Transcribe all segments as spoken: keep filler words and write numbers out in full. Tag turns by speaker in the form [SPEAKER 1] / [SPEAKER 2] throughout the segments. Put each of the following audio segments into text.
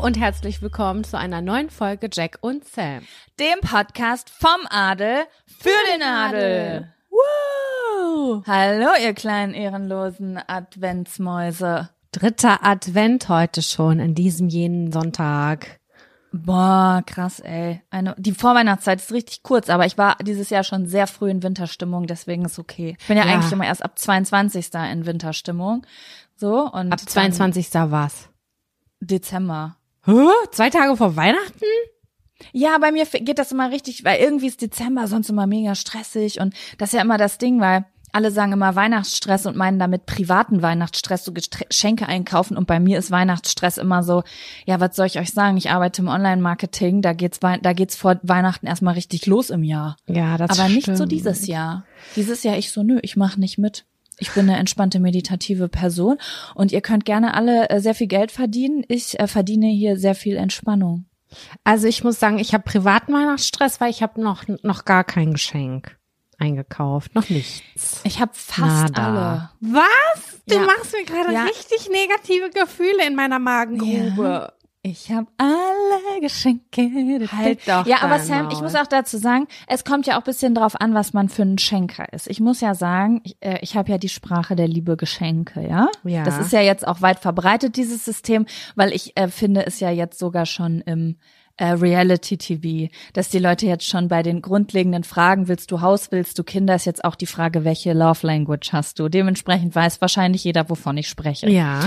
[SPEAKER 1] und herzlich willkommen zu einer neuen Folge Jack und Sam.
[SPEAKER 2] Dem Podcast vom Adel für den Adel.
[SPEAKER 1] Wow.
[SPEAKER 2] Hallo, ihr kleinen ehrenlosen Adventsmäuse.
[SPEAKER 1] Dritter Advent heute schon, an diesem jenen Sonntag.
[SPEAKER 2] Boah, krass, ey. Eine, die Vorweihnachtszeit ist richtig kurz, aber ich war dieses Jahr schon sehr früh in Winterstimmung, deswegen ist okay. Ich bin ja, ja. eigentlich immer erst ab zweiundzwanzigsten in Winterstimmung. So, und
[SPEAKER 1] ab zweiundzwanzigsten was?
[SPEAKER 2] Dezember.
[SPEAKER 1] Hä? Zwei Tage vor Weihnachten?
[SPEAKER 2] Ja, bei mir geht das immer richtig, weil irgendwie ist Dezember sonst immer mega stressig und das ist ja immer das Ding, weil alle sagen immer Weihnachtsstress und meinen damit privaten Weihnachtsstress, so Geschenke einkaufen, und bei mir ist Weihnachtsstress immer so, ja, was soll ich euch sagen, ich arbeite im Online-Marketing, da geht's da geht's vor Weihnachten erstmal richtig los im Jahr.
[SPEAKER 1] Ja, das
[SPEAKER 2] Aber
[SPEAKER 1] stimmt.
[SPEAKER 2] nicht so dieses Jahr. Dieses Jahr ich so, nö, ich mache nicht mit. Ich bin eine entspannte, meditative Person und ihr könnt gerne alle äh, sehr viel Geld verdienen. Ich äh, verdiene hier sehr viel Entspannung.
[SPEAKER 1] Also ich muss sagen, ich habe privaten Weihnachtsstress, weil ich habe noch noch gar kein Geschenk eingekauft, noch nichts.
[SPEAKER 2] Ich habe fast
[SPEAKER 1] Nada.
[SPEAKER 2] alle.
[SPEAKER 1] Was? Du
[SPEAKER 2] ja.
[SPEAKER 1] machst mir gerade
[SPEAKER 2] ja.
[SPEAKER 1] richtig negative Gefühle in meiner Magengrube.
[SPEAKER 2] Ja. Ich habe alle Geschenke.
[SPEAKER 1] Halt doch.
[SPEAKER 2] Ja, aber Sam, ich muss auch dazu sagen, es kommt ja auch ein bisschen drauf an, was man für ein Schenker ist. Ich muss ja sagen, ich, äh, ich habe ja die Sprache der Liebe Geschenke, ja?
[SPEAKER 1] Ja.
[SPEAKER 2] Das ist ja jetzt auch weit verbreitet, dieses System, weil ich äh, finde es ja jetzt sogar schon im äh, Reality-T V, dass die Leute jetzt schon bei den grundlegenden Fragen, willst du Haus, willst du Kinder, ist jetzt auch die Frage, welche Love Language hast du? Dementsprechend weiß wahrscheinlich jeder, wovon ich spreche.
[SPEAKER 1] Ja.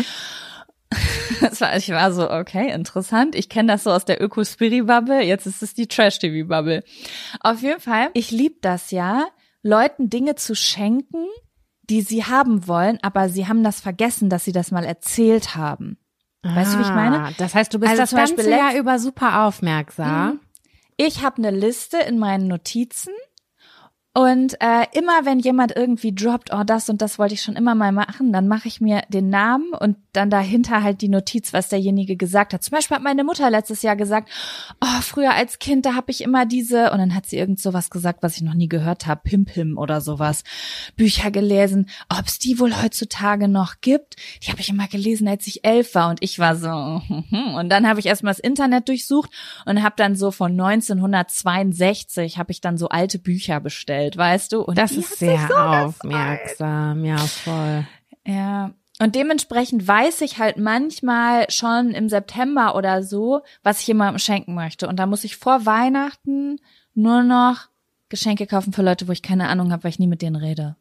[SPEAKER 2] Das war, ich war so, okay, interessant. Ich kenne das so aus der Öko-Spiri-Bubble, jetzt ist es die Trash-T V-Bubble. Auf jeden Fall, ich liebe das ja, Leuten Dinge zu schenken, die sie haben wollen, aber sie haben das vergessen, dass sie das mal erzählt haben. Weißt du, wie ich meine?
[SPEAKER 1] Das heißt, du bist
[SPEAKER 2] Also
[SPEAKER 1] das
[SPEAKER 2] zum
[SPEAKER 1] ganze
[SPEAKER 2] Beispiel
[SPEAKER 1] Jahr
[SPEAKER 2] letzt-
[SPEAKER 1] über super aufmerksam.
[SPEAKER 2] Ich habe eine Liste in meinen Notizen. Und äh, immer wenn jemand irgendwie droppt, oh, das und das wollte ich schon immer mal machen, dann mache ich mir den Namen und dann dahinter halt die Notiz, was derjenige gesagt hat. Zum Beispiel hat meine Mutter letztes Jahr gesagt, oh, früher als Kind, da habe ich immer diese, und dann hat sie irgend sowas gesagt, was ich noch nie gehört habe, Pim-Pim oder sowas, Bücher gelesen, ob es die wohl heutzutage noch gibt. Die habe ich immer gelesen, als ich elf war, und ich war so, und dann habe ich erstmal das Internet durchsucht und habe dann so von neunzehnhundertzweiundsechzig habe ich dann so alte Bücher bestellt. Weißt du? Und
[SPEAKER 1] das
[SPEAKER 2] die
[SPEAKER 1] ist
[SPEAKER 2] hat
[SPEAKER 1] sehr
[SPEAKER 2] sich so
[SPEAKER 1] aufmerksam, ja, voll.
[SPEAKER 2] Ja, und dementsprechend weiß ich halt manchmal schon im September oder so, was ich jemandem schenken möchte. Und da muss ich vor Weihnachten nur noch Geschenke kaufen für Leute, wo ich keine Ahnung habe, weil ich nie mit denen rede.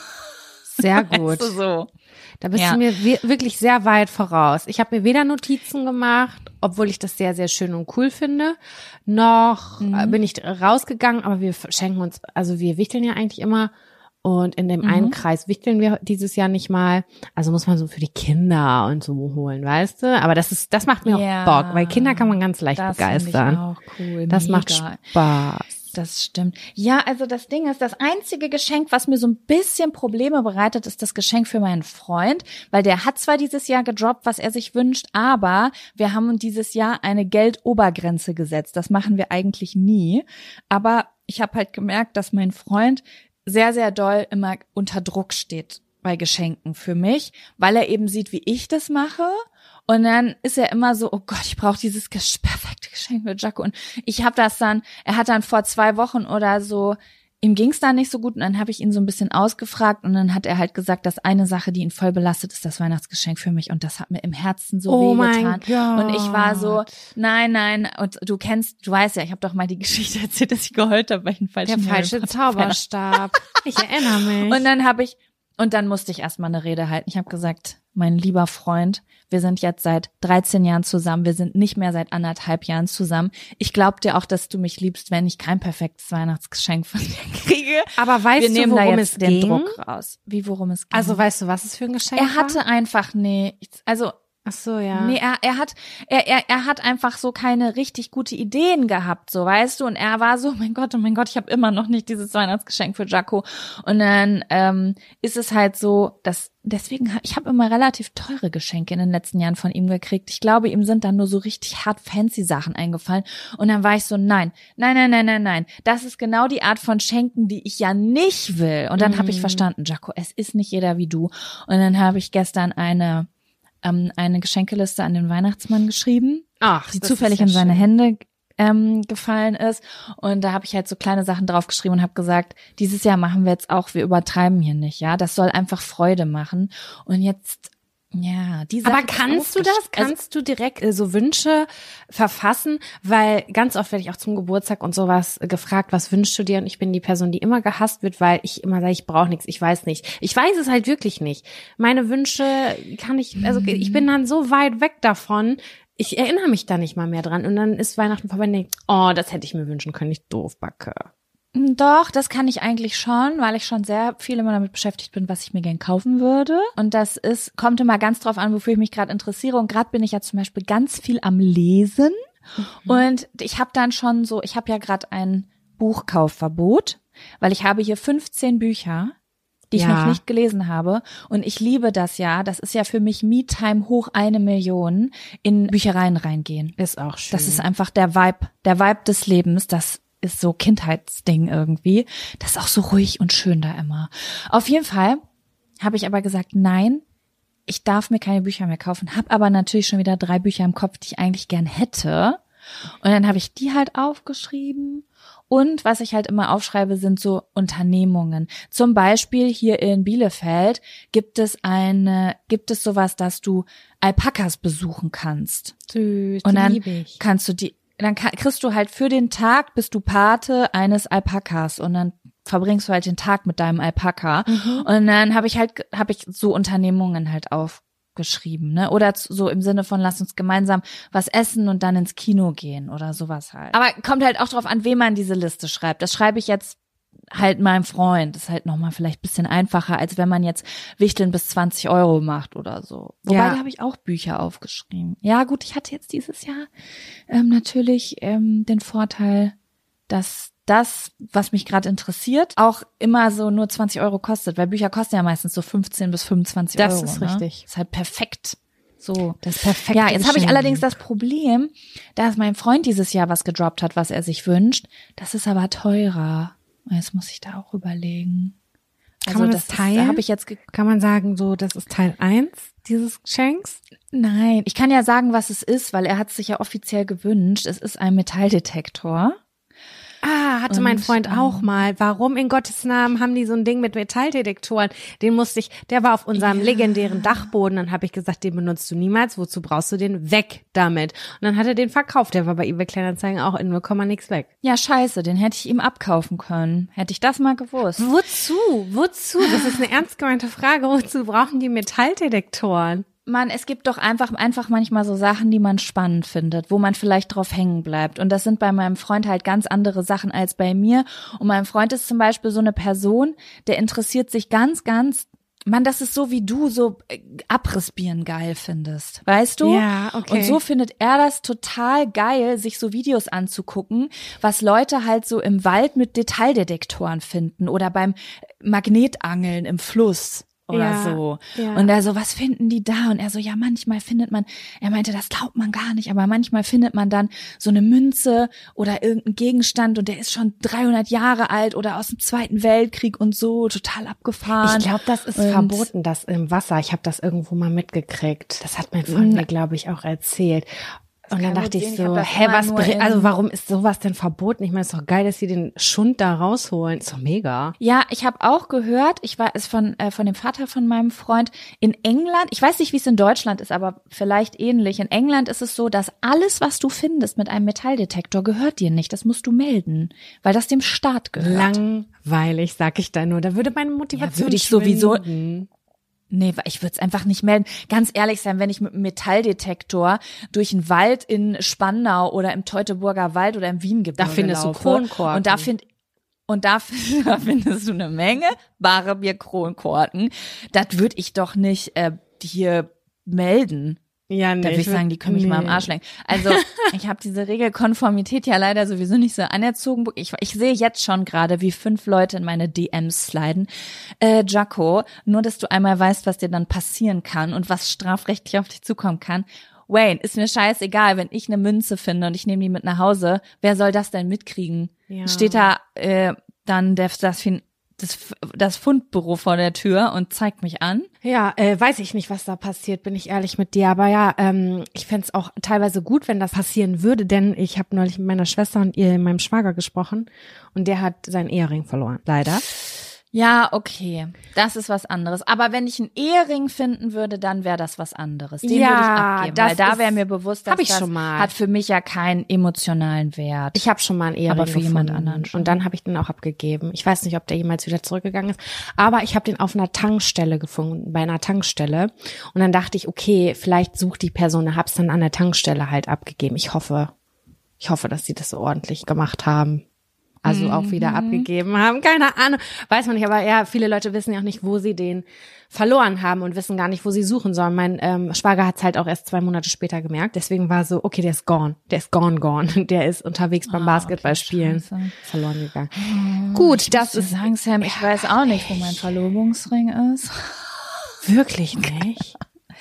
[SPEAKER 1] Sehr gut.
[SPEAKER 2] Weißt du, so.
[SPEAKER 1] Da bist
[SPEAKER 2] Ja.
[SPEAKER 1] du mir we- wirklich sehr weit voraus. Ich habe mir weder Notizen gemacht, obwohl ich das sehr, sehr schön und cool finde, noch
[SPEAKER 2] Mhm.
[SPEAKER 1] äh, bin ich rausgegangen, aber wir schenken uns, also wir wichteln ja eigentlich immer, und in dem einen
[SPEAKER 2] Mhm.
[SPEAKER 1] Kreis wichteln wir dieses Jahr nicht mal. Also muss man so für die Kinder und so holen, weißt du? Aber das ist, das macht mir
[SPEAKER 2] Ja.
[SPEAKER 1] auch Bock, weil Kinder kann man ganz leicht
[SPEAKER 2] Das
[SPEAKER 1] begeistern.
[SPEAKER 2] finde ich auch cool.
[SPEAKER 1] Das
[SPEAKER 2] Mega.
[SPEAKER 1] macht Spaß.
[SPEAKER 2] Das stimmt. Ja, also das Ding ist, das einzige Geschenk, was mir so ein bisschen Probleme bereitet, ist das Geschenk für meinen Freund, weil der hat zwar dieses Jahr gedroppt, was er sich wünscht, aber wir haben dieses Jahr eine Geldobergrenze gesetzt. Das machen wir eigentlich nie. Aber ich habe halt gemerkt, dass mein Freund sehr, sehr doll immer unter Druck steht bei Geschenken für mich, weil er eben sieht, wie ich das mache. Und dann ist er immer so, oh Gott, ich brauche dieses gesch- perfekte Geschenk für Jaco. Und ich habe das dann, er hat dann vor zwei Wochen oder so, ihm ging's dann nicht so gut, und dann habe ich ihn so ein bisschen ausgefragt, und dann hat er halt gesagt, dass eine Sache, die ihn voll belastet, ist das Weihnachtsgeschenk für mich, und das hat mir im Herzen so
[SPEAKER 1] Oh mein
[SPEAKER 2] wehgetan.
[SPEAKER 1] Gott.
[SPEAKER 2] Und ich war so, nein, nein, und du kennst, du weißt ja, ich habe doch mal die Geschichte erzählt, dass ich geheult habe, weil ich einen falschen
[SPEAKER 1] Der falsche
[SPEAKER 2] Harry Potter
[SPEAKER 1] Zauberstab. Ich erinnere mich.
[SPEAKER 2] und dann habe ich, und dann musste ich erstmal eine Rede halten. Ich habe gesagt, mein lieber Freund, wir sind jetzt seit dreizehn Jahren zusammen, wir sind nicht mehr seit anderthalb Jahren zusammen. Ich glaub dir auch, dass du mich liebst, wenn ich kein perfektes Weihnachtsgeschenk von dir kriege.
[SPEAKER 1] Aber weißt
[SPEAKER 2] wir
[SPEAKER 1] du,
[SPEAKER 2] nehmen da
[SPEAKER 1] worum
[SPEAKER 2] jetzt
[SPEAKER 1] es
[SPEAKER 2] den
[SPEAKER 1] ging?
[SPEAKER 2] Druck raus. Wie, worum es ging?
[SPEAKER 1] Also weißt du, was es für ein Geschenk
[SPEAKER 2] er hatte
[SPEAKER 1] war?
[SPEAKER 2] einfach nichts. Also
[SPEAKER 1] Ach so, ja.
[SPEAKER 2] Nee, er, er hat, er, er, er hat einfach so keine richtig gute Ideen gehabt, so, weißt du, und er war so, mein Gott, oh mein Gott, ich habe immer noch nicht dieses Weihnachtsgeschenk für Jaco. Und dann ähm, ist es halt so, dass deswegen, ich habe immer relativ teure Geschenke in den letzten Jahren von ihm gekriegt. Ich glaube, ihm sind dann nur so richtig hart fancy Sachen eingefallen. Und dann war ich so, nein, nein, nein, nein, nein, nein. Das ist genau die Art von Schenken, die ich ja nicht will. Und dann mm. habe ich verstanden, Jaco, es ist nicht jeder wie du. Und dann habe ich gestern eine ähm, eine Geschenkeliste an den Weihnachtsmann geschrieben,
[SPEAKER 1] Ach,
[SPEAKER 2] die
[SPEAKER 1] das
[SPEAKER 2] zufällig
[SPEAKER 1] ist ja
[SPEAKER 2] in seine
[SPEAKER 1] schön.
[SPEAKER 2] Hände ähm, gefallen ist. Und da habe ich halt so kleine Sachen draufgeschrieben und habe gesagt, dieses Jahr machen wir jetzt auch, wir übertreiben hier nicht, ja. Das soll einfach Freude machen. Und jetzt, ja, die Sache
[SPEAKER 1] Aber kannst du das?
[SPEAKER 2] aufgesch-
[SPEAKER 1] Kannst du direkt äh, so Wünsche verfassen? Weil ganz oft werde ich auch zum Geburtstag und sowas äh, gefragt, was wünschst du dir? Und ich bin die Person, die immer gehasst wird, weil ich immer sage, ich brauche nichts, ich weiß nicht. Ich weiß es halt wirklich nicht. Meine Wünsche kann ich, also ich bin dann so weit weg davon, ich erinnere mich da nicht mal mehr dran. Und dann ist Weihnachten vorbei und denke, oh, das hätte ich mir wünschen können, ich doof backe.
[SPEAKER 2] Doch, das kann ich eigentlich schon, weil ich schon sehr viel immer damit beschäftigt bin, was ich mir gern kaufen würde. Und das ist, kommt immer ganz drauf an, wofür ich mich gerade interessiere. Und gerade bin ich ja zum Beispiel ganz viel am Lesen. Mhm. Und ich habe dann schon so, ich habe ja gerade ein Buchkaufverbot, weil ich habe hier fünfzehn Bücher, die ich
[SPEAKER 1] Ja.
[SPEAKER 2] noch nicht gelesen habe. Und ich liebe das ja. Das ist ja für mich Me-Time hoch eine Million, in Büchereien reingehen.
[SPEAKER 1] Ist auch schön.
[SPEAKER 2] Das ist einfach der Vibe, der Vibe des Lebens. Das ist so Kindheitsding irgendwie. Das ist auch so ruhig und schön da immer. Auf jeden Fall habe ich aber gesagt, nein, ich darf mir keine Bücher mehr kaufen. Habe aber natürlich schon wieder drei Bücher im Kopf, die ich eigentlich gern hätte. Und dann habe ich die halt aufgeschrieben. Und was ich halt immer aufschreibe, sind so Unternehmungen. Zum Beispiel hier in Bielefeld gibt es eine, gibt es sowas, dass du Alpakas besuchen kannst.
[SPEAKER 1] süß,
[SPEAKER 2] Und
[SPEAKER 1] die
[SPEAKER 2] dann
[SPEAKER 1] liebe ich.
[SPEAKER 2] kannst du die, dann ka- kriegst du halt für den Tag, bist du Pate eines Alpakas und dann verbringst du halt den Tag mit deinem Alpaka.
[SPEAKER 1] Mhm.
[SPEAKER 2] Und dann habe ich halt, habe ich so Unternehmungen halt aufgeschrieben, ne? Oder z- so im Sinne von, lass uns gemeinsam was essen und dann ins Kino gehen oder sowas halt. Aber kommt halt auch drauf an, wem man diese Liste schreibt. Das schreibe ich jetzt halt meinem Freund. Das ist halt nochmal vielleicht ein bisschen einfacher, als wenn man jetzt Wichteln bis zwanzig Euro macht oder so. Wobei,
[SPEAKER 1] Ja.
[SPEAKER 2] da habe ich auch Bücher aufgeschrieben. Ja gut, ich hatte jetzt dieses Jahr ähm, natürlich ähm, den Vorteil, dass das, was mich gerade interessiert, auch immer so nur zwanzig Euro kostet, weil Bücher kosten ja meistens so fünfzehn bis fünfundzwanzig
[SPEAKER 1] Das
[SPEAKER 2] Euro.
[SPEAKER 1] ist
[SPEAKER 2] ne?
[SPEAKER 1] richtig.
[SPEAKER 2] Ist halt perfekt. So.
[SPEAKER 1] Das ist perfekt.
[SPEAKER 2] Ja, jetzt habe ich allerdings das Problem, dass mein Freund dieses Jahr was gedroppt hat, was er sich wünscht. Das ist aber teurer. Jetzt muss ich da auch überlegen.
[SPEAKER 1] Kann man das
[SPEAKER 2] ist-
[SPEAKER 1] teilen?
[SPEAKER 2] Da habe ich jetzt ge-
[SPEAKER 1] Kann man sagen, so, das ist Teil eins dieses Geschenks?
[SPEAKER 2] Nein, ich kann ja sagen, was es ist, weil er hat es sich ja offiziell gewünscht. Es ist ein Metalldetektor.
[SPEAKER 1] Ah, hatte mein
[SPEAKER 2] Und,
[SPEAKER 1] Freund auch mal. Warum in Gottes Namen haben die so ein Ding mit Metalldetektoren? Den musste ich, der war auf unserem
[SPEAKER 2] Ja.
[SPEAKER 1] legendären Dachboden. Dann habe ich gesagt, den benutzt du niemals. Wozu brauchst du den? Weg damit. Und dann hat er den verkauft. Der war bei eBay Kleinanzeigen auch in null Komma nix weg.
[SPEAKER 2] Ja, scheiße, den hätte ich ihm abkaufen können. Hätte ich das mal gewusst.
[SPEAKER 1] Wozu? Wozu? Das ist eine ernst gemeinte Frage. Wozu brauchen die Metalldetektoren?
[SPEAKER 2] Mann, es gibt doch einfach, einfach manchmal so Sachen, die man spannend findet, wo man vielleicht drauf hängen bleibt. Und das sind bei meinem Freund halt ganz andere Sachen als bei mir. Und mein Freund ist zum Beispiel so eine Person, der interessiert sich ganz, ganz, Mann, das ist so wie du so äh, Abrissbirnen geil findest, weißt du?
[SPEAKER 1] Ja, okay.
[SPEAKER 2] Und so findet er das total geil, sich so Videos anzugucken, was Leute halt so im Wald mit Detaildetektoren finden oder beim Magnetangeln im Fluss. Oder
[SPEAKER 1] Ja,
[SPEAKER 2] so.
[SPEAKER 1] ja.
[SPEAKER 2] Und er so, was finden die da? Und er so, ja, manchmal findet man, er meinte, das glaubt man gar nicht, aber manchmal findet man dann so eine Münze oder irgendeinen Gegenstand und der ist schon dreihundert Jahre alt oder aus dem Zweiten Weltkrieg und so, total abgefahren.
[SPEAKER 1] Ich glaube, das ist
[SPEAKER 2] Und-
[SPEAKER 1] verboten, das im Wasser. Ich habe das irgendwo mal mitgekriegt. Das hat mein Freund mir, glaube ich, auch erzählt. Und dann
[SPEAKER 2] kann
[SPEAKER 1] dachte
[SPEAKER 2] gut
[SPEAKER 1] ich
[SPEAKER 2] sein. Ich
[SPEAKER 1] so,
[SPEAKER 2] hab das
[SPEAKER 1] hä,
[SPEAKER 2] immer
[SPEAKER 1] was,
[SPEAKER 2] nur
[SPEAKER 1] bring-
[SPEAKER 2] in-
[SPEAKER 1] also warum ist sowas denn verboten? Ich meine, ist doch geil, dass sie den Schund da rausholen. Ist doch mega.
[SPEAKER 2] Ja, ich habe auch gehört, ich war es von äh, von dem Vater von meinem Freund in England. Ich weiß nicht, wie es in Deutschland ist, aber vielleicht ähnlich. In England ist es so, dass alles, was du findest mit einem Metalldetektor, gehört dir nicht. Das musst du melden, weil das dem Staat gehört.
[SPEAKER 1] Langweilig, sag ich da nur. Da würde meine Motivation
[SPEAKER 2] Ja, würde ich sowieso-
[SPEAKER 1] schwinden.
[SPEAKER 2] Nee, ich würde es einfach nicht melden. Ganz ehrlich sein, wenn ich mit einem Metalldetektor durch einen Wald in Spandau oder im Teutoburger Wald oder im Wiengebirge
[SPEAKER 1] Da findest du
[SPEAKER 2] laufe,
[SPEAKER 1] Kronkorken.
[SPEAKER 2] Und da find und da, da findest du eine Menge bare Bier-Kronkorken. Das würde ich doch nicht äh, hier melden.
[SPEAKER 1] Ja, nee.
[SPEAKER 2] Da würde ich
[SPEAKER 1] würd-
[SPEAKER 2] sagen, die können mich
[SPEAKER 1] nee.
[SPEAKER 2] mal am Arsch lenken. Also ich habe diese Regelkonformität ja leider sowieso nicht so anerzogen. Ich, ich sehe jetzt schon gerade, wie fünf Leute in meine D Ms sliden. Äh, Jaco, nur dass du einmal weißt, was dir dann passieren kann und was strafrechtlich auf dich zukommen kann. Wayne, ist mir scheißegal, wenn ich eine Münze finde und ich nehme die mit nach Hause. Wer soll das denn mitkriegen?
[SPEAKER 1] Ja.
[SPEAKER 2] Steht da äh, dann der, das fin das, das Fundbüro vor der Tür und zeigt mich an.
[SPEAKER 1] Ja, äh, weiß ich nicht, was da passiert, bin ich ehrlich mit dir. Aber ja, ähm, ich fänd's auch teilweise gut, wenn das passieren würde, denn ich habe neulich mit meiner Schwester und ihr meinem Schwager gesprochen und der hat seinen Ehering verloren, leider.
[SPEAKER 2] Ja, okay, das ist was anderes. Aber wenn ich einen Ehering finden würde, dann wäre das was anderes. Den
[SPEAKER 1] ja,
[SPEAKER 2] würde ich abgeben,
[SPEAKER 1] das
[SPEAKER 2] weil da wäre mir bewusst, dass
[SPEAKER 1] hab ich
[SPEAKER 2] das
[SPEAKER 1] schon mal.
[SPEAKER 2] hat für mich ja keinen emotionalen Wert.
[SPEAKER 1] Ich habe schon mal einen Ehering
[SPEAKER 2] aber für
[SPEAKER 1] gefunden.
[SPEAKER 2] jemand anderen schon.
[SPEAKER 1] Und dann habe ich den auch abgegeben. Ich weiß nicht, ob der jemals wieder zurückgegangen ist, aber ich habe den auf einer Tankstelle gefunden, bei einer Tankstelle. Und dann dachte ich, okay, vielleicht sucht die Person, hab's dann an der Tankstelle halt abgegeben. Ich hoffe, ich hoffe, dass sie das so ordentlich gemacht haben. Also mhm. auch wieder abgegeben haben. Keine Ahnung. Weiß man nicht, aber ja, viele Leute wissen ja auch nicht, wo sie den verloren haben und wissen gar nicht, wo sie suchen sollen. Mein ähm, Schwager hat's halt auch erst zwei Monate später gemerkt. Deswegen war so, okay, der ist gone. Der ist gone, gone. Der ist unterwegs beim
[SPEAKER 2] ah,
[SPEAKER 1] Basketballspielen
[SPEAKER 2] okay,
[SPEAKER 1] verloren gegangen.
[SPEAKER 2] Oh,
[SPEAKER 1] Gut, das ist...
[SPEAKER 2] sagen, Sam, ich weiß auch nicht, wo mein Verlobungsring ist.
[SPEAKER 1] Wirklich nicht?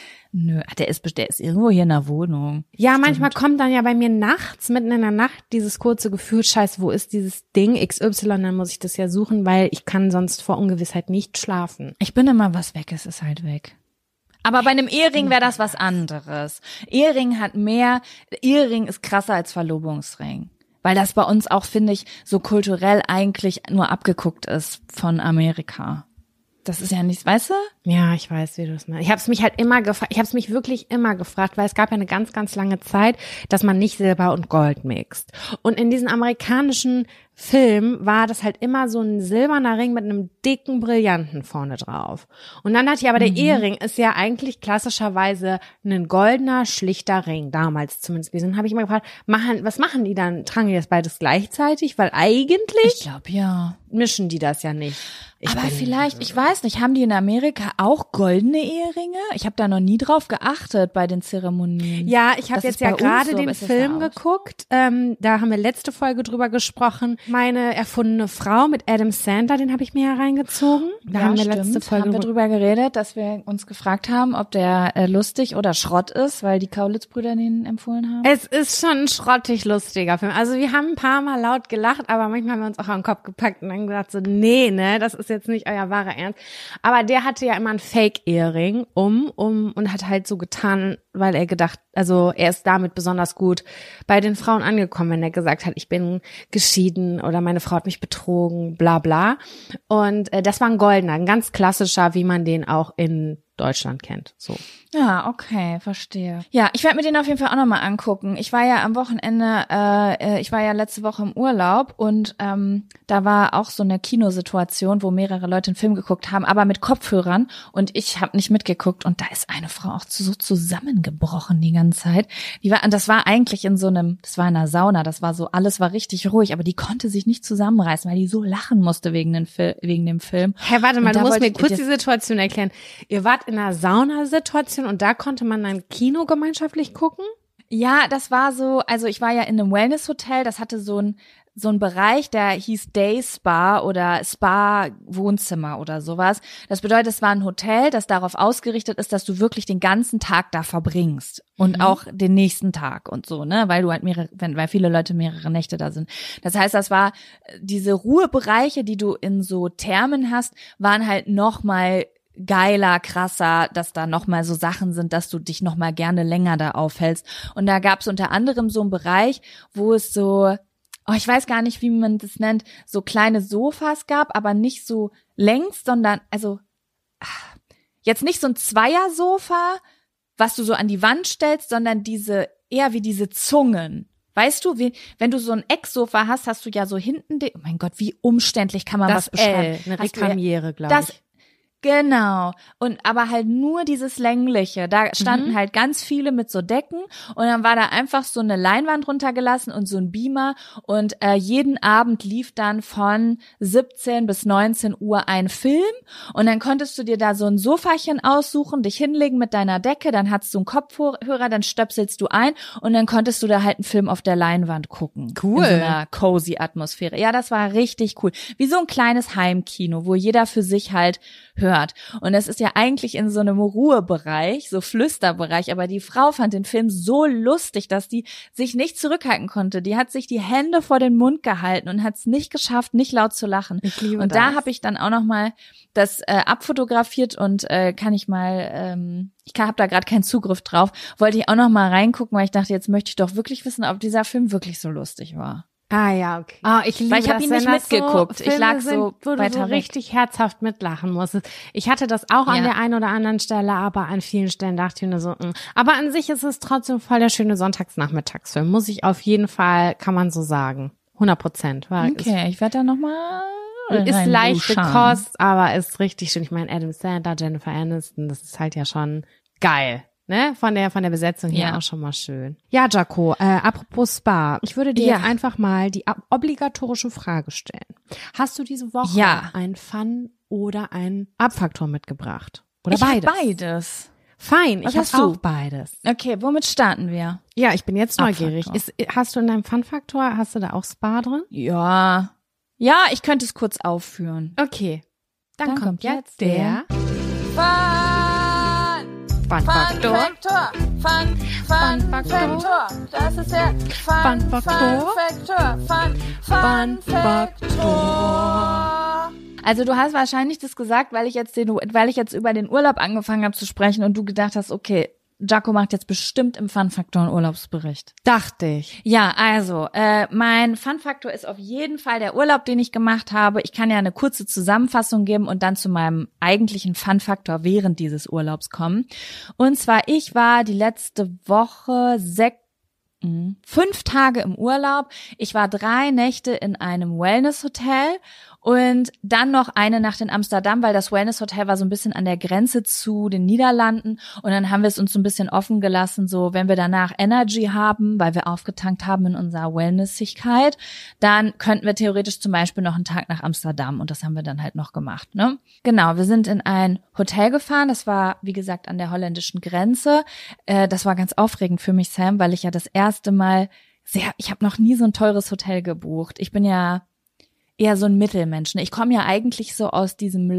[SPEAKER 2] Nö, der ist, der ist irgendwo hier in der Wohnung.
[SPEAKER 1] Ja,
[SPEAKER 2] Stimmt.
[SPEAKER 1] manchmal kommt dann ja bei mir nachts, mitten in der Nacht, dieses kurze Gefühl, scheiße, wo ist dieses Ding X Y, dann muss ich das ja suchen, weil ich kann sonst vor Ungewissheit nicht schlafen.
[SPEAKER 2] Ich bin immer, was weg ist, ist halt weg. Aber bei einem Ehering wäre das was anderes. Ehering hat mehr, Ehering ist krasser als Verlobungsring. Weil das bei uns auch, finde ich, so kulturell eigentlich nur abgeguckt ist von Amerika. Das ist ja nichts, weißt du?
[SPEAKER 1] Ja, ich weiß, wie du es meinst. Ich habe es mich halt immer gefragt, ich habe es mich wirklich immer gefragt, weil es gab ja eine ganz, ganz lange Zeit, dass man nicht Silber und Gold mixt. Und in diesen amerikanischen Filmen war das halt immer so ein silberner Ring mit einem dicken Brillanten vorne drauf. Und dann hat ja aber der mhm. Ehering ist ja eigentlich klassischerweise ein goldener, schlichter Ring, damals zumindest. Dann habe ich immer gefragt, machen, was machen die dann? Tragen die das beides gleichzeitig? Weil eigentlich
[SPEAKER 2] ich glaube ja.
[SPEAKER 1] mischen die das ja nicht. Ich
[SPEAKER 2] aber vielleicht, ich weiß nicht, haben die in Amerika auch goldene Eheringe? Ich habe da noch nie drauf geachtet bei den Zeremonien.
[SPEAKER 1] Ja, ich habe jetzt ja gerade
[SPEAKER 2] so,
[SPEAKER 1] den Film geguckt. Ähm, da haben wir letzte Folge drüber gesprochen. Meine erfundene Frau mit Adam Sandler, den habe ich mir ja reingezogen. Da
[SPEAKER 2] ja,
[SPEAKER 1] haben wir
[SPEAKER 2] stimmt.
[SPEAKER 1] letzte Folge
[SPEAKER 2] haben wir drüber geredet, dass wir uns gefragt haben, ob der äh, lustig oder Schrott ist, weil die Kaulitz-Brüder den empfohlen haben.
[SPEAKER 1] Es ist schon ein schrottig lustiger Film. Also wir haben ein paar Mal laut gelacht, aber manchmal haben wir uns auch am Kopf gepackt und dann gesagt so, nee, ne, das ist jetzt nicht euer wahrer Ernst. Aber der hatte ja immer einen Fake-Ehering um, um und hat halt so getan, weil er gedacht, also er ist damit besonders gut bei den Frauen angekommen, wenn er gesagt hat, ich bin geschieden oder meine Frau hat mich betrogen, bla bla. Und äh, das war ein goldener, ein ganz klassischer, wie man den auch in Deutschland kennt. So.
[SPEAKER 2] Ja, okay, verstehe. Ja, ich werde mir den auf jeden Fall auch nochmal angucken. Ich war ja am Wochenende, äh, ich war ja letzte Woche im Urlaub und ähm, da war auch so eine Kinosituation, wo mehrere Leute einen Film geguckt haben, aber mit Kopfhörern und ich habe nicht mitgeguckt und da ist eine Frau auch so zusammengebrochen die ganze Zeit. Die war, und das war eigentlich in so einem, das war in einer Sauna, das war so, alles war richtig ruhig, aber die konnte sich nicht zusammenreißen, weil die so lachen musste wegen, den Fil- wegen dem Film.
[SPEAKER 1] Hä, hey, warte mal, du musst mir kurz
[SPEAKER 2] ich,
[SPEAKER 1] die Situation erklären. Ihr wart in einer Saunasituation und da konnte man dann Kino gemeinschaftlich gucken?
[SPEAKER 2] Ja, das war so, also ich war ja in einem Wellness-Hotel, das hatte so ein so ein Bereich, der hieß Day Spa oder Spa Wohnzimmer oder sowas. Das bedeutet, es war ein Hotel, das darauf ausgerichtet ist, dass du wirklich den ganzen Tag da verbringst und mhm. auch den nächsten Tag und so, ne, weil du halt mehrere, wenn, weil viele Leute mehrere Nächte da sind. Das heißt, das war diese Ruhebereiche, die du in so Thermen hast, waren halt noch mal geiler, krasser, dass da nochmal so Sachen sind, dass du dich nochmal gerne länger da aufhältst. Und da gab es unter anderem so einen Bereich, wo es so, oh, ich weiß gar nicht, wie man das nennt, so kleine Sofas gab, aber nicht so längs, sondern, also, jetzt nicht so ein Zweiersofa, was du so an die Wand stellst, sondern diese, eher wie diese Zungen. Weißt du, wie, wenn du so ein Ecksofa hast, hast du ja so hinten, oh mein Gott, wie umständlich kann man
[SPEAKER 1] das
[SPEAKER 2] was beschreiben?
[SPEAKER 1] L, eine Rekamiere, glaube ich.
[SPEAKER 2] Genau. Und aber halt nur dieses längliche. Da standen mhm. halt ganz viele mit so Decken und dann war da einfach so eine Leinwand runtergelassen und so ein Beamer und äh, jeden Abend lief dann von siebzehn bis neunzehn Uhr ein Film und dann konntest du dir da so ein Sofachen aussuchen, dich hinlegen mit deiner Decke, dann hattest du einen Kopfhörer, dann stöpselst du ein und dann konntest du da halt einen Film auf der Leinwand gucken.
[SPEAKER 1] Cool.
[SPEAKER 2] In so einer cozy Atmosphäre. Ja, das war richtig cool. Wie so ein kleines Heimkino, wo jeder für sich halt hört hört. Und es ist ja eigentlich in so einem Ruhebereich, so Flüsterbereich, aber die Frau fand den Film so lustig, dass die sich nicht zurückhalten konnte. Die hat sich die Hände vor den Mund gehalten und hat es nicht geschafft, nicht laut zu lachen.
[SPEAKER 1] Ich liebe
[SPEAKER 2] und
[SPEAKER 1] das.
[SPEAKER 2] da habe ich dann auch noch mal das äh, abfotografiert und äh, kann ich mal, ähm, ich habe da gerade keinen Zugriff drauf, wollte ich auch noch mal reingucken, weil ich dachte, jetzt möchte ich doch wirklich wissen, ob dieser Film wirklich so lustig war.
[SPEAKER 1] Ah ja, okay. Ah, ich liebe
[SPEAKER 2] Weil ich habe
[SPEAKER 1] das,
[SPEAKER 2] ihn
[SPEAKER 1] wenn
[SPEAKER 2] nicht
[SPEAKER 1] das
[SPEAKER 2] mitgeguckt.
[SPEAKER 1] So
[SPEAKER 2] ich lag
[SPEAKER 1] Filme
[SPEAKER 2] so
[SPEAKER 1] sind, wo du
[SPEAKER 2] weiter
[SPEAKER 1] so
[SPEAKER 2] weg.
[SPEAKER 1] richtig herzhaft mitlachen musstest. Ich hatte das auch an
[SPEAKER 2] Ja.
[SPEAKER 1] der einen oder anderen Stelle, aber an vielen Stellen dachte ich mir so, mh. Aber an sich ist es trotzdem voll der schöne Sonntagsnachmittagsfilm. Muss ich auf jeden Fall, kann man so sagen. hundert Prozent.
[SPEAKER 2] Okay, ich werde da noch mal
[SPEAKER 1] Ist leichte
[SPEAKER 2] reinluschern.
[SPEAKER 1] Kost, aber ist richtig schön. Ich meine, Adam Sandler, Jennifer Aniston, das ist halt ja schon geil. Ne? Von der, von der Besetzung her
[SPEAKER 2] Ja.
[SPEAKER 1] auch schon mal schön. Ja, Jaco, äh, apropos Spa. Ich würde dir
[SPEAKER 2] Ja.
[SPEAKER 1] jetzt einfach mal die ab- obligatorische Frage stellen. Hast du diese Woche
[SPEAKER 2] Ja.
[SPEAKER 1] einen Fun- oder einen Abfaktor mitgebracht? Oder
[SPEAKER 2] Ich hab
[SPEAKER 1] beides?
[SPEAKER 2] beides.
[SPEAKER 1] Fein,
[SPEAKER 2] Was
[SPEAKER 1] ich
[SPEAKER 2] hast
[SPEAKER 1] habe
[SPEAKER 2] du?
[SPEAKER 1] auch beides.
[SPEAKER 2] Okay, womit starten wir?
[SPEAKER 1] Ja, ich bin jetzt neugierig.
[SPEAKER 2] Abfaktor.
[SPEAKER 1] Ist, hast du in deinem Fun-Faktor, hast du da auch Spa drin?
[SPEAKER 2] Ja. Ja, ich könnte es kurz aufführen.
[SPEAKER 1] Okay. Dann,
[SPEAKER 2] Dann
[SPEAKER 1] kommt
[SPEAKER 2] kommt
[SPEAKER 1] jetzt
[SPEAKER 2] jetzt
[SPEAKER 1] der
[SPEAKER 2] Fun
[SPEAKER 1] Fun-Faktor.
[SPEAKER 2] Faktor. Fun, Fun
[SPEAKER 1] Fun Faktor.
[SPEAKER 2] Faktor. Das ist der Fun,
[SPEAKER 1] Fun Faktor.
[SPEAKER 2] Faktor. Fun,
[SPEAKER 1] Fun
[SPEAKER 2] Faktor. Also du hast wahrscheinlich das gesagt, weil ich jetzt den, weil ich jetzt über den Urlaub angefangen habe zu sprechen und du gedacht hast, okay, Jaco macht jetzt bestimmt im Fun-Faktor einen Urlaubsbericht.
[SPEAKER 1] Dachte ich.
[SPEAKER 2] Ja, also, äh, mein Fun-Faktor ist auf jeden Fall der Urlaub, den ich gemacht habe. Ich kann ja eine kurze Zusammenfassung geben und dann zu meinem eigentlichen Fun-Faktor während dieses Urlaubs kommen. Und zwar, ich war die letzte Woche sechs Fünf Tage im Urlaub. Ich war drei Nächte in einem Wellness-Hotel und dann noch eine Nacht in Amsterdam, weil das Wellness-Hotel war so ein bisschen an der Grenze zu den Niederlanden und dann haben wir es uns so ein bisschen offen gelassen, so wenn wir danach Energy haben, weil wir aufgetankt haben in unserer Wellnessigkeit, dann könnten wir theoretisch zum Beispiel noch einen Tag nach Amsterdam und das haben wir dann halt noch gemacht, ne? Genau, wir sind in ein Hotel gefahren, das war, wie gesagt, an der holländischen Grenze. Äh, das war ganz aufregend für mich, Sam, weil ich ja das erste Mal sehr, ich habe noch nie so ein teures Hotel gebucht. Ich bin ja eher so ein Mittelmensch. Ne? Ich komme ja eigentlich so aus diesem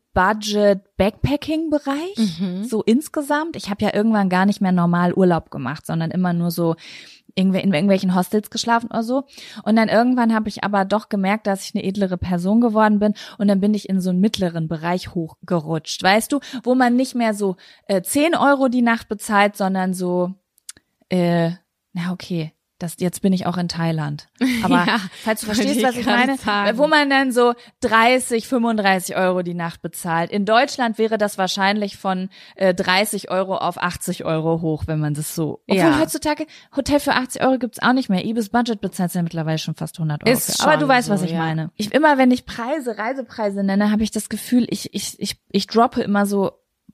[SPEAKER 2] Low-Budget-Backpacking-Bereich,
[SPEAKER 1] Mhm.
[SPEAKER 2] so insgesamt. Ich habe ja irgendwann gar nicht mehr normal Urlaub gemacht, sondern immer nur so in irgendwelchen Hostels geschlafen oder so. Und dann irgendwann habe ich aber doch gemerkt, dass ich eine edlere Person geworden bin und dann bin ich in so einen mittleren Bereich hochgerutscht, weißt du, wo man nicht mehr so äh, zehn Euro die Nacht bezahlt, sondern so, äh, na okay, das, jetzt bin ich auch in Thailand. Aber
[SPEAKER 1] Ja,
[SPEAKER 2] falls du
[SPEAKER 1] wollte
[SPEAKER 2] verstehst,
[SPEAKER 1] ich
[SPEAKER 2] was ich
[SPEAKER 1] gerade
[SPEAKER 2] meine,
[SPEAKER 1] sagen.
[SPEAKER 2] wo man dann so dreißig, fünfunddreißig Euro die Nacht bezahlt. In Deutschland wäre das wahrscheinlich von äh, dreißig Euro auf achtzig Euro hoch, wenn man das so. Obwohl
[SPEAKER 1] Ja.
[SPEAKER 2] heutzutage Hotel für achtzig Euro gibt's auch nicht mehr. Ibis Budget bezahlt ja mittlerweile schon fast hundert Euro.
[SPEAKER 1] Ist
[SPEAKER 2] für. Aber
[SPEAKER 1] schon
[SPEAKER 2] du weißt, was
[SPEAKER 1] so,
[SPEAKER 2] ich
[SPEAKER 1] ja.
[SPEAKER 2] meine. Ich immer, wenn ich Preise, Reisepreise nenne, habe ich das Gefühl, ich ich ich ich droppe immer so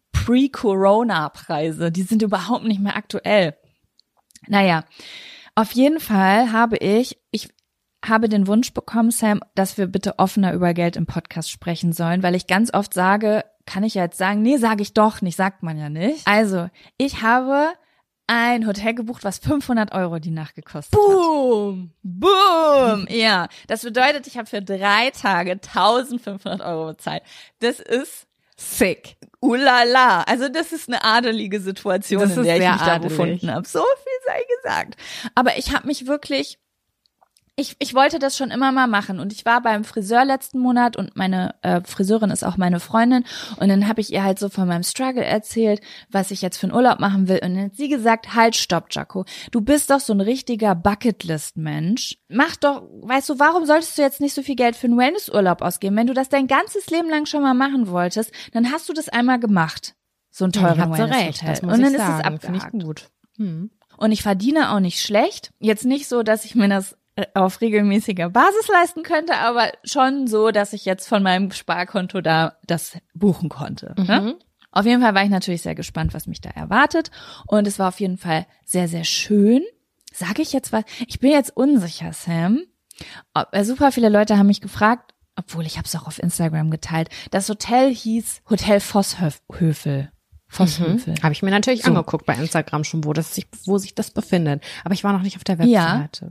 [SPEAKER 2] Pre-Corona-Preise. Die sind überhaupt nicht mehr aktuell. Naja. Auf jeden Fall habe ich, ich habe den Wunsch bekommen, Sam, dass wir bitte offener über Geld im Podcast sprechen sollen, weil ich ganz oft sage, kann ich ja jetzt sagen, nee, sage ich doch nicht, sagt man ja nicht. Also, ich habe ein Hotel gebucht, was fünfhundert Euro die Nacht gekostet hat.
[SPEAKER 1] Boom!
[SPEAKER 2] Boom! Ja, das bedeutet, ich habe für drei Tage eintausendfünfhundert Euro bezahlt. Das ist
[SPEAKER 1] Sick.
[SPEAKER 2] ulala. Also das ist eine adelige Situation,
[SPEAKER 1] Das
[SPEAKER 2] in
[SPEAKER 1] ist
[SPEAKER 2] der ich
[SPEAKER 1] sehr
[SPEAKER 2] mich da
[SPEAKER 1] adelig.
[SPEAKER 2] befunden habe. So viel sei gesagt. Aber ich habe mich wirklich, ich ich wollte das schon immer mal machen und ich war beim Friseur letzten Monat und meine äh, Friseurin ist auch meine Freundin und dann habe ich ihr halt so von meinem Struggle erzählt, was ich jetzt für einen Urlaub machen will und dann hat sie gesagt, halt, stopp, Jaco, du bist doch so ein richtiger Bucketlist-Mensch. Mach doch, weißt du, warum solltest du jetzt nicht so viel Geld für einen Wellnessurlaub ausgeben? Wenn du das dein ganzes Leben lang schon mal machen wolltest, dann hast du das einmal gemacht. So ein teurer
[SPEAKER 1] Hat sie recht,
[SPEAKER 2] Wellness-Hotel.
[SPEAKER 1] das muss
[SPEAKER 2] Und dann
[SPEAKER 1] ich
[SPEAKER 2] ist es
[SPEAKER 1] sagen. Finde ich
[SPEAKER 2] abgehakt.
[SPEAKER 1] gut. Hm.
[SPEAKER 2] Und ich verdiene auch nicht schlecht. Jetzt nicht so, dass ich mir das auf regelmäßiger Basis leisten könnte, aber schon so, dass ich jetzt von meinem Sparkonto da das buchen konnte. Ne?
[SPEAKER 1] Mhm.
[SPEAKER 2] Auf jeden Fall war ich natürlich sehr gespannt, was mich da erwartet. Und es war auf jeden Fall sehr, sehr schön. Sage ich jetzt was? Ich bin jetzt unsicher, Sam. Ob- äh, Super viele Leute haben mich gefragt, obwohl ich habe es auch auf Instagram geteilt. Das Hotel hieß Hotel Vosshövel. Vosshövel.
[SPEAKER 1] Habe ich mir natürlich
[SPEAKER 2] So.
[SPEAKER 1] angeguckt bei Instagram schon, wo das sich, wo sich das befindet. Aber ich war noch nicht auf der
[SPEAKER 2] Ja.
[SPEAKER 1] Webseite.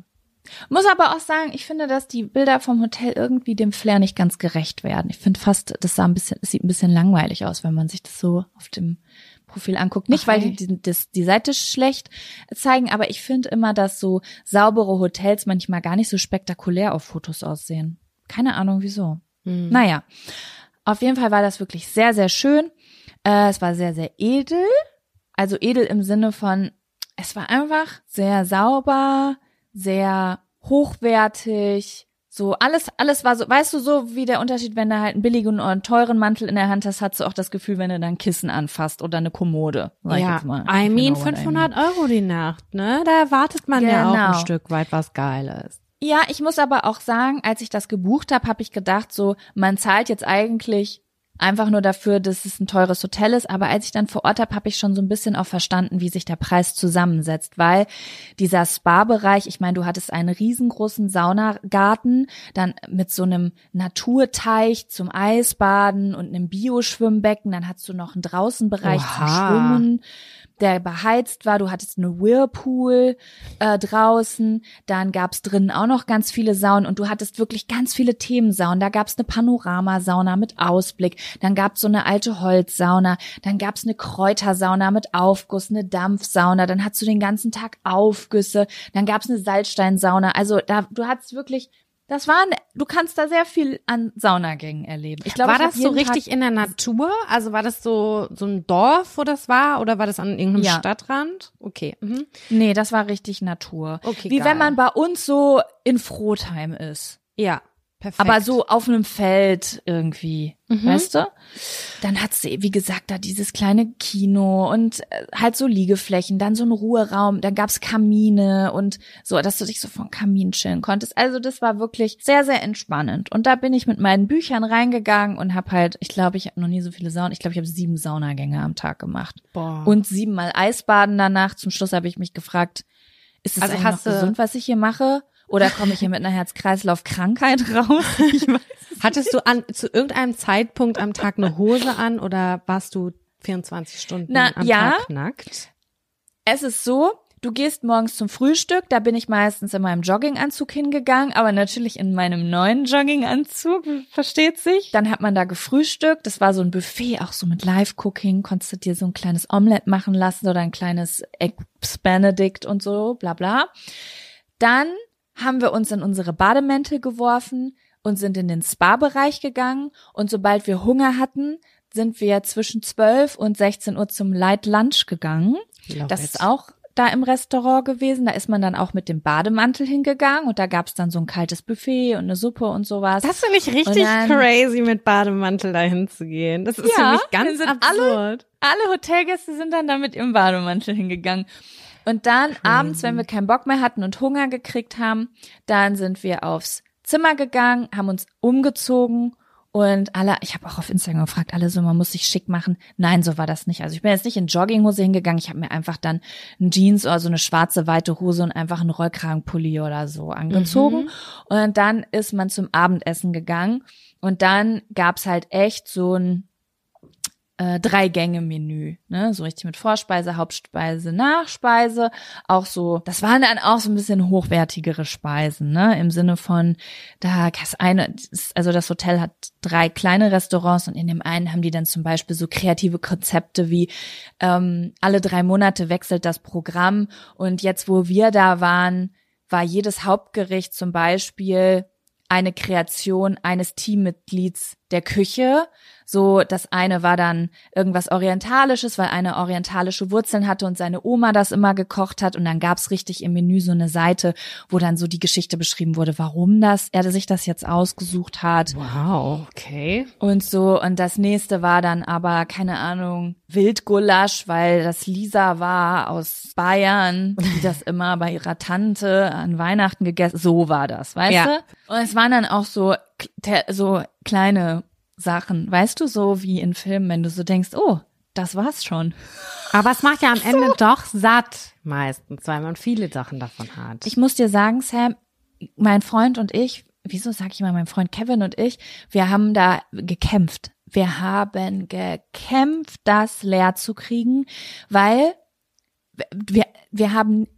[SPEAKER 2] Muss aber auch sagen, ich finde, dass die Bilder vom Hotel irgendwie dem Flair nicht ganz gerecht werden. Ich finde fast, das sah ein bisschen, es sieht ein bisschen langweilig aus, wenn man sich das so auf dem Profil anguckt. Nicht, okay. weil die, die, das, die Seite schlecht zeigen, aber ich finde immer, dass so saubere Hotels manchmal gar nicht so spektakulär auf Fotos aussehen. Keine Ahnung, wieso. Hm. Naja, auf jeden Fall war das wirklich sehr, sehr schön. Äh, es war sehr, sehr edel. Also edel im Sinne von, es war einfach sehr sauber, sehr hochwertig, so alles, alles war so, weißt du, so wie der Unterschied, wenn du halt einen billigen oder einen teuren Mantel in der Hand hast, hast du auch das Gefühl, wenn du dann ein Kissen anfasst oder eine Kommode. Sag
[SPEAKER 1] ja,
[SPEAKER 2] ich jetzt mal.
[SPEAKER 1] I mean fünfhundert Euro die Nacht, ne? Da erwartet man genau. ja auch ein Stück weit was Geiles.
[SPEAKER 2] Ja, ich muss aber auch sagen, als ich das gebucht habe, habe ich gedacht, so, man zahlt jetzt eigentlich einfach nur dafür, dass es ein teures Hotel ist, aber als ich dann vor Ort habe, habe ich schon so ein bisschen auch verstanden, wie sich der Preis zusammensetzt, weil dieser Spa-Bereich, ich meine, du hattest einen riesengroßen Saunagarten, dann mit so einem Naturteich zum Eisbaden und einem Bioschwimmbecken, dann hattest du noch einen Draußenbereich Oha. zum Schwimmen, der beheizt war, du hattest eine Whirlpool äh, draußen, dann gab's drinnen auch noch ganz viele Saunen und du hattest wirklich ganz viele Themensaunen, da gab's eine Panoramasauna mit Ausblick, dann gab's so eine alte Holzsauna, dann gab's eine Kräutersauna mit Aufguss, eine Dampfsauna, dann hattest du den ganzen Tag Aufgüsse, dann gab's eine Salzsteinsauna, also da du hattest wirklich Das waren, du kannst da sehr viel an Saunagängen erleben. Ich glaube,
[SPEAKER 1] war das so richtig Tag in der Natur? Also war das so so ein Dorf, wo das war, oder war das an irgendeinem ja. Stadtrand? Okay. Mhm.
[SPEAKER 2] Nee, das war richtig Natur.
[SPEAKER 1] Okay,
[SPEAKER 2] Wie
[SPEAKER 1] geil.
[SPEAKER 2] wenn man bei uns so in Frotheim ist.
[SPEAKER 1] Ja. Perfekt.
[SPEAKER 2] Aber so auf einem Feld irgendwie,
[SPEAKER 1] mhm.
[SPEAKER 2] weißt du? Dann hat sie, wie gesagt, da dieses kleine Kino und halt so Liegeflächen, dann so ein Ruheraum, dann gab's Kamine und so, dass du dich so vom Kamin chillen konntest. Also das war wirklich sehr, sehr entspannend. Und da bin ich mit meinen Büchern reingegangen und habe halt, ich glaube, ich habe noch nie so viele Saunen, ich glaube, ich habe sieben Saunagänge am Tag gemacht.
[SPEAKER 1] Boah.
[SPEAKER 2] Und siebenmal Eisbaden danach. Zum Schluss habe ich mich gefragt, ist es also eigentlich noch gesund, was ich hier mache? Oder komme ich hier mit einer Herz-Kreislauf-Krankheit raus? Ich weiß es
[SPEAKER 1] Hattest du an zu irgendeinem Zeitpunkt am Tag eine Hose an oder warst du vierundzwanzig Stunden
[SPEAKER 2] Na,
[SPEAKER 1] am
[SPEAKER 2] ja.
[SPEAKER 1] Tag nackt?
[SPEAKER 2] Es ist so, du gehst morgens zum Frühstück, da bin ich meistens in meinem Jogginganzug hingegangen, aber natürlich in meinem neuen Jogginganzug, versteht sich. Dann hat man da gefrühstückt, das war so ein Buffet, auch so mit Live-Cooking, konntest du dir so ein kleines Omelett machen lassen oder ein kleines Eggs Benedict und so, bla bla. Dann haben wir uns in unsere Bademäntel geworfen und sind in den Spa-Bereich gegangen. Und sobald wir Hunger hatten, sind wir zwischen zwölf und sechzehn Uhr zum Light Lunch gegangen.
[SPEAKER 1] Love
[SPEAKER 2] das
[SPEAKER 1] it.
[SPEAKER 2] ist auch da im Restaurant gewesen. Da ist man dann auch mit dem Bademantel hingegangen und da gab's dann so ein kaltes Buffet und eine Suppe und sowas.
[SPEAKER 1] Das finde ich richtig dann, crazy, mit Bademantel dahin zu gehen. Das ist
[SPEAKER 2] ja,
[SPEAKER 1] für mich ganz
[SPEAKER 2] sind
[SPEAKER 1] absurd.
[SPEAKER 2] Alle, alle Hotelgäste sind dann da mit ihrem Bademantel hingegangen. Und dann Crazy. Abends, wenn wir keinen Bock mehr hatten und Hunger gekriegt haben, dann sind wir aufs Zimmer gegangen, haben uns umgezogen und alle, ich habe auch auf Instagram gefragt, alle so, man muss sich schick machen. Nein, so war das nicht. Also ich bin jetzt nicht in Jogginghose hingegangen, ich habe mir einfach dann ein Jeans oder so eine schwarze weite Hose und einfach einen Rollkragenpulli oder so angezogen. Mhm. Und dann ist man zum Abendessen gegangen und dann gab's halt echt so ein Äh, Drei-Gänge-Menü, ne, so richtig mit Vorspeise, Hauptspeise, Nachspeise, auch so, das waren dann auch so ein bisschen hochwertigere Speisen, ne, im Sinne von, da das eine, also das Hotel hat drei kleine Restaurants und in dem einen haben die dann zum Beispiel so kreative Konzepte wie, ähm, alle drei Monate wechselt das Programm und jetzt, wo wir da waren, war jedes Hauptgericht zum Beispiel eine Kreation eines Teammitglieds der Küche. So, das eine war dann irgendwas Orientalisches, weil eine orientalische Wurzeln hatte und seine Oma das immer gekocht hat. Und dann gab's richtig im Menü so eine Seite, wo dann so die Geschichte beschrieben wurde, warum das er sich das jetzt ausgesucht hat.
[SPEAKER 1] Wow, okay.
[SPEAKER 2] Und so, und das nächste war dann aber, keine Ahnung, Wildgulasch, weil das Lisa war aus Bayern, die das immer bei ihrer Tante an Weihnachten gegessen. So war das, weißt
[SPEAKER 1] ja.
[SPEAKER 2] du? Und es waren dann auch so, so kleine Sachen, weißt du, so wie in Filmen, wenn du so denkst, oh, das war's schon.
[SPEAKER 1] Aber es macht ja am Ende so. doch satt meistens, weil man viele Sachen davon hat.
[SPEAKER 2] Ich muss dir sagen, Sam, mein Freund und ich, wieso sage ich mal mein Freund Kevin und ich, wir haben da gekämpft. Wir haben gekämpft, das leer zu kriegen, weil wir wir haben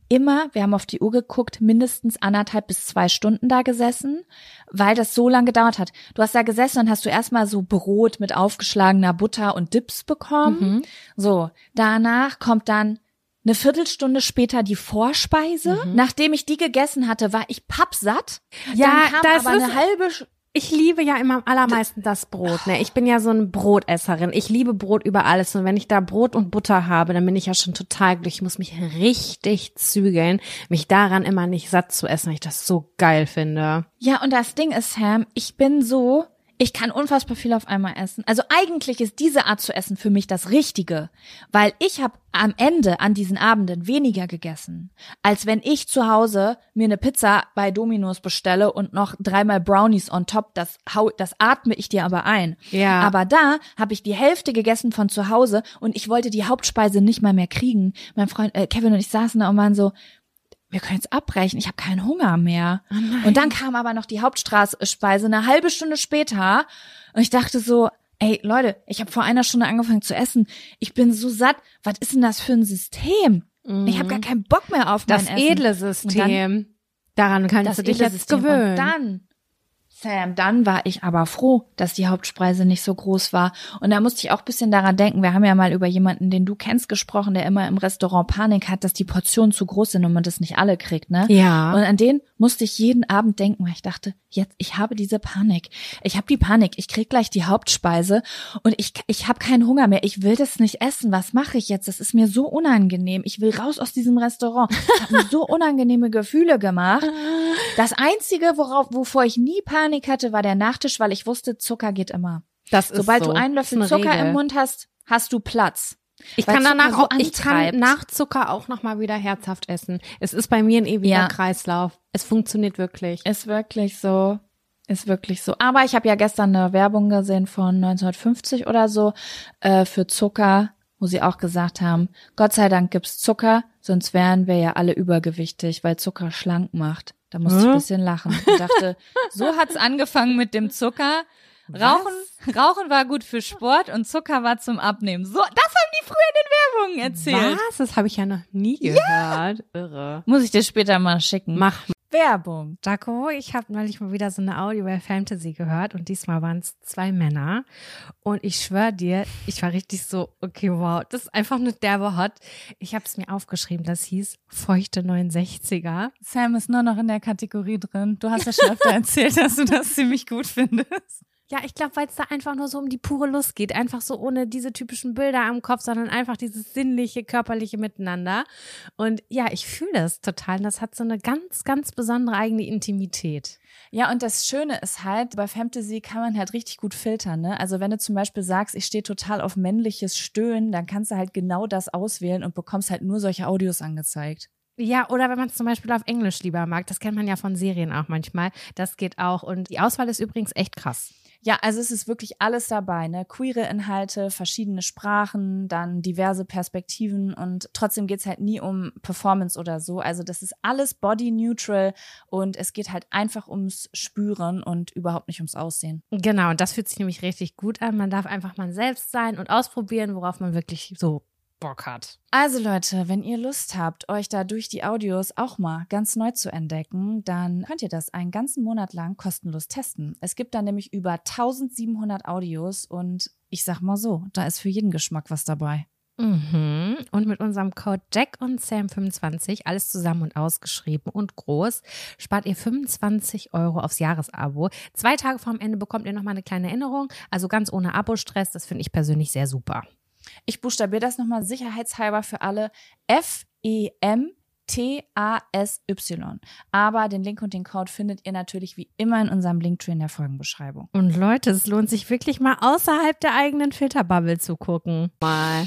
[SPEAKER 2] immer, wir haben auf die Uhr geguckt, mindestens anderthalb bis zwei Stunden da gesessen, weil das so lange gedauert hat. Du hast da gesessen und hast du erstmal so Brot mit aufgeschlagener Butter und Dips bekommen. Mhm. So, danach kommt dann eine Viertelstunde später die Vorspeise. Mhm. Nachdem ich die gegessen hatte, war ich pappsatt.
[SPEAKER 1] Ja,
[SPEAKER 2] dann kam
[SPEAKER 1] das
[SPEAKER 2] aber
[SPEAKER 1] ist,
[SPEAKER 2] eine halbe Sch-
[SPEAKER 1] ich liebe ja immer am allermeisten das Brot, ne? Ich bin ja so eine Brotesserin. Ich liebe Brot über alles. Und wenn ich da Brot und Butter habe, dann bin ich ja schon total glücklich. Ich muss mich richtig zügeln, mich daran immer nicht satt zu essen, weil ich das so geil finde.
[SPEAKER 2] Ja, und das Ding ist, Sam, ich bin so, ich kann unfassbar viel auf einmal essen. Also eigentlich ist diese Art zu essen für mich das Richtige, weil ich habe am Ende an diesen Abenden weniger gegessen, als wenn ich zu Hause mir eine Pizza bei Domino's bestelle und noch dreimal Brownies on top. Das hau, das atme ich dir aber ein.
[SPEAKER 1] Ja.
[SPEAKER 2] Aber da habe ich die Hälfte gegessen von zu Hause und ich wollte die Hauptspeise nicht mal mehr kriegen. Mein Freund äh, Kevin und ich saßen da und waren so, wir können jetzt abbrechen, ich habe keinen Hunger mehr. Oh und dann kam aber noch die Hauptspeise eine halbe Stunde später und ich dachte so, ey Leute, ich habe vor einer Stunde angefangen zu essen. Ich bin so satt. Was ist denn das für ein System? Mhm. Ich habe gar keinen Bock mehr auf mein
[SPEAKER 1] das
[SPEAKER 2] Essen.
[SPEAKER 1] Das edle System. Daran kannst du dich jetzt
[SPEAKER 2] System.
[SPEAKER 1] gewöhnen.
[SPEAKER 2] Und dann Sam, dann war ich aber froh, dass die Hauptspeise nicht so groß war. Und da musste ich auch ein bisschen daran denken, wir haben ja mal über jemanden, den du kennst, gesprochen, der immer im Restaurant Panik hat, dass die Portionen zu groß sind und man das nicht alle kriegt, ne?
[SPEAKER 1] Ja.
[SPEAKER 2] Und an den musste ich jeden Abend denken, weil ich dachte, jetzt, ich habe diese Panik. Ich habe die Panik, ich krieg gleich die Hauptspeise und ich ich habe keinen Hunger mehr. Ich will das nicht essen. Was mache ich jetzt? Das ist mir so unangenehm. Ich will raus aus diesem Restaurant. Ich habe mir so unangenehme Gefühle gemacht. Das Einzige, worauf wovor ich nie Panik hatte, war der Nachtisch, weil ich wusste, Zucker geht immer.
[SPEAKER 1] Das ist
[SPEAKER 2] Sobald
[SPEAKER 1] so.
[SPEAKER 2] du einen Löffel Zucker
[SPEAKER 1] Regel.
[SPEAKER 2] im Mund hast, hast du Platz.
[SPEAKER 1] Ich
[SPEAKER 2] Weil
[SPEAKER 1] kann
[SPEAKER 2] Zucker
[SPEAKER 1] danach
[SPEAKER 2] so
[SPEAKER 1] auch, ich kann
[SPEAKER 2] antreibt.
[SPEAKER 1] nach Zucker auch noch mal wieder herzhaft essen. Es ist bei mir ein ewiger
[SPEAKER 2] Ja.
[SPEAKER 1] Kreislauf. Es funktioniert wirklich.
[SPEAKER 2] Ist wirklich so. Ist wirklich so. Aber ich habe ja gestern eine Werbung gesehen von neunzehnhundertfünfzig oder so äh, für Zucker, wo sie auch gesagt haben, Gott sei Dank gibt's Zucker, sonst wären wir ja alle übergewichtig, weil Zucker schlank macht. Da musste ich ein bisschen lachen. Ich dachte, so hat's angefangen mit dem Zucker. Rauchen, Rauchen war gut für Sport und Zucker war zum Abnehmen. So, das haben die früher in den Werbungen erzählt.
[SPEAKER 1] Was? Das habe ich ja noch nie gehört. Ja. Irre.
[SPEAKER 2] Muss ich dir später mal schicken.
[SPEAKER 1] Mach mal.
[SPEAKER 2] Werbung.
[SPEAKER 1] Jaco, ich habe neulich mal wieder so eine Audio-Fantasy gehört und diesmal waren es zwei Männer und ich schwöre dir, ich war richtig so, okay, wow, das ist einfach nur derbe hot. Ich habe es mir aufgeschrieben, das hieß feuchte neunundsechziger.
[SPEAKER 2] Sam ist nur noch in der Kategorie drin. Du hast ja schon öfter erzählt, dass du das ziemlich gut findest.
[SPEAKER 1] Ja, ich glaube, weil es da einfach nur so um die pure Lust geht. Einfach so ohne diese typischen Bilder am Kopf, sondern einfach dieses sinnliche, körperliche Miteinander. Und ja, ich fühle das total. Das hat so eine ganz, ganz besondere eigene Intimität.
[SPEAKER 2] Ja, und das Schöne ist halt, bei Fantasy kann man halt richtig gut filtern, ne? Also wenn du zum Beispiel sagst, ich stehe total auf männliches Stöhnen, dann kannst du halt genau das auswählen und bekommst halt nur solche Audios angezeigt.
[SPEAKER 1] Ja, oder wenn man es zum Beispiel auf Englisch lieber mag, das kennt man ja von Serien auch manchmal, das geht auch. Und die Auswahl ist übrigens echt krass.
[SPEAKER 2] Ja, also es ist wirklich alles dabei, ne? Queere Inhalte, verschiedene Sprachen, dann diverse Perspektiven und trotzdem geht's halt nie um Performance oder so. Also das ist alles body neutral und es geht halt einfach ums Spüren und überhaupt nicht ums Aussehen.
[SPEAKER 1] Genau, und das fühlt sich nämlich richtig gut an. Man darf einfach mal selbst sein und ausprobieren, worauf man wirklich so Bock hat.
[SPEAKER 2] Also Leute, wenn ihr Lust habt, euch da durch die Audios auch mal ganz neu zu entdecken, dann könnt ihr das einen ganzen Monat lang kostenlos testen. Es gibt da nämlich über eintausendsiebenhundert Audios und ich sag mal so, da ist für jeden Geschmack was dabei.
[SPEAKER 1] Mhm. Und mit unserem Code Jack und Sam fünfundzwanzig, alles zusammen und ausgeschrieben und groß, spart ihr fünfundzwanzig Euro aufs Jahresabo. Zwei Tage vorm Ende bekommt ihr nochmal eine kleine Erinnerung, also ganz ohne Abo-Stress. Das finde ich persönlich sehr super.
[SPEAKER 2] Ich buchstabiere das nochmal sicherheitshalber für alle. F E M T A S Y. Aber den Link und den Code findet ihr natürlich wie immer in unserem Linktree in der Folgenbeschreibung.
[SPEAKER 1] Und Leute, es lohnt sich wirklich mal außerhalb der eigenen Filterbubble zu gucken. Mal.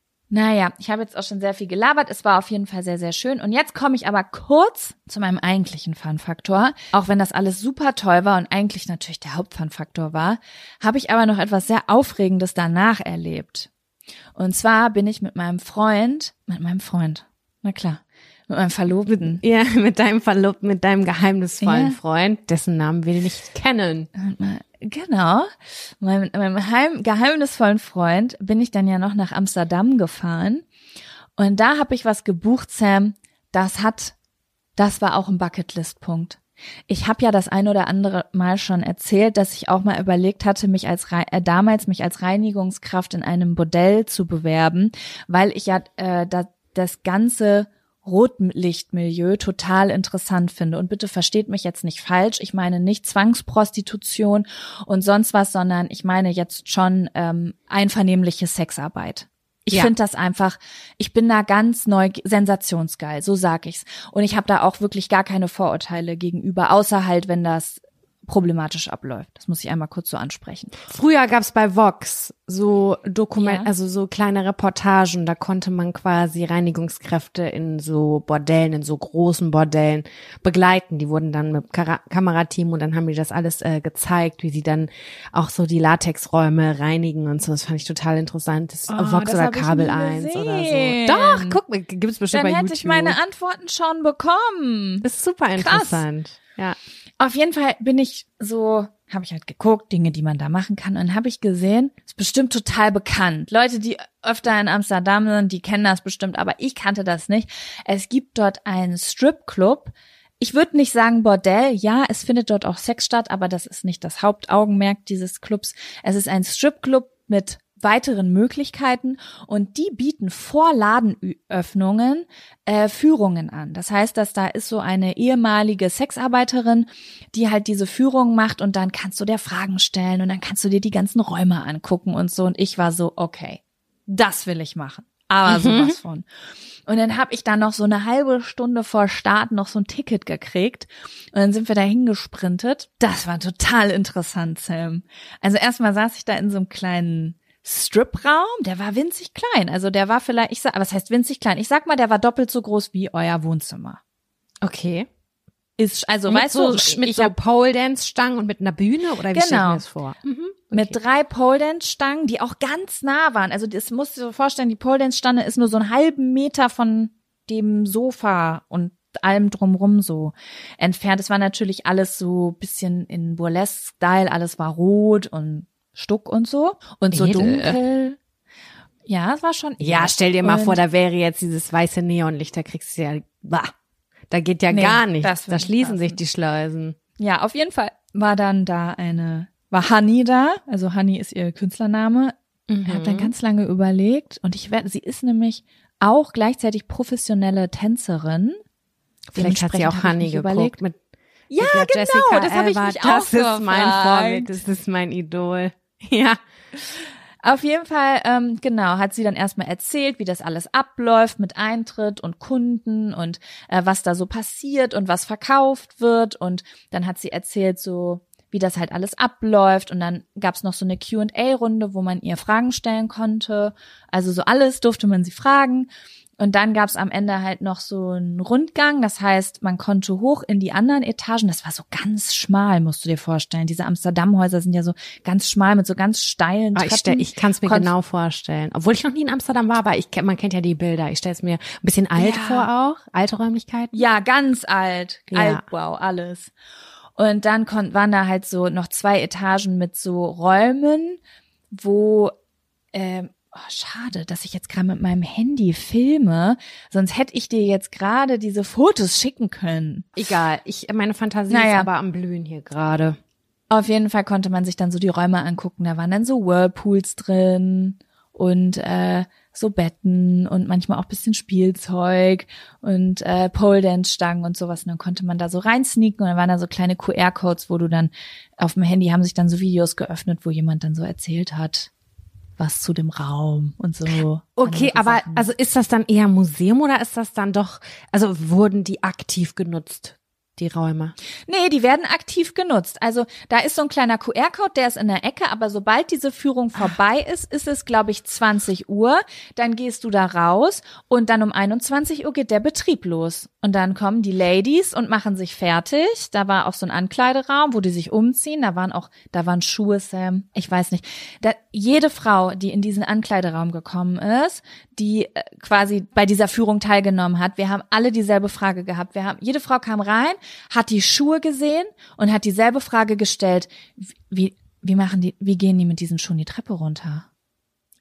[SPEAKER 2] Naja, ich habe jetzt auch schon sehr viel gelabert. Es war auf jeden Fall sehr, sehr schön. Und jetzt komme ich aber kurz zu meinem eigentlichen Fun-Faktor. Auch wenn das alles super toll war und eigentlich natürlich der Haupt-Fun-Faktor war, habe ich aber noch etwas sehr Aufregendes danach erlebt. Und zwar bin ich mit meinem Freund, mit meinem Freund, na klar, mit meinem Verlobten.
[SPEAKER 1] Ja, mit deinem Verlobten, mit deinem geheimnisvollen
[SPEAKER 2] Ja.
[SPEAKER 1] Freund, dessen Namen wir nicht kennen.
[SPEAKER 2] Genau, mit meinem heim, geheimnisvollen Freund bin ich dann ja noch nach Amsterdam gefahren. Und da habe ich was gebucht, Sam, das hat, das war auch ein Bucketlist-Punkt. Ich habe ja das ein oder andere Mal schon erzählt, dass ich auch mal überlegt hatte, mich als äh, damals mich als Reinigungskraft in einem Bordell zu bewerben, weil ich ja äh, da, das ganze Rotlichtmilieu total interessant finde. Und bitte versteht mich jetzt nicht falsch. Ich meine nicht Zwangsprostitution und sonst was, sondern ich meine jetzt schon ähm, einvernehmliche Sexarbeit. Ich ja. finde das einfach, ich bin da ganz neu, sensationsgeil, so sag ich's. Und ich habe da auch wirklich gar keine Vorurteile gegenüber, außer halt, wenn das problematisch abläuft. Das muss ich einmal kurz so ansprechen.
[SPEAKER 1] Früher gab's bei Vox so Dokument,
[SPEAKER 2] Ja.
[SPEAKER 1] also so kleine Reportagen, da konnte man quasi Reinigungskräfte in so Bordellen, in so großen Bordellen begleiten. Die wurden dann mit Kara- Kamerateam und dann haben die das alles äh, gezeigt, wie sie dann auch so die Latexräume reinigen und so. Das fand ich total interessant. Das ist
[SPEAKER 2] Oh,
[SPEAKER 1] Vox
[SPEAKER 2] das
[SPEAKER 1] oder
[SPEAKER 2] hab ich
[SPEAKER 1] Kabel
[SPEAKER 2] nie
[SPEAKER 1] eins oder so.
[SPEAKER 2] gesehen.
[SPEAKER 1] Doch, guck mal, gibt's bestimmt
[SPEAKER 2] Dann
[SPEAKER 1] bei
[SPEAKER 2] hätte
[SPEAKER 1] YouTube.
[SPEAKER 2] ich meine Antworten schon bekommen.
[SPEAKER 1] Das ist super interessant. Ja.
[SPEAKER 2] Auf jeden Fall bin ich so, habe ich halt geguckt, Dinge, die man da machen kann. Und dann habe ich gesehen, ist bestimmt total bekannt. Leute, die öfter in Amsterdam sind, die kennen das bestimmt, aber ich kannte das nicht. Es gibt dort einen Stripclub. Ich würde nicht sagen Bordell. Ja, es findet dort auch Sex statt, aber das ist nicht das Hauptaugenmerk dieses Clubs. Es ist ein Stripclub mit weiteren Möglichkeiten und die bieten vor Ladenöffnungen äh, Führungen an. Das heißt, dass da ist so eine ehemalige Sexarbeiterin, die halt diese Führung macht und dann kannst du dir Fragen stellen und dann kannst du dir die ganzen Räume angucken und so. Und ich war so, okay, das will ich machen. Aber sowas von. Und dann habe ich da noch so eine halbe Stunde vor Start noch so ein Ticket gekriegt und dann sind wir da hingesprintet. Das war total interessant, Sam. Also erstmal saß ich da in so einem kleinen Strip-Raum, der war winzig klein. Also der war vielleicht, ich sag, was heißt winzig klein? Ich sag mal, der war doppelt so groß wie euer Wohnzimmer.
[SPEAKER 1] Okay.
[SPEAKER 2] Ist, also
[SPEAKER 1] mit
[SPEAKER 2] weißt
[SPEAKER 1] so,
[SPEAKER 2] du,
[SPEAKER 1] mit
[SPEAKER 2] ich
[SPEAKER 1] so
[SPEAKER 2] hab,
[SPEAKER 1] Pole-Dance-Stangen und mit einer Bühne oder wie
[SPEAKER 2] Genau.
[SPEAKER 1] stell ich mir das vor? Mhm. Okay.
[SPEAKER 2] mit drei Pole-Dance-Stangen, die auch ganz nah waren. Also das musst du dir vorstellen, die Pole-Dance-Stange ist nur so einen halben Meter von dem Sofa und allem drumrum so entfernt. Es war natürlich alles so bisschen in Burlesque-Style, alles war rot und Stuck und so und so
[SPEAKER 1] Edel.
[SPEAKER 2] dunkel. Ja, es war schon.
[SPEAKER 1] Ja, stell dir mal
[SPEAKER 2] und
[SPEAKER 1] vor, da wäre jetzt dieses weiße Neonlicht, da kriegst du ja, bah, da geht ja
[SPEAKER 2] Nee,
[SPEAKER 1] gar nichts,
[SPEAKER 2] das will
[SPEAKER 1] da
[SPEAKER 2] nicht
[SPEAKER 1] schließen
[SPEAKER 2] passen.
[SPEAKER 1] sich die Schleusen.
[SPEAKER 2] Ja, auf jeden Fall war dann da eine, war Honey da, also Honey ist ihr Künstlername.
[SPEAKER 1] Mhm.
[SPEAKER 2] Ich habe dann ganz lange überlegt und ich werde, sie ist nämlich auch gleichzeitig professionelle Tänzerin.
[SPEAKER 1] Vielleicht hat sie auch
[SPEAKER 2] Dementsprechend hab
[SPEAKER 1] Honey
[SPEAKER 2] ich mich
[SPEAKER 1] geguckt
[SPEAKER 2] überlegt.
[SPEAKER 1] mit,
[SPEAKER 2] Ja,
[SPEAKER 1] mit der
[SPEAKER 2] genau,
[SPEAKER 1] Jessica
[SPEAKER 2] das habe ich
[SPEAKER 1] Alba.
[SPEAKER 2] mich
[SPEAKER 1] Das
[SPEAKER 2] auch
[SPEAKER 1] ist mein
[SPEAKER 2] gefragt.
[SPEAKER 1] Vorbild, das ist mein Idol. Ja.
[SPEAKER 2] Auf jeden Fall, ähm, genau, hat sie dann erstmal erzählt, wie das alles abläuft mit Eintritt und Kunden und äh, was da so passiert und was verkauft wird. Und dann hat sie erzählt so, wie das halt alles abläuft. Und dann gab's noch so eine Q and A-Runde, wo man ihr Fragen stellen konnte. Also so alles durfte man sie fragen. Und dann gab's am Ende halt noch so einen Rundgang. Das heißt, man konnte hoch in die anderen Etagen. Das war so ganz schmal, musst du dir vorstellen. Diese Amsterdam-Häuser sind ja so ganz schmal mit so ganz steilen
[SPEAKER 1] Ah,
[SPEAKER 2] Treppen.
[SPEAKER 1] ich stell, ich kann es mir
[SPEAKER 2] Konnt-
[SPEAKER 1] genau vorstellen. Obwohl ich noch nie in Amsterdam war, aber ich kenn- man kennt ja die Bilder. Ich stelle es mir ein bisschen alt
[SPEAKER 2] Ja.
[SPEAKER 1] vor auch. Alte Räumlichkeiten.
[SPEAKER 2] Ja, ganz alt.
[SPEAKER 1] Ja.
[SPEAKER 2] Altbau, alles. Und dann kon- waren da halt so noch zwei Etagen mit so Räumen, wo, ähm, oh, schade, dass ich jetzt gerade mit meinem Handy filme, sonst hätte ich dir jetzt gerade diese Fotos schicken können.
[SPEAKER 1] Egal. Ich, meine Fantasie
[SPEAKER 2] Naja.
[SPEAKER 1] ist aber am Blühen hier gerade.
[SPEAKER 2] Auf jeden Fall konnte man sich dann so die Räume angucken. Da waren dann so Whirlpools drin und äh, so Betten und manchmal auch bisschen Spielzeug und äh, Pole-Dance-Stangen und sowas. Und dann konnte man da so reinsneaken und dann waren da so kleine Q R-Codes, wo du dann auf dem Handy haben sich dann so Videos geöffnet, wo jemand dann so erzählt hat, was zu dem Raum und so.
[SPEAKER 1] Okay,
[SPEAKER 2] andere
[SPEAKER 1] aber
[SPEAKER 2] Sachen.
[SPEAKER 1] also ist das dann eher Museum oder ist das dann doch, also wurden die aktiv genutzt, die Räume?
[SPEAKER 2] Nee, die werden aktiv genutzt. Also da ist so ein kleiner Q R-Code, der ist in der Ecke, aber sobald diese Führung vorbei ist, ist es, glaube ich, zwanzig Uhr. Dann gehst du da raus und dann um einundzwanzig Uhr geht der Betrieb los. Und dann kommen die Ladies und machen sich fertig. Da war auch so ein Ankleideraum, wo die sich umziehen. Da waren auch, da waren Schuhe, Sam. Ich weiß nicht. Da, jede Frau, die in diesen Ankleideraum gekommen ist, die äh, quasi bei dieser Führung teilgenommen hat, wir haben alle dieselbe Frage gehabt. Wir haben, jede Frau kam rein, hat die Schuhe gesehen und hat dieselbe Frage gestellt. Wie, wie machen die, wie gehen die mit diesen Schuhen die Treppe runter?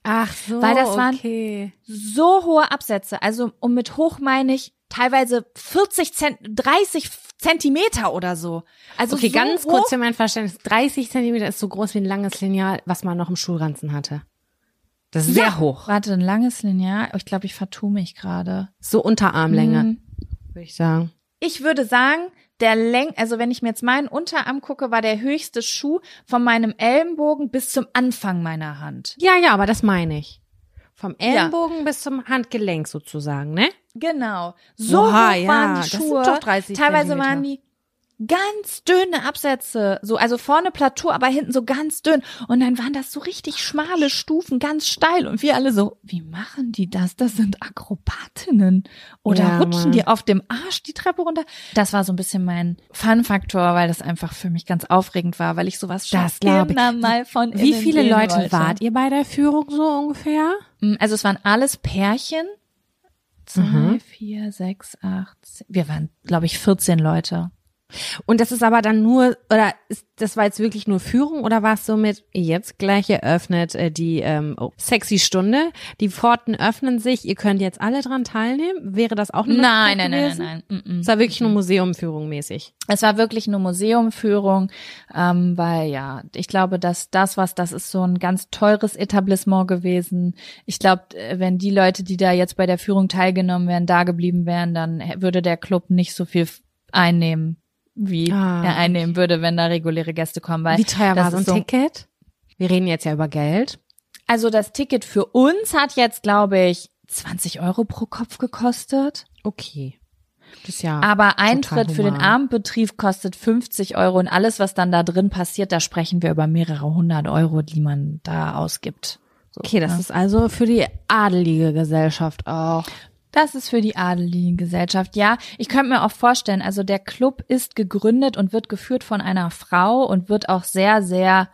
[SPEAKER 1] Ach so,
[SPEAKER 2] weil das waren
[SPEAKER 1] okay.
[SPEAKER 2] so hohe Absätze. Also und mit hoch meine ich teilweise vierzig Zent, dreißig Zentimeter oder so. Also
[SPEAKER 1] Okay,
[SPEAKER 2] so
[SPEAKER 1] ganz
[SPEAKER 2] hoch.
[SPEAKER 1] kurz für mein Verständnis. dreißig Zentimeter ist so groß wie ein langes Lineal, was man noch im Schulranzen hatte. Das ist
[SPEAKER 2] Ja.
[SPEAKER 1] sehr hoch.
[SPEAKER 2] Warte, ein langes Lineal. Ich glaube, ich vertue mich gerade.
[SPEAKER 1] So Unterarmlänge,
[SPEAKER 2] Hm.
[SPEAKER 1] würde ich sagen.
[SPEAKER 2] Ich würde sagen, der Läng, also wenn ich mir jetzt meinen Unterarm gucke, war der höchste Schuh von meinem Ellenbogen bis zum Anfang meiner Hand.
[SPEAKER 1] Ja, ja, aber das meine ich. Vom Ellenbogen bis zum Handgelenk sozusagen, ne?
[SPEAKER 2] Genau. So
[SPEAKER 1] Oha,
[SPEAKER 2] hoch
[SPEAKER 1] ja,
[SPEAKER 2] waren die
[SPEAKER 1] das sind
[SPEAKER 2] Schuhe.
[SPEAKER 1] doch dreißig
[SPEAKER 2] Teilweise
[SPEAKER 1] Zentimeter.
[SPEAKER 2] waren die ganz dünne Absätze, so also vorne Plateau, aber hinten so ganz dünn. Und dann waren das so richtig schmale Stufen, ganz steil. Und wir alle so, wie machen die das? Das sind Akrobatinnen. Oder
[SPEAKER 1] Ja,
[SPEAKER 2] rutschen
[SPEAKER 1] Mann.
[SPEAKER 2] die auf dem Arsch die Treppe runter? Das war so ein bisschen mein Fun-Faktor, weil das einfach für mich ganz aufregend war, weil ich sowas schon
[SPEAKER 1] Das glaub ich.
[SPEAKER 2] immer mal von
[SPEAKER 1] Wie
[SPEAKER 2] innen
[SPEAKER 1] viele
[SPEAKER 2] sehen
[SPEAKER 1] Leute
[SPEAKER 2] wollte.
[SPEAKER 1] wart ihr bei der Führung so ungefähr?
[SPEAKER 2] Also es waren alles Pärchen. Zwei,
[SPEAKER 1] Mhm.
[SPEAKER 2] vier, sechs, acht, zehn. Wir waren, glaube ich, vierzehn Leute.
[SPEAKER 1] Und das ist aber dann nur, oder ist, das war jetzt wirklich nur Führung oder war es so mit, jetzt gleich eröffnet äh, die ähm, oh, sexy Stunde, die Pforten öffnen sich, ihr könnt jetzt alle dran teilnehmen? Wäre das auch eine
[SPEAKER 2] Nein,
[SPEAKER 1] Möglichkeit
[SPEAKER 2] nein, nein,
[SPEAKER 1] gewesen?
[SPEAKER 2] nein, nein. Mm-mm.
[SPEAKER 1] Es war wirklich nur Museumführung mäßig.
[SPEAKER 2] Es war wirklich eine Museumführung, ähm, weil ja, ich glaube, dass das, was das ist, so ein ganz teures Etablissement gewesen. Ich glaube, wenn die Leute, die da jetzt bei der Führung teilgenommen wären, da geblieben wären, dann würde der Club nicht so viel einnehmen, wie
[SPEAKER 1] Ah,
[SPEAKER 2] er einnehmen würde, wenn da reguläre Gäste kommen. Weil
[SPEAKER 1] Wie teuer
[SPEAKER 2] das
[SPEAKER 1] war so ein
[SPEAKER 2] ist
[SPEAKER 1] Ticket? Wir reden jetzt ja über Geld.
[SPEAKER 2] Also das Ticket für uns hat jetzt, glaube ich, zwanzig Euro pro Kopf gekostet.
[SPEAKER 1] Okay. Das ist ja
[SPEAKER 2] Aber Eintritt für den
[SPEAKER 1] human.
[SPEAKER 2] Abendbetrieb kostet fünfzig Euro und alles, was dann da drin passiert, da sprechen wir über mehrere hundert Euro, die man da ausgibt. So,
[SPEAKER 1] Okay, das
[SPEAKER 2] ne?
[SPEAKER 1] ist also für die adelige Gesellschaft auch.
[SPEAKER 2] Das ist für die adelige Gesellschaft. Ja, ich könnte mir auch vorstellen, also der Club ist gegründet und wird geführt von einer Frau und wird auch sehr, sehr,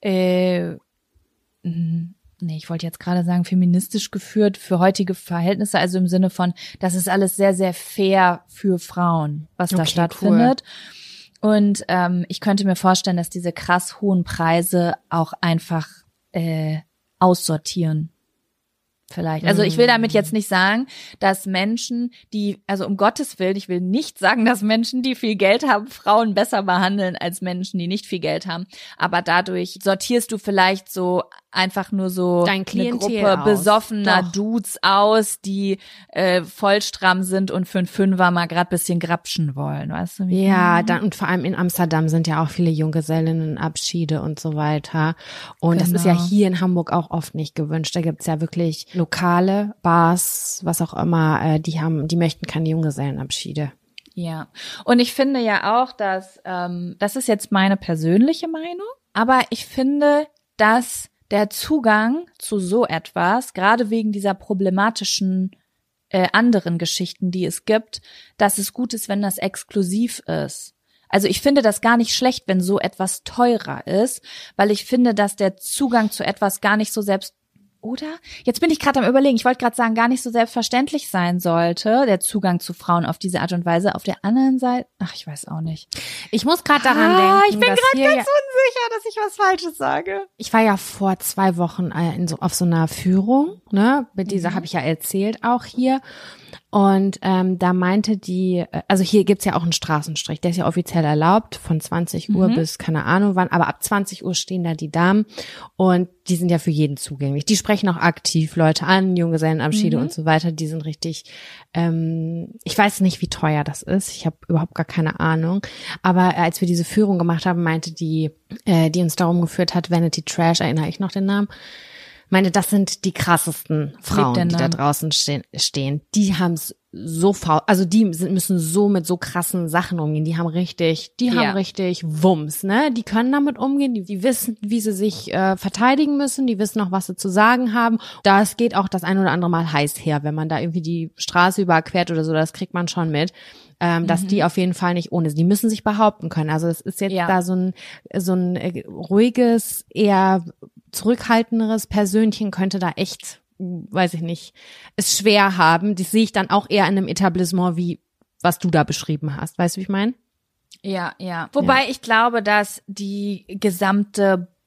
[SPEAKER 2] äh, mh, nee, ich wollte jetzt gerade sagen, feministisch geführt für heutige Verhältnisse, also im Sinne von, das ist alles sehr, sehr fair für Frauen, was da
[SPEAKER 1] Okay,
[SPEAKER 2] stattfindet. Und ähm, ich könnte mir vorstellen, dass diese krass hohen Preise auch einfach äh, aussortieren. Vielleicht. Also ich will damit jetzt nicht sagen, dass Menschen, die, also um Gottes Willen, ich will nicht sagen, dass Menschen, die viel Geld haben, Frauen besser behandeln als Menschen, die nicht viel Geld haben. Aber dadurch sortierst du vielleicht so einfach nur so
[SPEAKER 1] Dein
[SPEAKER 2] eine
[SPEAKER 1] Klientel
[SPEAKER 2] Gruppe
[SPEAKER 1] aus.
[SPEAKER 2] besoffener
[SPEAKER 1] Doch.
[SPEAKER 2] Dudes aus, die äh, voll stramm sind und für einen Fünfer mal grad bisschen grapschen wollen, weißt du? Wie ich
[SPEAKER 1] Ja,
[SPEAKER 2] meine?
[SPEAKER 1] dann und vor allem in Amsterdam sind ja auch viele Junggesellinnenabschiede und so weiter. Und das ist ja
[SPEAKER 2] Genau.
[SPEAKER 1] hier in Hamburg auch oft nicht gewünscht. Da gibt's ja wirklich Lokale, Bars, was auch immer, äh, die haben, die möchten keine Junggesellenabschiede.
[SPEAKER 2] Ja, und ich finde ja auch, dass, ähm, das ist jetzt meine persönliche Meinung, aber ich finde, dass der Zugang zu so etwas, gerade wegen dieser problematischen äh, anderen Geschichten, die es gibt, dass es gut ist, wenn das exklusiv ist. Also ich finde das gar nicht schlecht, wenn so etwas teurer ist, weil ich finde, dass der Zugang zu etwas gar nicht so selbst Oder? Jetzt bin ich gerade am Überlegen. Ich wollte gerade sagen, gar nicht so selbstverständlich sein sollte, der Zugang zu Frauen auf diese Art und Weise. Auf der anderen Seite, ach, ich weiß auch nicht.
[SPEAKER 1] Ich muss gerade daran
[SPEAKER 2] Ah,
[SPEAKER 1] denken,
[SPEAKER 2] ich bin
[SPEAKER 1] dass
[SPEAKER 2] gerade
[SPEAKER 1] hier
[SPEAKER 2] ganz
[SPEAKER 1] ja,
[SPEAKER 2] unsicher, dass ich was Falsches sage.
[SPEAKER 1] ich war ja vor zwei Wochen äh, in so, auf so einer Führung, ne, mit dieser habe ich ja erzählt auch hier. Und ähm, da meinte die, äh, also hier gibt's ja auch einen Straßenstrich, der ist ja offiziell erlaubt, von zwanzig Uhr bis keine Ahnung wann, aber ab zwanzig Uhr stehen da die Damen und die sind ja für jeden zugänglich. Die sprechen auch aktiv Leute an, Junggesellenabschiede
[SPEAKER 2] Mhm.
[SPEAKER 1] und so weiter, die sind richtig, ähm, ich weiß nicht, wie teuer das ist, ich habe überhaupt gar keine Ahnung, aber äh, als wir diese Führung gemacht haben, meinte die, äh, die uns darum geführt hat, Vanity Trash, erinnere ich noch den Namen, meine, das sind die krassesten Frauen,
[SPEAKER 2] den
[SPEAKER 1] die da
[SPEAKER 2] Namen.
[SPEAKER 1] draußen stehen. stehen. Die haben es so faul, also die sind, müssen so mit so krassen Sachen umgehen. Die haben richtig, die
[SPEAKER 2] Ja.
[SPEAKER 1] haben richtig Wumms, ne? Die können damit umgehen, die, die wissen, wie sie sich äh, verteidigen müssen, die wissen auch, was sie zu sagen haben. Das geht auch das ein oder andere Mal heiß her, wenn man da irgendwie die Straße überquert oder so, das kriegt man schon mit. Ähm, dass die auf jeden Fall nicht ohne sind. Die müssen sich behaupten können. Also es ist jetzt
[SPEAKER 2] Ja.
[SPEAKER 1] da so ein so ein äh, ruhiges, eher zurückhaltenderes Persönchen könnte da echt, weiß ich nicht, es schwer haben. Das sehe ich dann auch eher in einem Etablissement, wie was du da beschrieben hast. Weißt du, wie ich meine?
[SPEAKER 2] Ja, ja. Wobei ich glaube, dass die gesamte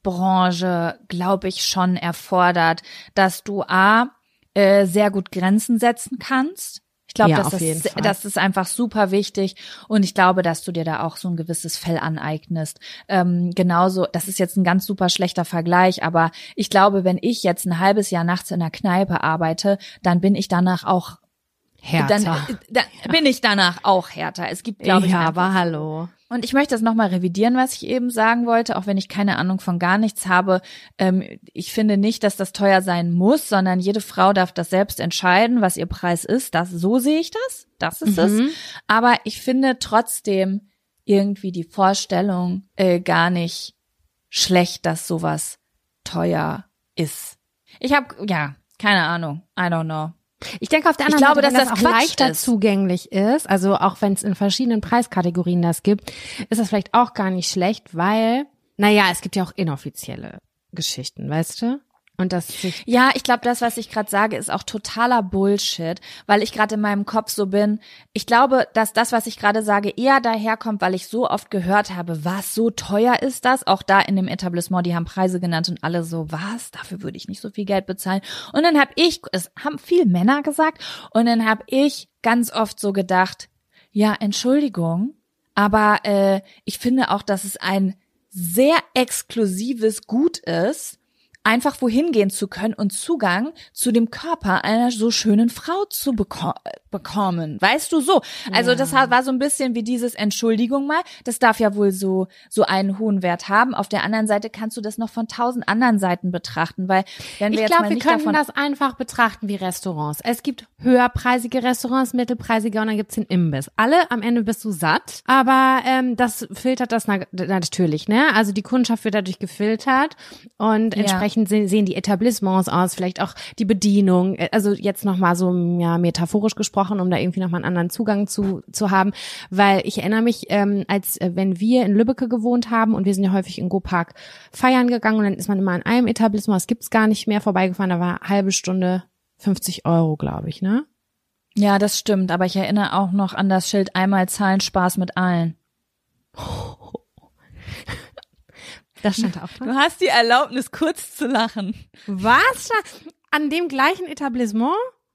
[SPEAKER 2] Branche, glaube ich, schon erfordert, dass du A, äh, sehr gut Grenzen setzen kannst. Ich glaube,
[SPEAKER 1] Ja,
[SPEAKER 2] dass
[SPEAKER 1] auf
[SPEAKER 2] das,
[SPEAKER 1] jeden Fall.
[SPEAKER 2] das ist einfach super wichtig und ich glaube, dass du dir da auch so ein gewisses Fell aneignest. Ähm, genauso, das ist jetzt ein ganz super schlechter Vergleich, aber ich glaube, wenn ich jetzt ein halbes Jahr nachts in der Kneipe arbeite, dann bin ich danach auch
[SPEAKER 1] Härter.
[SPEAKER 2] Dann, dann bin ich danach auch härter. Es gibt, glaube ich,
[SPEAKER 1] ja,
[SPEAKER 2] einfach
[SPEAKER 1] aber
[SPEAKER 2] so.
[SPEAKER 1] hallo.
[SPEAKER 2] Und ich möchte das nochmal revidieren, was ich eben sagen wollte, auch wenn ich keine Ahnung von gar nichts habe. Ähm, ich finde nicht, dass das teuer sein muss, sondern jede Frau darf das selbst entscheiden, was ihr Preis ist. Das, so sehe ich das. Das ist
[SPEAKER 1] Mhm.
[SPEAKER 2] es. Aber ich finde trotzdem irgendwie die Vorstellung äh, gar nicht schlecht, dass sowas teuer ist. Ich habe, ja, keine Ahnung. I don't know.
[SPEAKER 1] Ich denke auf der
[SPEAKER 2] Ich
[SPEAKER 1] anderen
[SPEAKER 2] glaube,
[SPEAKER 1] Seite, wenn
[SPEAKER 2] dass
[SPEAKER 1] das
[SPEAKER 2] das
[SPEAKER 1] auch
[SPEAKER 2] Quatsch
[SPEAKER 1] leichter
[SPEAKER 2] ist.
[SPEAKER 1] zugänglich ist, also auch wenn es in verschiedenen Preiskategorien das gibt, ist das vielleicht auch gar nicht schlecht, weil, naja, es gibt ja auch inoffizielle Geschichten, weißt du? Und das sich
[SPEAKER 2] Ja, ich glaube, das, was ich gerade sage, ist auch totaler Bullshit, weil ich gerade in meinem Kopf so bin. Ich glaube, dass das, was ich gerade sage, eher daherkommt, weil ich so oft gehört habe, was, so teuer ist das? Auch da in dem Etablissement, die haben Preise genannt und alle so, was? Dafür würde ich nicht so viel Geld bezahlen. Und dann habe ich, es haben viel Männer gesagt, und dann habe ich ganz oft so gedacht, ja, Entschuldigung, aber äh, ich finde auch, dass es ein sehr exklusives Gut ist, einfach wohin gehen zu können und Zugang zu dem Körper einer so schönen Frau zu beko- bekommen. Weißt du, so. Also
[SPEAKER 1] Ja.
[SPEAKER 2] das war so ein bisschen wie dieses Entschuldigung mal. Das darf ja wohl so so einen hohen Wert haben. Auf der anderen Seite kannst du das noch von tausend anderen Seiten betrachten, weil wenn wir
[SPEAKER 1] Ich
[SPEAKER 2] jetzt
[SPEAKER 1] glaube,
[SPEAKER 2] mal
[SPEAKER 1] wir
[SPEAKER 2] nicht
[SPEAKER 1] können
[SPEAKER 2] davon
[SPEAKER 1] das einfach betrachten wie Restaurants. Es gibt höherpreisige Restaurants, mittelpreisige und dann gibt's den Imbiss. Alle, am Ende bist du satt, aber ähm, das filtert das na- natürlich, ne? Also die Kundschaft wird dadurch gefiltert und
[SPEAKER 2] Ja.
[SPEAKER 1] entsprechend sehen, sehen die Etablissements aus, vielleicht auch die Bedienung. Also jetzt nochmal so ja metaphorisch gesprochen, um da irgendwie nochmal einen anderen Zugang zu zu haben, weil ich erinnere mich, ähm, als äh, wenn wir in Lübbecke gewohnt haben und wir sind ja häufig in Go-Park feiern gegangen und dann ist man immer in einem Etablissement, das gibt's gar nicht mehr, vorbeigefahren, da war eine halbe Stunde fünfzig Euro, glaube ich, ne?
[SPEAKER 2] Ja, das stimmt, aber ich erinnere auch noch an das Schild einmal zahlen, Spaß mit allen.
[SPEAKER 1] Das stand da auch dran.
[SPEAKER 2] Du hast die Erlaubnis, kurz zu lachen.
[SPEAKER 1] Was? An dem gleichen Etablissement?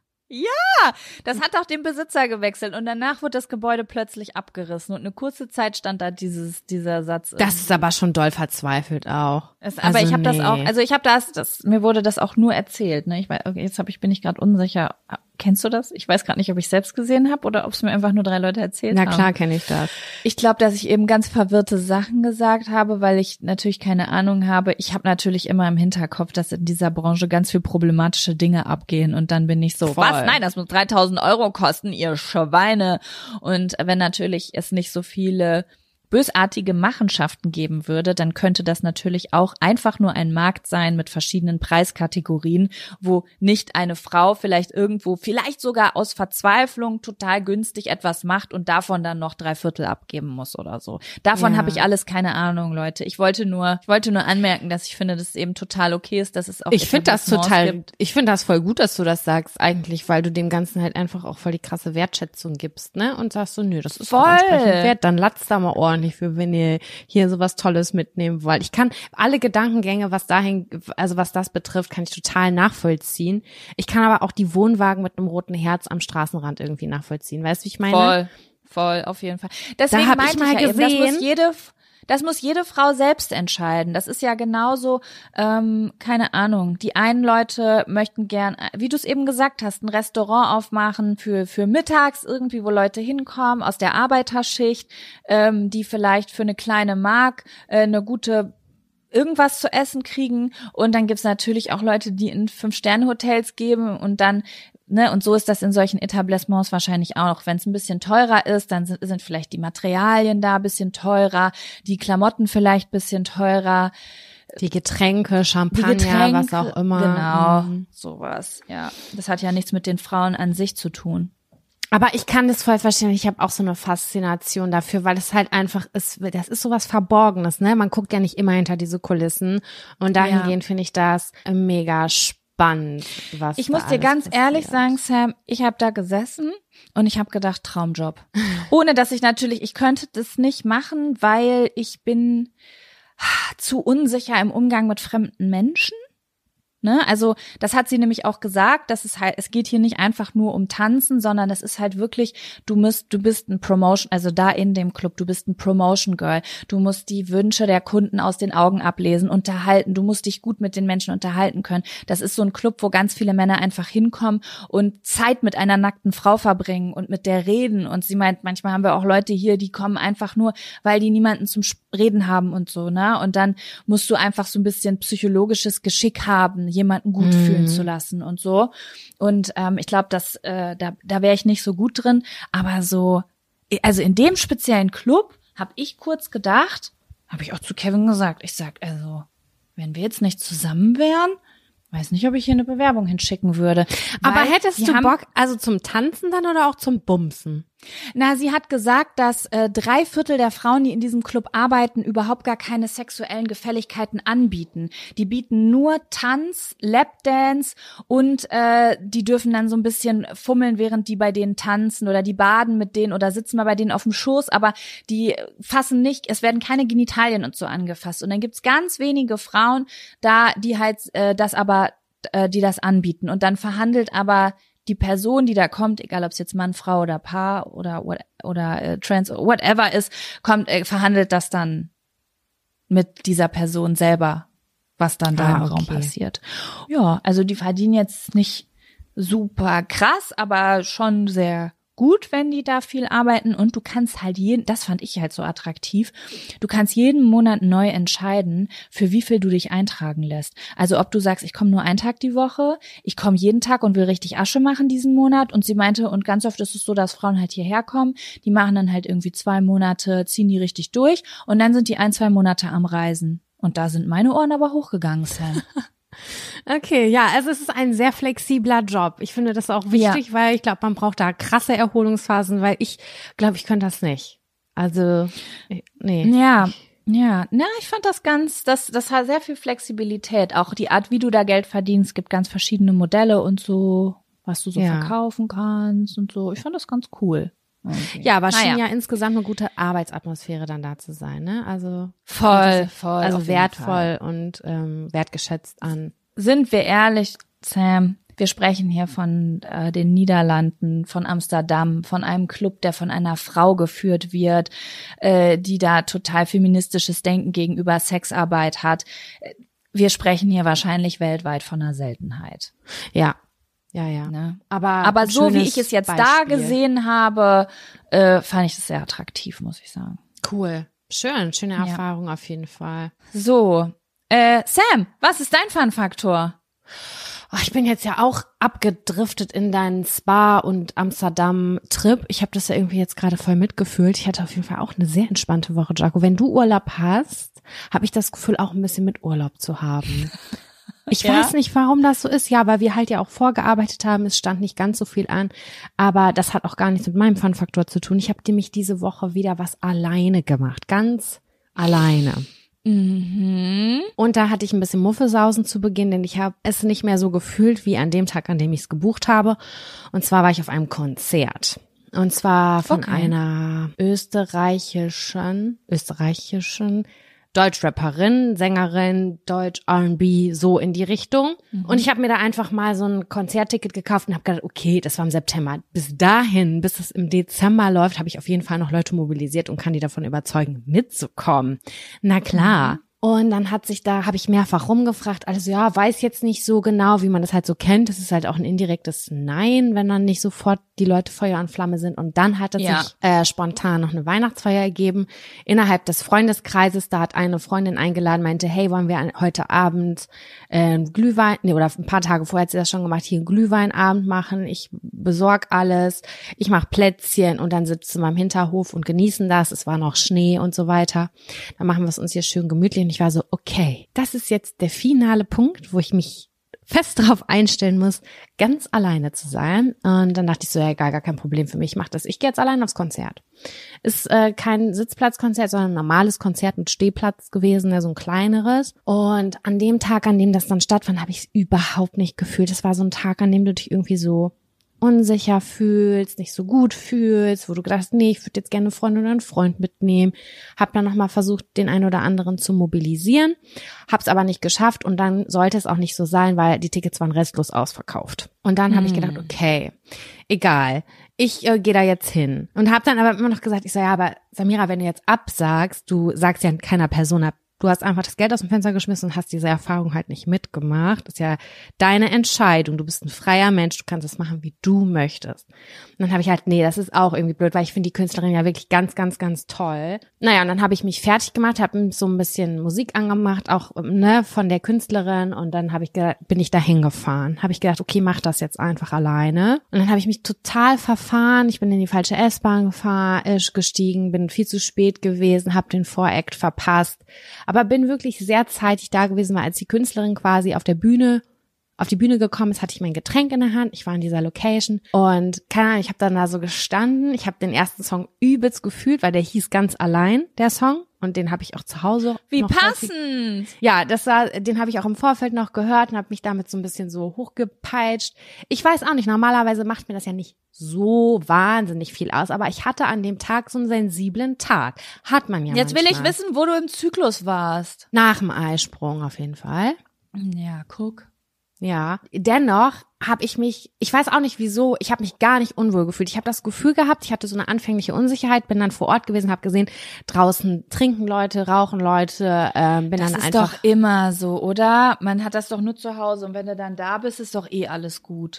[SPEAKER 2] Ja, das hat auch den Besitzer gewechselt und danach wurde das Gebäude plötzlich abgerissen und eine kurze Zeit stand da dieses dieser Satz.
[SPEAKER 1] Das ist aber schon doll verzweifelt auch.
[SPEAKER 2] Es, aber
[SPEAKER 1] also
[SPEAKER 2] ich habe das
[SPEAKER 1] nee.
[SPEAKER 2] auch, also ich habe das, das, mir wurde das auch nur erzählt. Ne, ich weiß, okay, jetzt hab ich bin ich gerade unsicher. Kennst du das? Ich weiß gerade nicht, ob ich selbst gesehen habe oder ob es mir einfach nur drei Leute erzählt
[SPEAKER 1] Na
[SPEAKER 2] haben.
[SPEAKER 1] klar kenne ich das.
[SPEAKER 2] Ich glaube, dass ich eben ganz verwirrte Sachen gesagt habe, weil ich natürlich keine Ahnung habe. Ich habe natürlich immer im Hinterkopf, dass in dieser Branche ganz viel problematische Dinge abgehen und dann bin ich so,
[SPEAKER 1] Voll.
[SPEAKER 2] was? Nein, das muss dreitausend Euro kosten, ihr Schweine. Und wenn natürlich es nicht so viele bösartige Machenschaften geben würde, dann könnte das natürlich auch einfach nur ein Markt sein mit verschiedenen Preiskategorien, wo nicht eine Frau vielleicht irgendwo, vielleicht sogar aus Verzweiflung total günstig etwas macht und davon dann noch drei Viertel abgeben muss oder so. Davon
[SPEAKER 1] Ja.
[SPEAKER 2] habe ich alles keine Ahnung, Leute. Ich wollte nur, ich wollte nur anmerken, dass ich finde, dass es eben total okay ist, dass es auch
[SPEAKER 1] Ich finde das
[SPEAKER 2] Etablissements
[SPEAKER 1] total,
[SPEAKER 2] gibt.
[SPEAKER 1] ich finde das voll gut, dass du das sagst eigentlich, weil du dem Ganzen halt einfach auch voll die krasse Wertschätzung gibst, ne? Und sagst so, nö, das ist auch
[SPEAKER 2] Voll.
[SPEAKER 1] entsprechend wert, dann latzt da mal ordentlich für, wenn ihr hier sowas Tolles mitnehmen wollt. Ich kann alle Gedankengänge, was dahin, also was das betrifft, kann ich total nachvollziehen. Ich kann aber auch die Wohnwagen mit einem roten Herz am Straßenrand irgendwie nachvollziehen. Weißt du, wie ich meine?
[SPEAKER 2] Voll, voll, auf jeden Fall. Deswegen
[SPEAKER 1] hab ich
[SPEAKER 2] meinte
[SPEAKER 1] mal
[SPEAKER 2] ich ja eben, das
[SPEAKER 1] gesehen-
[SPEAKER 2] muss jede, das muss jede Frau selbst entscheiden. Das ist ja genauso, ähm, keine Ahnung. Die einen Leute möchten gern, wie du es eben gesagt hast, ein Restaurant aufmachen für für mittags irgendwie, wo Leute hinkommen aus der Arbeiterschicht, ähm, die vielleicht für eine kleine Mark äh, eine gute irgendwas zu essen kriegen und dann gibt's natürlich auch Leute, die in Fünf-Sterne-Hotels geben und dann, ne, und so ist das in solchen Etablissements wahrscheinlich auch. Wenn es ein bisschen teurer ist, dann sind, sind vielleicht die Materialien da ein bisschen teurer, die Klamotten vielleicht ein bisschen teurer,
[SPEAKER 1] Die Getränke,
[SPEAKER 2] die
[SPEAKER 1] Champagner,
[SPEAKER 2] Getränke,
[SPEAKER 1] was auch immer.
[SPEAKER 2] Genau,
[SPEAKER 1] Mhm.
[SPEAKER 2] sowas, ja. Das hat ja nichts mit den Frauen an sich zu tun.
[SPEAKER 1] Aber ich kann das voll verstehen. Ich habe auch so eine Faszination dafür, weil es halt einfach ist, das ist sowas Verborgenes, ne? Man guckt ja nicht immer hinter diese Kulissen. Und dahingehend finde ich das mega spannend, was
[SPEAKER 2] Ich
[SPEAKER 1] da
[SPEAKER 2] muss dir
[SPEAKER 1] alles
[SPEAKER 2] ganz
[SPEAKER 1] passiert.
[SPEAKER 2] ehrlich sagen, Sam, ich habe da gesessen und ich habe gedacht, Traumjob. Ohne dass ich natürlich, ich könnte das nicht machen, weil ich bin zu unsicher im Umgang mit fremden Menschen. Ne? Also das hat sie nämlich auch gesagt, dass es halt, es geht hier nicht einfach nur um Tanzen, sondern es ist halt wirklich, du musst, du bist ein Promotion, also da in dem Club, du bist ein Promotion Girl, du musst die Wünsche der Kunden aus den Augen ablesen, unterhalten, du musst dich gut mit den Menschen unterhalten können. Das ist so ein Club, wo ganz viele Männer einfach hinkommen und Zeit mit einer nackten Frau verbringen und mit der reden. Und sie meint, manchmal haben wir auch Leute hier, die kommen einfach nur, weil die niemanden zum Reden haben und so, ne? Und dann musst du einfach so ein bisschen psychologisches Geschick haben, jemanden gut mhm. fühlen zu lassen und so. Und ähm, ich glaube, dass äh, da da wäre ich nicht so gut drin. Aber so, also in dem speziellen Club habe ich kurz gedacht, habe ich auch zu Kevin gesagt, ich sag, also wenn wir jetzt nicht zusammen wären, weiß nicht, ob ich hier eine Bewerbung hinschicken würde.
[SPEAKER 1] Aber hättest du Bock, also zum Tanzen dann oder auch zum Bumsen?
[SPEAKER 2] Na, sie hat gesagt, dass äh, drei Viertel der Frauen, die in diesem Club arbeiten, überhaupt gar keine sexuellen Gefälligkeiten anbieten. Die bieten nur Tanz, Lapdance und äh, die dürfen dann so ein bisschen fummeln, während die bei denen tanzen oder die baden mit denen oder sitzen mal bei denen auf dem Schoß, aber die fassen nicht, es werden keine Genitalien und so angefasst. Und dann gibt's ganz wenige Frauen da, die halt äh, das aber, äh, die das anbieten. Und dann verhandelt aber die Person, die da kommt, egal ob es jetzt Mann, Frau oder Paar oder what, oder äh, Trans, whatever ist, kommt, äh, verhandelt das dann mit dieser Person selber, was dann da
[SPEAKER 1] ah,
[SPEAKER 2] im
[SPEAKER 1] okay.
[SPEAKER 2] Raum passiert. Ja, also die verdienen jetzt nicht super krass, aber schon sehr gut, wenn die da viel arbeiten. Und du kannst halt jeden, das fand ich halt so attraktiv, du kannst jeden Monat neu entscheiden, für wie viel du dich eintragen lässt. Also ob du sagst, ich komme nur einen Tag die Woche, ich komme jeden Tag und will richtig Asche machen diesen Monat. Und sie meinte, und ganz oft ist es so, dass Frauen halt hierher kommen, die machen dann halt irgendwie zwei Monate, ziehen die richtig durch und dann sind die ein, zwei Monate am Reisen. Und da sind meine Ohren aber hochgegangen, Sam.
[SPEAKER 1] Okay, ja, also es ist ein sehr flexibler Job. Ich finde das auch wichtig, ja. weil ich glaube, man braucht da krasse Erholungsphasen, weil ich glaube, ich könnte das nicht. Also, nee.
[SPEAKER 2] Ja, ja, na, ich fand das ganz, das, das hat sehr viel Flexibilität. Auch die Art, wie du da Geld verdienst, gibt ganz verschiedene Modelle und so, was du so ja. verkaufen kannst und so. Ich fand das ganz cool.
[SPEAKER 1] Okay. Ja, aber schien ja insgesamt eine gute Arbeitsatmosphäre dann da zu sein, ne? Also
[SPEAKER 2] voll, voll,
[SPEAKER 1] also wertvoll und ähm, wertgeschätzt an.
[SPEAKER 2] Sind wir ehrlich, Sam? Wir sprechen hier von äh, den Niederlanden, von Amsterdam, von einem Club, der von einer Frau geführt wird, äh, die da total feministisches Denken gegenüber Sexarbeit hat. Wir sprechen hier wahrscheinlich weltweit von einer Seltenheit.
[SPEAKER 1] Ja. Ja, ja.
[SPEAKER 2] Ne?
[SPEAKER 1] Aber,
[SPEAKER 2] Aber so wie ich es jetzt Beispiel. da gesehen habe, äh, fand ich das sehr attraktiv, muss ich sagen.
[SPEAKER 1] Cool. Schön, schöne
[SPEAKER 2] Ja.
[SPEAKER 1] Erfahrung auf jeden Fall.
[SPEAKER 2] So, äh, Sam, was ist dein Fun-Faktor?
[SPEAKER 1] Oh, ich bin jetzt ja auch abgedriftet in deinen Spa- und Amsterdam-Trip. Ich habe das ja irgendwie jetzt gerade voll mitgefühlt. Ich hatte auf jeden Fall auch eine sehr entspannte Woche, Jaco. Wenn du Urlaub hast, habe ich das Gefühl, auch ein bisschen mit Urlaub zu haben. Ich
[SPEAKER 2] Ja.
[SPEAKER 1] weiß nicht, warum das so ist. Ja, weil wir halt ja auch vorgearbeitet haben. Es stand nicht ganz so viel an. Aber das hat auch gar nichts mit meinem Fun-Faktor zu tun. Ich habe nämlich diese Woche wieder was alleine gemacht. Ganz alleine.
[SPEAKER 2] Mhm.
[SPEAKER 1] Und da hatte ich ein bisschen Muffesausen zu Beginn, denn ich habe es nicht mehr so gefühlt wie an dem Tag, an dem ich es gebucht habe. Und zwar war ich auf einem Konzert. Und zwar von
[SPEAKER 2] Okay.
[SPEAKER 1] einer österreichischen, österreichischen Deutschrapperin, Sängerin, Deutsch, R and B, so in die Richtung. Mhm. Und ich habe mir da einfach mal so ein Konzertticket gekauft und habe gedacht, okay, das war im September. Bis dahin, bis es im Dezember läuft, habe ich auf jeden Fall noch Leute mobilisiert und kann die davon überzeugen, mitzukommen. Na klar. Mhm. Und dann hat sich da, habe ich mehrfach rumgefragt, also ja, weiß jetzt nicht so genau, wie man das halt so kennt. Das ist halt auch ein indirektes Nein, wenn dann nicht sofort die Leute Feuer und Flamme sind. Und dann hat es
[SPEAKER 2] Ja.
[SPEAKER 1] sich äh, spontan noch eine Weihnachtsfeier ergeben innerhalb des Freundeskreises. Da hat eine Freundin eingeladen, meinte, hey, wollen wir an, heute Abend äh, Glühwein, nee, oder ein paar Tage vorher hat sie das schon gemacht, hier einen Glühweinabend machen. Ich besorg alles, ich mache Plätzchen und dann sitzen wir im Hinterhof und genießen das. Es war noch Schnee und so weiter. Dann machen wir es uns hier schön gemütlich. Und ich war so, okay, das ist jetzt der finale Punkt, wo ich mich fest darauf einstellen muss, ganz alleine zu sein. Und dann dachte ich so, ja, egal, gar kein Problem für mich, ich mach das. Ich gehe jetzt allein aufs Konzert. Ist äh, kein Sitzplatzkonzert, sondern ein normales Konzert mit Stehplatz gewesen, ja, so ein kleineres. Und an dem Tag, an dem das dann stattfand, habe ich es überhaupt nicht gefühlt. Es war so ein Tag, an dem du dich irgendwie so unsicher fühlst, nicht so gut fühlst, wo du gedacht hast, nee, ich würde jetzt gerne eine Freundin oder einen Freund mitnehmen. Hab dann nochmal versucht, den einen oder anderen zu mobilisieren, hab's aber nicht geschafft und dann sollte es auch nicht so sein, weil die Tickets waren restlos ausverkauft. Und dann habe
[SPEAKER 2] Hm.
[SPEAKER 1] ich gedacht, okay, egal, ich äh, gehe da jetzt hin. Und habe dann aber immer noch gesagt, ich so, ja, aber Samira, wenn du jetzt absagst, du sagst ja keiner Person ab, du hast einfach das Geld aus dem Fenster geschmissen und hast diese Erfahrung halt nicht mitgemacht. Das ist ja deine Entscheidung. Du bist ein freier Mensch. Du kannst das machen, wie du möchtest. Und dann habe ich halt, nee, das ist auch irgendwie blöd, weil ich finde die Künstlerin ja wirklich ganz, ganz, ganz toll. Naja, und dann habe ich mich fertig gemacht, habe so ein bisschen Musik angemacht, auch ne von der Künstlerin. Und dann habe ich gedacht, bin ich da hingefahren. Habe ich gedacht, okay, mach das jetzt einfach alleine. Und dann habe ich mich total verfahren. Ich bin in die falsche S-Bahn gefahren, äh, gestiegen, bin viel zu spät gewesen, habe den Voract verpasst. Aber bin wirklich sehr zeitig da gewesen, weil als die Künstlerin quasi auf der Bühne, auf die Bühne gekommen ist, hatte ich mein Getränk in der Hand. Ich war in dieser Location und keine Ahnung, ich habe dann da so gestanden. Ich habe den ersten Song übelst gefühlt, weil der hieß Ganz allein, der Song. Und den habe ich auch zu Hause.
[SPEAKER 2] Wie
[SPEAKER 1] noch
[SPEAKER 2] passend!
[SPEAKER 1] Häufig. Ja, das war, den habe ich auch im Vorfeld noch gehört und habe mich damit so ein bisschen so hochgepeitscht. Ich weiß auch nicht, normalerweise macht mir das ja nicht so wahnsinnig viel aus, aber ich hatte an dem Tag so einen sensiblen Tag. Hat man ja
[SPEAKER 2] Jetzt will
[SPEAKER 1] manchmal.
[SPEAKER 2] ich wissen, wo du im Zyklus warst.
[SPEAKER 1] Nach dem Eisprung auf jeden Fall.
[SPEAKER 2] Ja, guck.
[SPEAKER 1] Ja, dennoch habe ich mich, ich weiß auch nicht wieso, ich habe mich gar nicht unwohl gefühlt. Ich habe das Gefühl gehabt, ich hatte so eine anfängliche Unsicherheit, bin dann vor Ort gewesen, habe gesehen, draußen trinken Leute, rauchen Leute, ähm, bin
[SPEAKER 2] Das
[SPEAKER 1] dann
[SPEAKER 2] ist
[SPEAKER 1] einfach...
[SPEAKER 2] doch immer so, oder? Man hat das doch nur zu Hause und wenn du dann da bist, ist doch eh alles gut.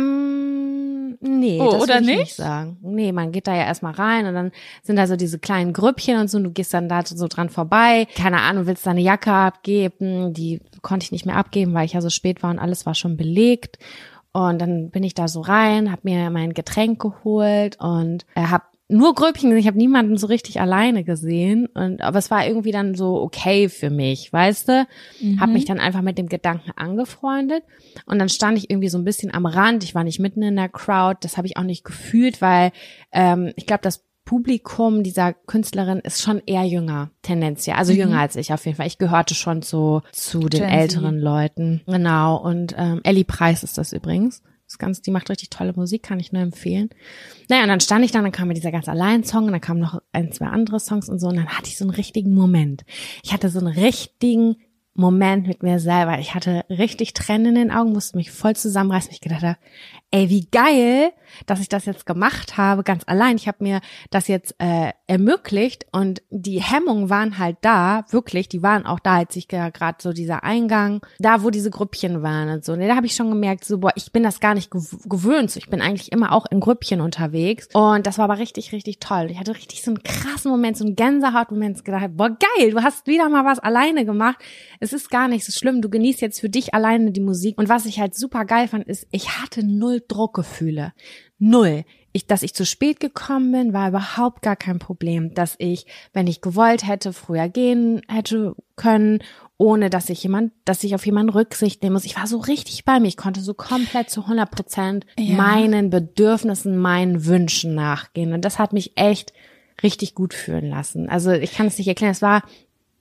[SPEAKER 1] Ähm, nee,
[SPEAKER 2] Oh,
[SPEAKER 1] das
[SPEAKER 2] oder
[SPEAKER 1] würde ich
[SPEAKER 2] nicht?
[SPEAKER 1] nicht sagen. Nee, man geht da ja erstmal rein und dann sind da so diese kleinen Grüppchen und so und du gehst dann da so dran vorbei. Keine Ahnung, willst deine Jacke abgeben, die konnte ich nicht mehr abgeben, weil ich ja so spät war und alles war schon belegt. Und dann bin ich da so rein, habe mir mein Getränk geholt und äh, habe nur Grüppchen gesehen. Ich habe niemanden so richtig alleine gesehen. Und aber es war irgendwie dann so okay für mich, weißt du?
[SPEAKER 2] Mhm.
[SPEAKER 1] Habe mich dann einfach mit dem Gedanken angefreundet. Und dann stand ich irgendwie so ein bisschen am Rand. Ich war nicht mitten in der Crowd. Das habe ich auch nicht gefühlt, weil ähm, ich glaube, das Publikum dieser Künstlerin ist schon eher jünger, tendenziell. Also
[SPEAKER 2] Mhm.
[SPEAKER 1] jünger als ich auf jeden Fall. Ich gehörte schon so zu den
[SPEAKER 2] Gen Z.
[SPEAKER 1] älteren Leuten. Genau. Und ähm, Ellie Preis ist das übrigens. Das Ganze, die macht richtig tolle Musik, kann ich nur empfehlen. Naja, und dann stand ich da, dann kam mir dieser ganz allein Song und dann kamen noch ein, zwei andere Songs und so und dann hatte ich so einen richtigen Moment. Ich hatte so einen richtigen Moment mit mir selber. Ich hatte richtig Tränen in den Augen, musste mich voll zusammenreißen, weil ich gedacht habe, ey, wie geil, dass ich das jetzt gemacht habe, ganz allein. Ich habe mir das jetzt äh, ermöglicht und die Hemmungen waren halt da, wirklich, die waren auch da, als ich gerade so dieser Eingang, da wo diese Grüppchen waren und so. Und da habe ich schon gemerkt, so boah, ich bin das gar nicht gew- gewöhnt. So, ich bin eigentlich immer auch in Grüppchen unterwegs und das war aber richtig, richtig toll. Ich hatte richtig so einen krassen Moment, so einen Gänsehautmoment, gedacht, boah, geil, du hast wieder mal was alleine gemacht. Es ist gar nicht so schlimm, du genießt jetzt für dich alleine die Musik. Und was ich halt super geil fand, ist, ich hatte null Druckgefühle. Null. Ich, dass ich zu spät gekommen bin, war überhaupt gar kein Problem. Dass ich, wenn ich gewollt hätte, früher gehen hätte können, ohne dass ich jemand, dass ich auf jemanden Rücksicht nehmen muss. Ich war so richtig bei mir. Ich konnte so komplett zu hundert Prozent
[SPEAKER 2] Ja.
[SPEAKER 1] meinen Bedürfnissen, meinen Wünschen nachgehen. Und das hat mich echt richtig gut fühlen lassen. Also ich kann es nicht erklären. Es war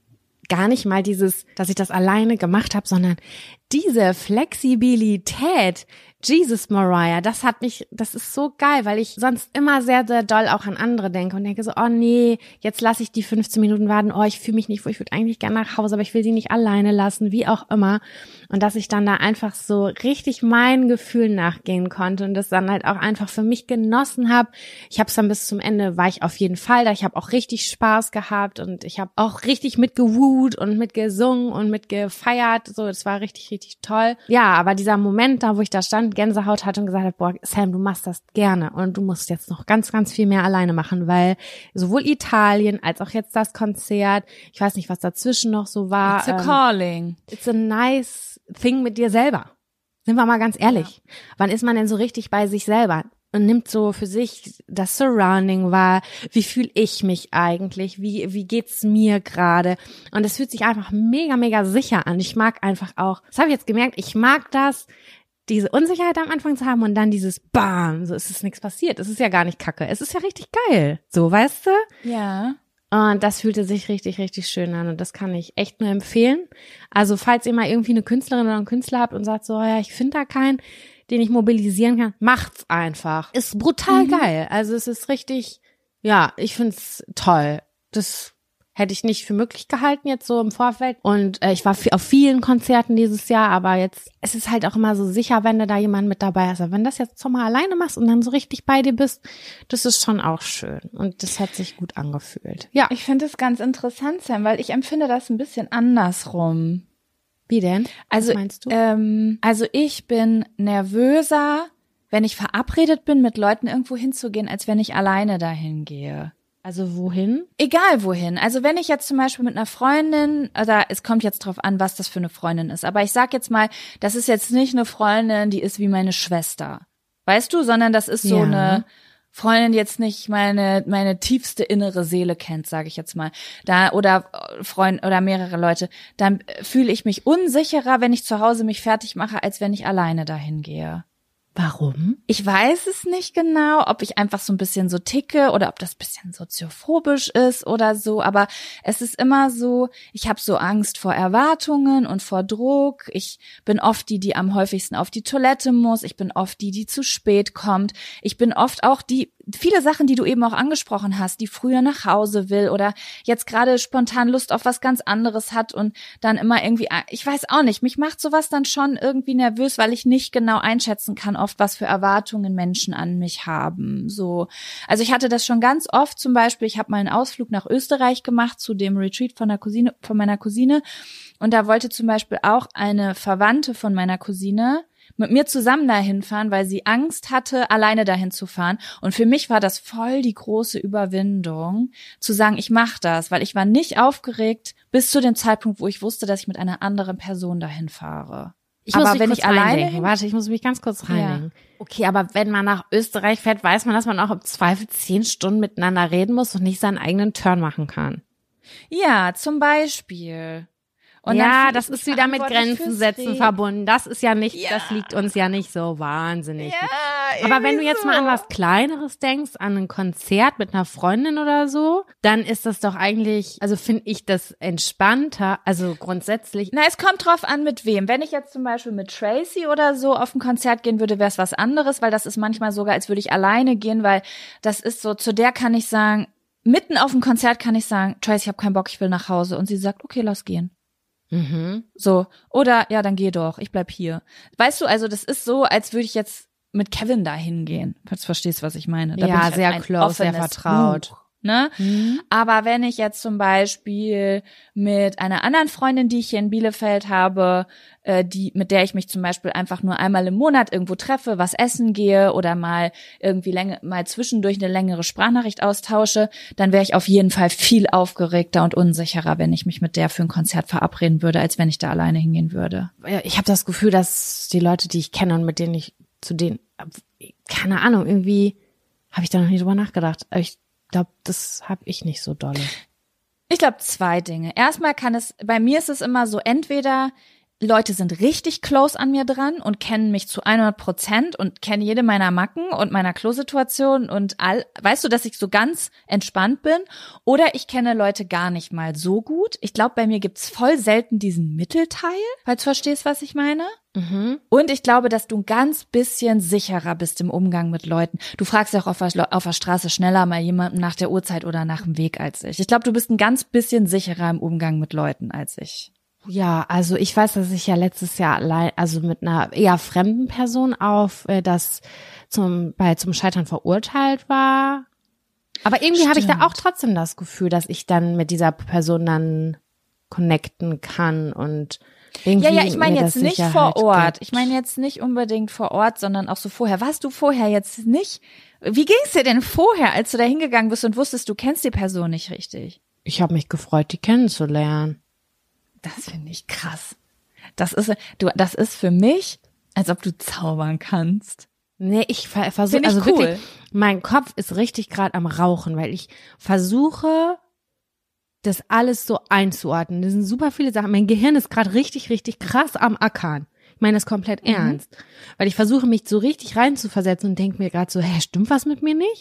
[SPEAKER 1] gar nicht mal dieses, dass ich das alleine gemacht habe, sondern diese Flexibilität. Jesus, Mariah, das hat mich, das ist so geil, weil ich sonst immer sehr, sehr doll auch an andere denke und denke so, oh nee, jetzt lasse ich die fünfzehn Minuten warten, oh, ich fühle mich nicht wohl, ich würde eigentlich gerne nach Hause, aber ich will sie nicht alleine lassen, wie auch immer. Und dass ich dann da einfach so richtig meinen Gefühlen nachgehen konnte und das dann halt auch einfach für mich genossen habe. Ich habe es dann bis zum Ende, war ich auf jeden Fall da. Ich habe auch richtig Spaß gehabt und ich habe auch richtig mitgewut und mitgesungen und mitgefeiert. So, das war richtig, richtig toll. Ja, aber dieser Moment da, wo ich da stand, Gänsehaut hatte und gesagt habe, boah, Sam, du machst das gerne und du musst jetzt noch ganz, ganz viel mehr alleine machen, weil sowohl Italien als auch jetzt das Konzert, ich weiß nicht, was dazwischen noch so war.
[SPEAKER 2] It's a
[SPEAKER 1] ähm,
[SPEAKER 2] calling.
[SPEAKER 1] It's a nice thing mit dir selber. Sind wir mal ganz ehrlich. Ja. Wann ist man denn so richtig bei sich selber? Und nimmt so für sich das Surrounding wahr. Wie fühle ich mich eigentlich? Wie wie geht's mir gerade? Und es fühlt sich einfach mega, mega sicher an. Ich mag einfach auch, das habe ich jetzt gemerkt, ich mag das, diese Unsicherheit am Anfang zu haben und dann dieses Bam, so ist es nichts passiert. Es ist ja gar nicht kacke. Es ist ja richtig geil. So, weißt du?
[SPEAKER 2] Ja.
[SPEAKER 1] Und das fühlte sich richtig, richtig schön an und das kann ich echt nur empfehlen. Also falls ihr mal irgendwie eine Künstlerin oder einen Künstler habt und sagt so, ja, ich finde da keinen, den ich mobilisieren kann, macht's einfach. Ist brutal mhm. geil. Also es ist richtig, ja, ich find's toll. Das hätte ich nicht für möglich gehalten jetzt so im Vorfeld. Und äh, ich war auf vielen Konzerten dieses Jahr, aber jetzt, es ist halt auch immer so sicher, wenn du da jemand mit dabei hast. Aber wenn das jetzt so mal alleine machst und dann so richtig bei dir bist, das ist schon auch schön. Und das hat sich gut angefühlt. Ja.
[SPEAKER 2] Ich finde es ganz interessant, Sam, weil ich empfinde das ein bisschen andersrum.
[SPEAKER 1] Wie denn?
[SPEAKER 2] Also,
[SPEAKER 1] was meinst du?
[SPEAKER 2] Ähm, also ich bin nervöser, wenn ich verabredet bin, mit Leuten irgendwo hinzugehen, als wenn ich alleine dahin gehe.
[SPEAKER 1] Also wohin?
[SPEAKER 2] Egal wohin. Also wenn ich jetzt zum Beispiel mit einer Freundin, oder es kommt jetzt drauf an, was das für eine Freundin ist, aber ich sag jetzt mal, das ist jetzt nicht eine Freundin, die ist wie meine Schwester, weißt du, sondern das ist so
[SPEAKER 1] ja.
[SPEAKER 2] eine Freundin, die jetzt nicht meine meine tiefste innere Seele kennt, sage ich jetzt mal, da oder Freund oder mehrere Leute, dann fühle ich mich unsicherer, wenn ich zu Hause mich fertig mache, als wenn ich alleine dahin gehe.
[SPEAKER 1] Warum?
[SPEAKER 2] Ich weiß es nicht genau, ob ich einfach so ein bisschen so ticke oder ob das ein bisschen soziophobisch ist oder so, aber es ist immer so, ich habe so Angst vor Erwartungen und vor Druck. Ich bin oft die, die am häufigsten auf die Toilette muss. Ich bin oft die, die zu spät kommt. Ich bin oft auch die, viele Sachen, die du eben auch angesprochen hast, die früher nach Hause will oder jetzt gerade spontan Lust auf was ganz anderes hat und dann immer irgendwie, ich weiß auch nicht, mich macht sowas dann schon irgendwie nervös, weil ich nicht genau einschätzen kann, oft was für Erwartungen Menschen an mich haben. So, also ich hatte das schon ganz oft, zum Beispiel, ich habe mal einen Ausflug nach Österreich gemacht zu dem Retreat von der Cousine, von meiner Cousine und da wollte zum Beispiel auch eine Verwandte von meiner Cousine mit mir zusammen dahin fahren, weil sie Angst hatte, alleine dahin zu fahren. Und für mich war das voll die große Überwindung, zu sagen, ich mache das, weil ich war nicht aufgeregt bis zu dem Zeitpunkt, wo ich wusste, dass ich mit einer anderen Person dahin fahre.
[SPEAKER 1] Ich muss
[SPEAKER 2] aber
[SPEAKER 1] mich
[SPEAKER 2] wenn
[SPEAKER 1] kurz
[SPEAKER 2] ich alleine
[SPEAKER 1] reindenken. Warte, ich muss mich ganz kurz reindenken. Ja. Okay, aber wenn man nach Österreich fährt, weiß man, dass man auch im Zweifel zehn Stunden miteinander reden muss und nicht seinen eigenen Turn machen kann.
[SPEAKER 2] Ja, zum Beispiel.
[SPEAKER 1] Und ja, das ist wieder mit Grenzen setzen verbunden. Das ist ja nicht, ja. das liegt uns ja nicht so wahnsinnig. Ja, aber wenn du jetzt so. mal an was Kleineres denkst, an ein Konzert mit einer Freundin oder so, dann ist das doch eigentlich, also finde ich das entspannter, also grundsätzlich.
[SPEAKER 2] Na, es kommt drauf an, mit wem. Wenn ich jetzt zum Beispiel mit Tracy oder so auf ein Konzert gehen würde, wäre es was anderes, weil das ist manchmal sogar, als würde ich alleine gehen, weil das ist so, zu der kann ich sagen, mitten auf dem Konzert kann ich sagen, Tracy, ich habe keinen Bock, ich will nach Hause. Und sie sagt, okay, lass gehen.
[SPEAKER 1] Mhm.
[SPEAKER 2] So, oder ja, dann geh doch, ich bleib hier. Weißt du, also das ist so, als würde ich jetzt mit Kevin da hingehen. Falls du verstehst, was ich meine. Da
[SPEAKER 1] ja,
[SPEAKER 2] bin ich
[SPEAKER 1] sehr
[SPEAKER 2] halt
[SPEAKER 1] close, sehr vertraut.
[SPEAKER 2] Buch, ne? Mhm. Aber wenn ich jetzt zum Beispiel mit einer anderen Freundin, die ich hier in Bielefeld habe, äh, die, mit der ich mich zum Beispiel einfach nur einmal im Monat irgendwo treffe, was essen gehe oder mal irgendwie länger, mal zwischendurch eine längere Sprachnachricht austausche, dann wäre ich auf jeden Fall viel aufgeregter und unsicherer, wenn ich mich mit der für ein Konzert verabreden würde, als wenn ich da alleine hingehen würde.
[SPEAKER 1] Ich habe das Gefühl, dass die Leute, die ich kenne und mit denen ich zu denen, keine Ahnung, irgendwie habe ich da noch nie drüber nachgedacht. Aber ich glaube, das habe ich nicht so dolle.
[SPEAKER 2] Ich glaube, zwei Dinge. Erstmal kann es, bei mir ist es immer so, entweder Leute sind richtig close an mir dran und kennen mich zu hundert Prozent und kennen jede meiner Macken und meiner Klosituation und all, weißt du, dass ich so ganz entspannt bin, oder ich kenne Leute gar nicht mal so gut. Ich glaube, bei mir gibt's voll selten diesen Mittelteil, falls du verstehst, was ich meine.
[SPEAKER 1] Mhm.
[SPEAKER 2] Und ich glaube, dass du ein ganz bisschen sicherer bist im Umgang mit Leuten. Du fragst ja auch auf der, auf der Straße schneller mal jemanden nach der Uhrzeit oder nach dem Weg als ich. Ich glaube, du bist ein ganz bisschen sicherer im Umgang mit Leuten als ich.
[SPEAKER 1] Ja, also ich weiß, dass ich ja letztes Jahr allein, also mit einer eher fremden Person auf äh, das zum bei zum Scheitern verurteilt war. Aber irgendwie habe ich da auch trotzdem das Gefühl, dass ich dann mit dieser Person dann connecten kann und irgendwie
[SPEAKER 2] ja, ja, ich meine jetzt nicht vor Ort.
[SPEAKER 1] Gibt.
[SPEAKER 2] Ich meine jetzt nicht unbedingt vor Ort, sondern auch so vorher. Warst du vorher jetzt nicht? Wie ging's dir denn vorher, als du da hingegangen bist und wusstest, du kennst die Person nicht richtig?
[SPEAKER 1] Ich habe mich gefreut, die kennenzulernen.
[SPEAKER 2] Das finde ich krass. Das ist, du, das ist für mich, als ob du zaubern kannst.
[SPEAKER 1] Nee, ich ver- versuche, also
[SPEAKER 2] cool.
[SPEAKER 1] wirklich, mein Kopf ist richtig gerade am Rauchen, weil ich versuche, das alles so einzuordnen. Das sind super viele Sachen. Mein Gehirn ist gerade richtig, richtig krass am Ackern. Ich meine das komplett mhm. ernst. Weil ich versuche, mich so richtig reinzuversetzen und denke mir gerade so, hä, stimmt was mit mir nicht?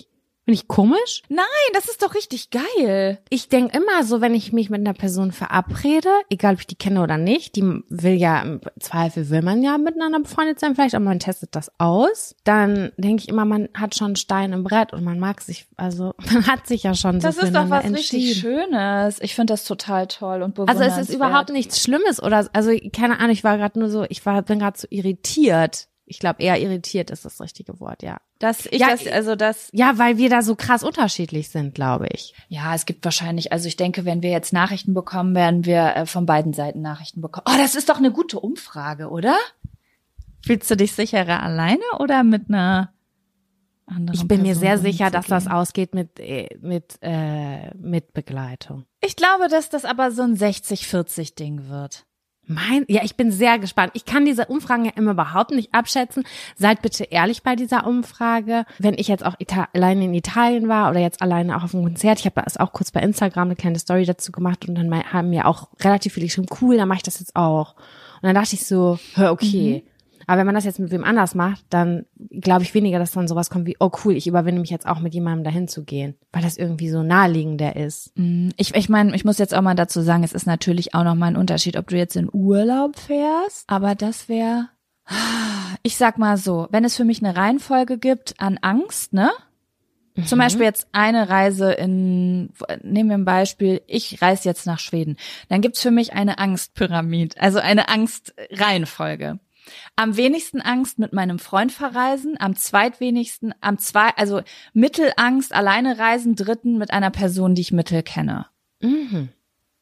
[SPEAKER 1] Bin ich komisch?
[SPEAKER 2] Nein, das ist doch richtig geil.
[SPEAKER 1] Ich denk immer so, wenn ich mich mit einer Person verabrede, egal ob ich die kenne oder nicht, die will ja, im Zweifel will man ja miteinander befreundet sein, vielleicht, aber man testet das aus, dann denke ich immer, man hat schon einen Stein im Brett und man mag sich, also man hat sich ja schon so
[SPEAKER 2] Das ist doch was
[SPEAKER 1] entschieden.
[SPEAKER 2] richtig Schönes. Ich finde das total toll und bewundernswert.
[SPEAKER 1] Also es ist überhaupt nichts Schlimmes oder, also keine Ahnung, ich war gerade nur so, ich war, bin gerade so irritiert. Ich glaube, eher irritiert ist das richtige Wort, ja.
[SPEAKER 2] Dass ich
[SPEAKER 1] ja,
[SPEAKER 2] das, also das.
[SPEAKER 1] Ja, weil wir da so krass unterschiedlich sind, glaube ich.
[SPEAKER 2] Ja, es gibt wahrscheinlich, also ich denke, wenn wir jetzt Nachrichten bekommen, werden wir äh, von beiden Seiten Nachrichten bekommen. Oh, das ist doch eine gute Umfrage, oder? Fühlst du dich sicherer alleine oder mit einer anderen
[SPEAKER 1] Ich bin
[SPEAKER 2] Person
[SPEAKER 1] mir sehr sicher, dass das
[SPEAKER 2] umzugehen?
[SPEAKER 1] ausgeht mit, äh, mit, äh, mit Begleitung.
[SPEAKER 2] Ich glaube, dass das aber so ein sechzig vierzig Ding wird.
[SPEAKER 1] Mein, ja, ich bin sehr gespannt. Ich kann diese Umfragen ja immer überhaupt nicht abschätzen. Seid bitte ehrlich bei dieser Umfrage. Wenn ich jetzt auch Ita- alleine in Italien war oder jetzt alleine auch auf einem Konzert, ich habe das auch kurz bei Instagram eine kleine Story dazu gemacht und dann haben mir auch relativ viele geschrieben, cool, dann mache ich das jetzt auch. Und dann dachte ich so, hör, okay. Mhm. Aber wenn man das jetzt mit wem anders macht, dann glaube ich weniger, dass dann sowas kommt wie, oh cool, ich überwinde mich jetzt auch mit jemandem dahin zu gehen, weil das irgendwie so naheliegender ist.
[SPEAKER 2] Ich, ich meine, ich muss jetzt auch mal dazu sagen, es ist natürlich auch noch mal ein Unterschied, ob du jetzt in Urlaub fährst, aber das wäre, ich sag mal so, wenn es für mich eine Reihenfolge gibt an Angst, ne? Mhm. Zum Beispiel jetzt eine Reise in, nehmen wir ein Beispiel, ich reise jetzt nach Schweden, dann gibt's für mich eine Angstpyramide, also eine Angstreihenfolge. Am wenigsten Angst mit meinem Freund verreisen, am zweitwenigsten, am zwei, also Mittelangst, alleine reisen, dritten mit einer Person, die ich mittel kenne.
[SPEAKER 1] Mhm.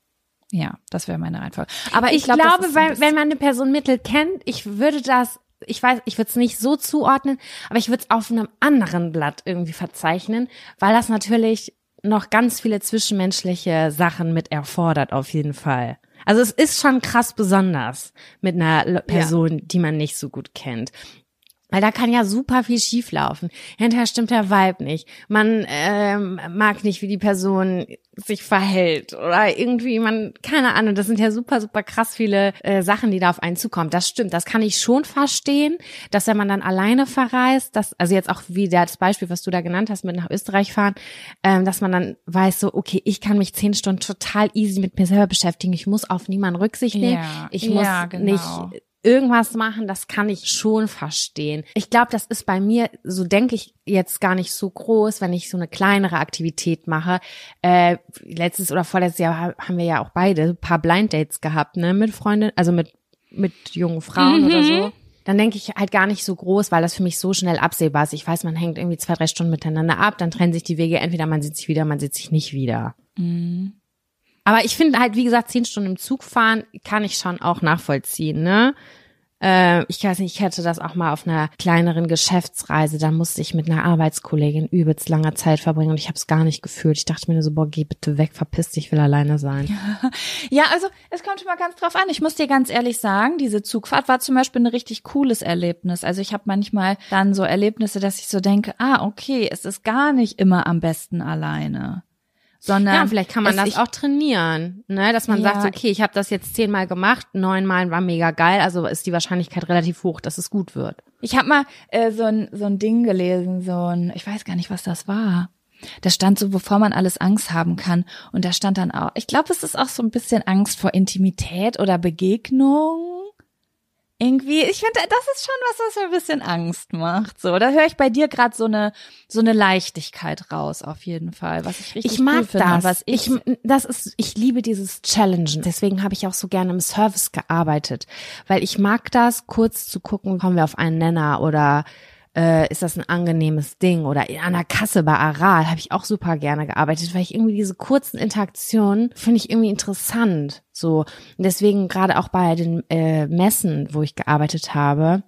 [SPEAKER 2] Ja, das wäre meine Reihenfolge. Aber
[SPEAKER 1] ich,
[SPEAKER 2] ich glaub,
[SPEAKER 1] glaube,
[SPEAKER 2] das ist
[SPEAKER 1] weil, wenn man eine Person mittel kennt, ich würde das, ich weiß, ich würde es nicht so zuordnen, aber ich würde es auf einem anderen Blatt irgendwie verzeichnen, weil das natürlich noch ganz viele zwischenmenschliche Sachen mit erfordert, auf jeden Fall. Also es ist schon krass besonders mit einer Person, ja, die man nicht so gut kennt. Weil da kann ja super viel schieflaufen. Hinterher stimmt der Vibe nicht. Man ähm, mag nicht, wie die Person sich verhält oder irgendwie, man, keine Ahnung, das sind ja super, super krass viele äh, Sachen, die da auf einen zukommen. Das stimmt, das kann ich schon verstehen, dass wenn man dann alleine verreist, dass, also jetzt auch wie das Beispiel, was du da genannt hast, mit nach Österreich fahren, ähm, dass man dann weiß so, okay, ich kann mich zehn Stunden total easy mit mir selber beschäftigen. Ich muss auf niemanden Rücksicht nehmen.
[SPEAKER 2] Ja,
[SPEAKER 1] ich muss
[SPEAKER 2] ja, genau.
[SPEAKER 1] nicht irgendwas machen, das kann ich schon verstehen. Ich glaube, das ist bei mir, so denke ich jetzt gar nicht so groß, wenn ich so eine kleinere Aktivität mache. Äh, letztes oder vorletztes Jahr haben wir ja auch beide ein paar Blind Dates gehabt, ne, mit Freundinnen, also mit mit jungen Frauen mhm. oder so. Dann denke ich halt gar nicht so groß, weil das für mich so schnell absehbar ist. Ich weiß, man hängt irgendwie zwei, drei Stunden miteinander ab, dann trennen sich die Wege, entweder man sieht sich wieder, man sieht sich nicht wieder.
[SPEAKER 2] Mhm.
[SPEAKER 1] Aber ich finde halt, wie gesagt, zehn Stunden im Zug fahren kann ich schon auch nachvollziehen, ne? Äh, ich weiß nicht, ich hätte das auch mal auf einer kleineren Geschäftsreise, da musste ich mit einer Arbeitskollegin übelst langer Zeit verbringen und ich habe es gar nicht gefühlt. Ich dachte mir nur so, boah, geh bitte weg, verpiss dich, ich will alleine sein.
[SPEAKER 2] Ja, also es kommt schon mal ganz drauf an. Ich muss dir ganz ehrlich sagen, diese Zugfahrt war zum Beispiel ein richtig cooles Erlebnis. Also ich habe manchmal dann so Erlebnisse, dass ich so denke, ah, okay, es ist gar nicht immer am besten alleine. Sondern
[SPEAKER 1] ja, vielleicht kann man das
[SPEAKER 2] ich,
[SPEAKER 1] auch trainieren, ne, dass man
[SPEAKER 2] ja,
[SPEAKER 1] sagt, okay, ich habe das jetzt zehnmal gemacht, neunmal war mega geil, also ist die Wahrscheinlichkeit relativ hoch, dass es gut wird.
[SPEAKER 2] Ich habe mal äh, so ein so ein Ding gelesen, so ein, ich weiß gar nicht, was das war. Da stand so, bevor man alles Angst haben kann. Und da stand dann auch, ich glaube, es ist auch so ein bisschen Angst vor Intimität oder Begegnung. Irgendwie, ich finde, das ist schon was, was mir ein bisschen Angst macht. So, da höre ich bei dir gerade so eine so eine Leichtigkeit raus, auf jeden Fall, was ich richtig
[SPEAKER 1] ich mag
[SPEAKER 2] cool finde.
[SPEAKER 1] Das.
[SPEAKER 2] Was ich,
[SPEAKER 1] ich, das ist, ich liebe dieses Challengen. Deswegen habe ich auch so gerne im Service gearbeitet, weil ich mag das, kurz zu gucken, kommen wir auf einen Nenner oder äh, ist das ein angenehmes Ding oder an der Kasse bei Aral habe ich auch super gerne gearbeitet, weil ich irgendwie diese kurzen Interaktionen finde ich irgendwie interessant. So, und deswegen gerade auch bei den äh, Messen, wo ich gearbeitet habe,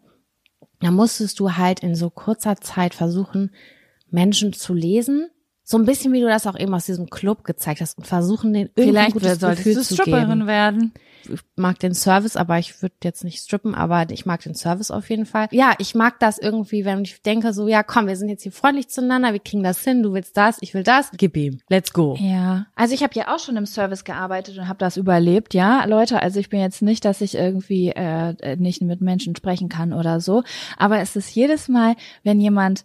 [SPEAKER 1] da musstest du halt in so kurzer Zeit versuchen, Menschen zu lesen. So ein bisschen, wie du das auch eben aus diesem Club gezeigt hast und versuchen, den irgendwie ein gutes Gefühl zu geben.
[SPEAKER 2] Stripperin werden.
[SPEAKER 1] Ich mag den Service, aber ich würde jetzt nicht strippen, aber ich mag den Service auf jeden Fall. Ja, ich mag das irgendwie, wenn ich denke so, ja komm, wir sind jetzt hier freundlich zueinander, wir kriegen das hin, du willst das, ich will das, gib ihm, let's go.
[SPEAKER 2] Ja, also ich habe ja auch schon im Service gearbeitet und habe das überlebt, ja, Leute, also ich bin jetzt nicht, dass ich irgendwie äh, nicht mit Menschen sprechen kann oder so, aber es ist jedes Mal, wenn jemand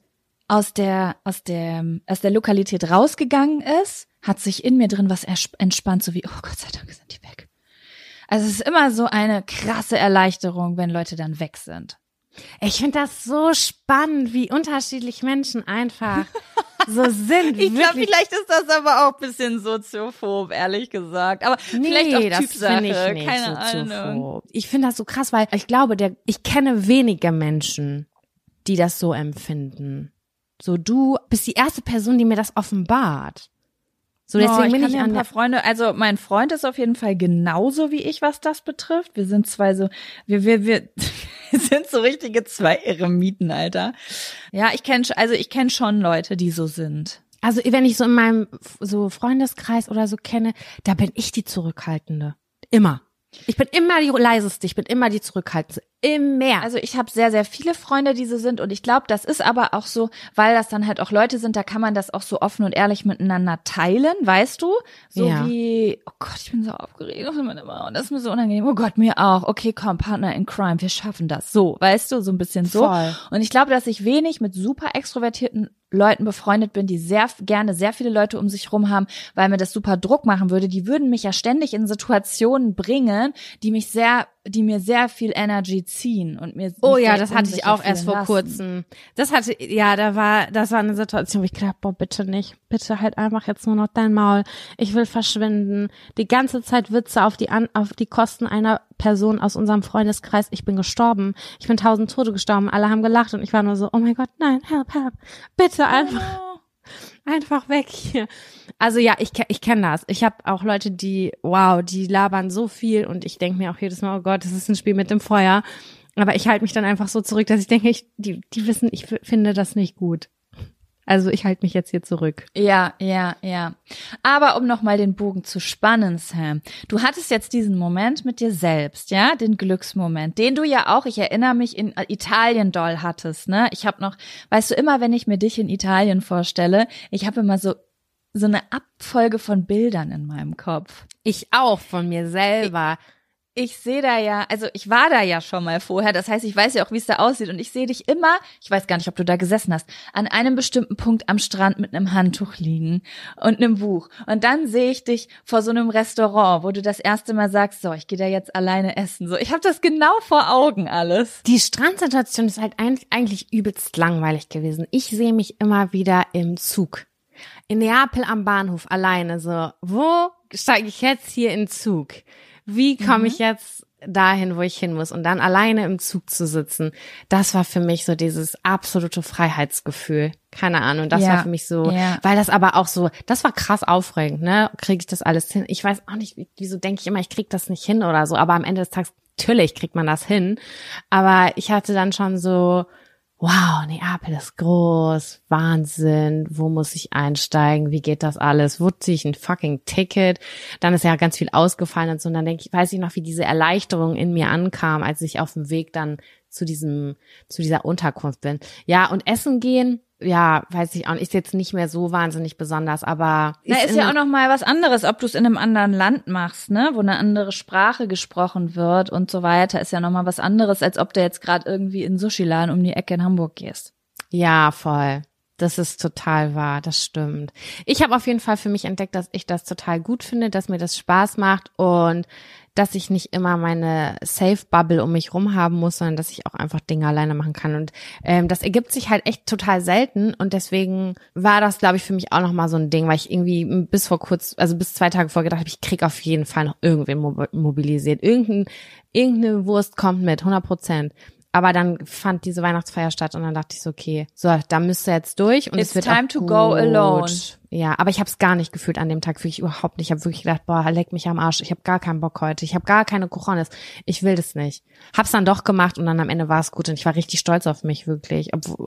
[SPEAKER 2] aus der, aus der, aus der Lokalität rausgegangen ist, hat sich in mir drin was entspannt, so wie, oh Gott sei Dank sind die weg. Also es ist immer so eine krasse Erleichterung, wenn Leute dann weg sind.
[SPEAKER 1] Ich finde das so spannend, wie unterschiedlich Menschen einfach so sind.
[SPEAKER 2] Ich glaube, vielleicht ist das aber auch ein bisschen soziophob, ehrlich gesagt. Aber
[SPEAKER 1] nee,
[SPEAKER 2] vielleicht auch
[SPEAKER 1] das
[SPEAKER 2] Typsache,
[SPEAKER 1] finde ich nicht
[SPEAKER 2] keine
[SPEAKER 1] soziophob.
[SPEAKER 2] Ahnung.
[SPEAKER 1] Ich finde das so krass, weil ich glaube, der, ich kenne wenige Menschen, die das so empfinden. So, du bist die erste Person, die mir das offenbart. So, deswegen
[SPEAKER 2] oh, ich
[SPEAKER 1] bin
[SPEAKER 2] kann
[SPEAKER 1] ich
[SPEAKER 2] dir
[SPEAKER 1] an
[SPEAKER 2] ein paar
[SPEAKER 1] der
[SPEAKER 2] Freunde, also mein Freund ist auf jeden Fall genauso wie ich, was das betrifft. Wir sind zwei so, wir, wir, wir, wir sind so richtige zwei Eremiten, Alter. Ja, ich kenne, also ich kenne schon Leute, die so sind.
[SPEAKER 1] Also, wenn ich so in meinem so Freundeskreis oder so kenne, da bin ich die Zurückhaltende. Immer. Ich bin immer die leiseste, ich bin immer die Zurückhaltende. Immer.
[SPEAKER 2] Also ich habe sehr, sehr viele Freunde, die so sind und ich glaube, das ist aber auch so, weil das dann halt auch Leute sind, da kann man das auch so offen und ehrlich miteinander teilen, weißt du? So
[SPEAKER 1] ja.
[SPEAKER 2] wie, oh Gott, ich bin so aufgeregt und das ist mir so unangenehm. Oh Gott, mir auch. Okay, komm, Partner in Crime, wir schaffen das. So, weißt du, so ein bisschen so.
[SPEAKER 1] Voll.
[SPEAKER 2] Und ich glaube, dass ich wenig mit super extrovertierten Leuten befreundet bin, die sehr gerne sehr viele Leute um sich rum haben, weil mir das super Druck machen würde. Die würden mich ja ständig in Situationen bringen, die mich sehr, die mir sehr viel Energy ziehen und mir.
[SPEAKER 1] Oh ja, das hatte ich auch erst vor
[SPEAKER 2] lassen.
[SPEAKER 1] kurzem. Das hatte, ja, da war, das war eine Situation, wo ich gedacht, boah, bitte nicht, bitte halt einfach jetzt nur noch dein Maul. Ich will verschwinden. Die ganze Zeit Witze auf die an, auf die Kosten einer Person aus unserem Freundeskreis. Ich bin gestorben. Ich bin tausend Tote gestorben. Alle haben gelacht und ich war nur so, oh mein Gott, nein, help, help. Bitte einfach, oh. einfach weg hier. Also ja, ich, ich kenne das. Ich habe auch Leute, die, wow, die labern so viel und ich denke mir auch jedes Mal, oh Gott, das ist ein Spiel mit dem Feuer. Aber ich halte mich dann einfach so zurück, dass ich denke, ich, die, die wissen, ich finde das nicht gut. Also ich halte mich jetzt hier zurück.
[SPEAKER 2] Ja, ja, ja. Aber um nochmal den Bogen zu spannen, Sam, du hattest jetzt diesen Moment mit dir selbst, ja, den Glücksmoment, den du ja auch, ich erinnere mich, in Italien doll hattest, ne? Ich habe noch, weißt du, immer wenn ich mir dich in Italien vorstelle, ich habe immer so so eine Abfolge von Bildern in meinem Kopf.
[SPEAKER 1] Ich auch von mir selber.
[SPEAKER 2] Ich, ich sehe da ja, also ich war da ja schon mal vorher, das heißt, ich weiß ja auch, wie es da aussieht und ich sehe dich immer, ich weiß gar nicht, ob du da gesessen hast, an einem bestimmten Punkt am Strand mit einem Handtuch liegen und einem Buch. Und dann sehe ich dich vor so einem Restaurant, wo du das erste Mal sagst, so, ich gehe da jetzt alleine essen. So, ich habe das genau vor Augen alles.
[SPEAKER 1] Die Strandsituation ist halt eigentlich übelst langweilig gewesen. Ich sehe mich immer wieder im Zug. In Neapel am Bahnhof alleine so, wo steige ich jetzt hier in den Zug? Wie komme mhm. ich jetzt dahin, wo ich hin muss? Und dann alleine im Zug zu sitzen, das war für mich so dieses absolute Freiheitsgefühl. Keine Ahnung, das
[SPEAKER 2] ja.
[SPEAKER 1] war für mich so,
[SPEAKER 2] ja.
[SPEAKER 1] weil das aber auch so, das war krass aufregend, ne? Kriege ich das alles hin? Ich weiß auch nicht, wieso denke ich immer, ich krieg das nicht hin oder so, aber am Ende des Tages, natürlich kriegt man das hin. Aber ich hatte dann schon so, wow, Neapel ist groß, Wahnsinn, wo muss ich einsteigen, wie geht das alles, wo ziehe ich ein fucking Ticket, dann ist ja ganz viel ausgefallen und so, und dann denke ich, weiß ich noch, wie diese Erleichterung in mir ankam, als ich auf dem Weg dann zu diesem, zu dieser Unterkunft bin. Ja, und essen gehen, ja, weiß ich auch nicht, ist jetzt nicht mehr so wahnsinnig besonders, aber
[SPEAKER 2] Na, ist, ist ja auch noch mal was anderes, ob du es in einem anderen Land machst, ne, wo eine andere Sprache gesprochen wird und so weiter, ist ja noch mal was anderes, als ob du jetzt gerade irgendwie in Sushi-Laden um die Ecke in Hamburg gehst.
[SPEAKER 1] Ja, voll. Das ist total wahr, das stimmt. Ich habe auf jeden Fall für mich entdeckt, dass ich das total gut finde, dass mir das Spaß macht und dass ich nicht immer meine Safe-Bubble um mich rum haben muss, sondern dass ich auch einfach Dinge alleine machen kann. Und ähm, das ergibt sich halt echt total selten und deswegen war das, glaube ich, für mich auch nochmal so ein Ding, weil ich irgendwie bis vor kurz, also bis zwei Tage vorher gedacht habe, ich krieg auf jeden Fall noch irgendwen mobilisiert. Irgendein, irgendeine Wurst kommt mit, hundert Prozent. Aber dann fand diese Weihnachtsfeier statt und dann dachte ich so, okay, so, da müsst ihr jetzt durch und
[SPEAKER 2] It's
[SPEAKER 1] es wird
[SPEAKER 2] time
[SPEAKER 1] auch
[SPEAKER 2] to
[SPEAKER 1] gut.
[SPEAKER 2] go alone.
[SPEAKER 1] Ja, aber ich habe es gar nicht gefühlt an dem Tag, wirklich überhaupt nicht. Ich habe wirklich gedacht, boah, leck mich am Arsch, ich habe gar keinen Bock heute, ich habe gar keine Cojones, ich will das nicht. Hab's dann doch gemacht und dann am Ende war es gut und ich war richtig stolz auf mich, wirklich. Obwohl,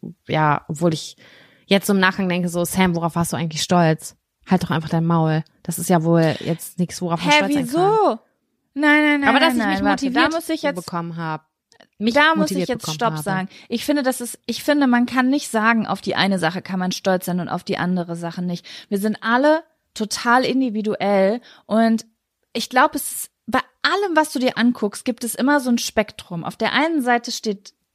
[SPEAKER 1] ja, obwohl ich jetzt so im Nachgang denke, so, Sam, worauf warst du eigentlich stolz? Halt doch einfach dein Maul. Das ist ja wohl jetzt nichts, worauf man
[SPEAKER 2] Hä,
[SPEAKER 1] stolz sein
[SPEAKER 2] wieso?
[SPEAKER 1] kann.
[SPEAKER 2] Nein, nein, nein,
[SPEAKER 1] aber dass
[SPEAKER 2] nein,
[SPEAKER 1] ich mich
[SPEAKER 2] nein,
[SPEAKER 1] motiviert
[SPEAKER 2] warte, da muss ich jetzt
[SPEAKER 1] bekommen habe. Mich
[SPEAKER 2] da muss ich jetzt Stopp
[SPEAKER 1] habe.
[SPEAKER 2] sagen. Ich finde, das ist, ich finde, man kann nicht sagen, auf die eine Sache kann man stolz sein und auf die andere Sache nicht. Wir sind alle total individuell und ich glaube, es ist, bei allem, was du dir anguckst, gibt es immer so ein Spektrum. Auf der einen Seite steht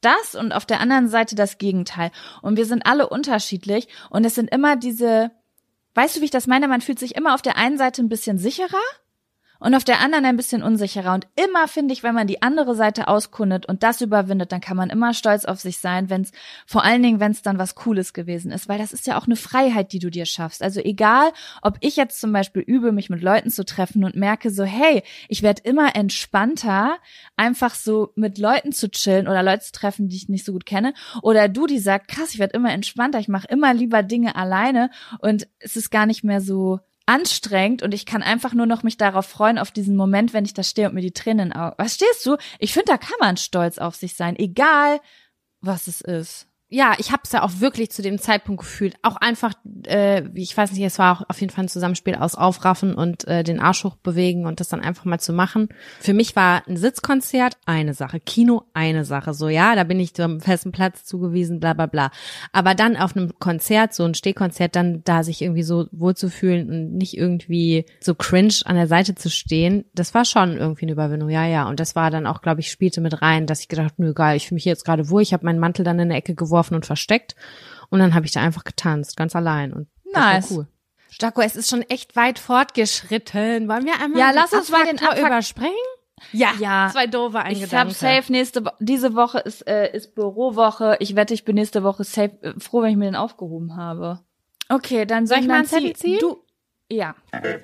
[SPEAKER 2] das und auf der anderen Seite das Gegenteil. Und wir sind alle unterschiedlich und es sind immer diese, weißt du, wie ich das meine? Man fühlt sich immer auf der einen Seite ein bisschen sicherer und auf der anderen ein bisschen unsicherer. Und immer finde ich, wenn man die andere Seite auskundet und das überwindet, dann kann man immer stolz auf sich sein, wenn es, vor allen Dingen, wenn es dann was Cooles gewesen ist. Weil das ist ja auch eine Freiheit, die du dir schaffst. Also egal, ob ich jetzt zum Beispiel übe, mich mit Leuten zu treffen und merke so, hey, ich werde immer entspannter, einfach so mit Leuten zu chillen oder Leute zu treffen, die ich nicht so gut kenne. Oder du, die sagt, krass, ich werde immer entspannter, ich mache immer lieber Dinge alleine und es ist gar nicht mehr so anstrengend und ich kann einfach nur noch mich darauf freuen, auf diesen Moment, wenn ich da stehe und mir die Tränen in den Augen. Was stehst du? Ich finde, da kann man stolz auf sich sein, egal was es ist.
[SPEAKER 1] Ja, ich habe es ja auch wirklich zu dem Zeitpunkt gefühlt. Auch einfach, äh, ich weiß nicht, es war auch auf jeden Fall ein Zusammenspiel aus Aufraffen und äh, den Arsch hochbewegen und das dann einfach mal zu machen. Für mich war ein Sitzkonzert eine Sache, Kino eine Sache. So, ja, da bin ich zum festen Platz zugewiesen, bla bla bla. Aber dann auf einem Konzert, so ein Stehkonzert, dann da sich irgendwie so wohlzufühlen und nicht irgendwie so cringe an der Seite zu stehen, das war schon irgendwie eine Überwindung, ja, ja. Und das war dann auch, glaube ich, spielte mit rein, dass ich gedacht habe, nö, geil, ich fühle mich jetzt gerade wohl, ich habe meinen Mantel dann in eine Ecke geworfen und versteckt und dann habe ich da einfach getanzt, ganz allein und das
[SPEAKER 2] nice.
[SPEAKER 1] war cool. Jaco, es ist schon echt weit fortgeschritten. Wollen wir einmal
[SPEAKER 2] ja, lass uns mal den
[SPEAKER 1] Abfuck überspringen? Ja,
[SPEAKER 2] ja.
[SPEAKER 1] zwei doofe ein
[SPEAKER 2] Ich
[SPEAKER 1] Gedanke.
[SPEAKER 2] hab safe nächste Woche, diese Woche ist äh, ist Bürowoche. Ich wette, ich bin nächste Woche safe äh, froh, wenn ich mir den aufgehoben habe. Okay, dann
[SPEAKER 1] soll ich mal einen
[SPEAKER 2] Zettel
[SPEAKER 1] Zettel ziehen?
[SPEAKER 2] Du, ja.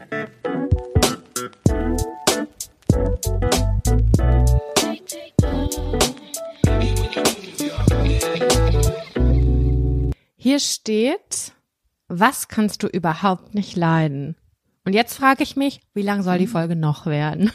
[SPEAKER 1] Hier steht, was kannst du überhaupt nicht leiden? Und jetzt frage ich mich, wie lang soll die Folge noch werden?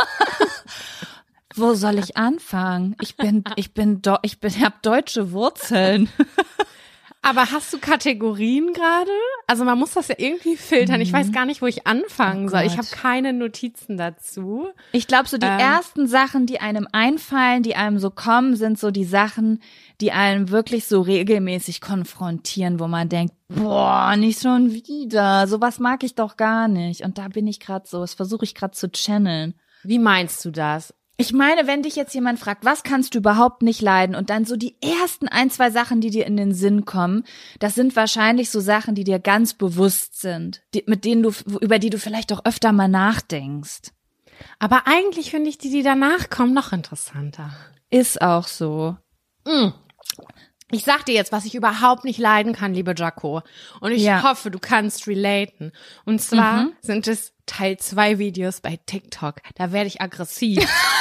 [SPEAKER 2] Wo soll ich anfangen? Ich bin, ich bin, do, ich bin, hab deutsche Wurzeln.
[SPEAKER 1] Aber hast du Kategorien gerade? Also man muss das ja irgendwie filtern. Ich weiß gar nicht, wo ich anfangen
[SPEAKER 2] Oh
[SPEAKER 1] soll. Ich
[SPEAKER 2] Gott.
[SPEAKER 1] habe keine Notizen dazu.
[SPEAKER 2] Ich glaube, so die
[SPEAKER 1] Ähm.
[SPEAKER 2] ersten Sachen, die einem einfallen, die einem so kommen, sind so die Sachen, die einem wirklich so regelmäßig konfrontieren, wo man denkt, boah, nicht schon wieder. Sowas mag ich doch gar nicht. Und da bin ich gerade so, das versuche ich gerade zu channeln.
[SPEAKER 1] Wie meinst du das?
[SPEAKER 2] Ich meine, wenn dich jetzt jemand fragt, was kannst du überhaupt nicht leiden und dann so die ersten ein, zwei Sachen, die dir in den Sinn kommen, das sind wahrscheinlich so Sachen, die dir ganz bewusst sind, die, mit denen du, über die du vielleicht auch öfter mal nachdenkst.
[SPEAKER 1] Aber eigentlich finde ich die, die danach kommen, noch interessanter.
[SPEAKER 2] Ist auch so.
[SPEAKER 1] Mm. Ich sag dir jetzt, was ich überhaupt nicht leiden kann, liebe Jaco. Und ich
[SPEAKER 2] Ja.
[SPEAKER 1] hoffe, du kannst relaten. Und zwar
[SPEAKER 2] Mhm.
[SPEAKER 1] sind es Teil zwei Videos bei TikTok. Da werde ich aggressiv.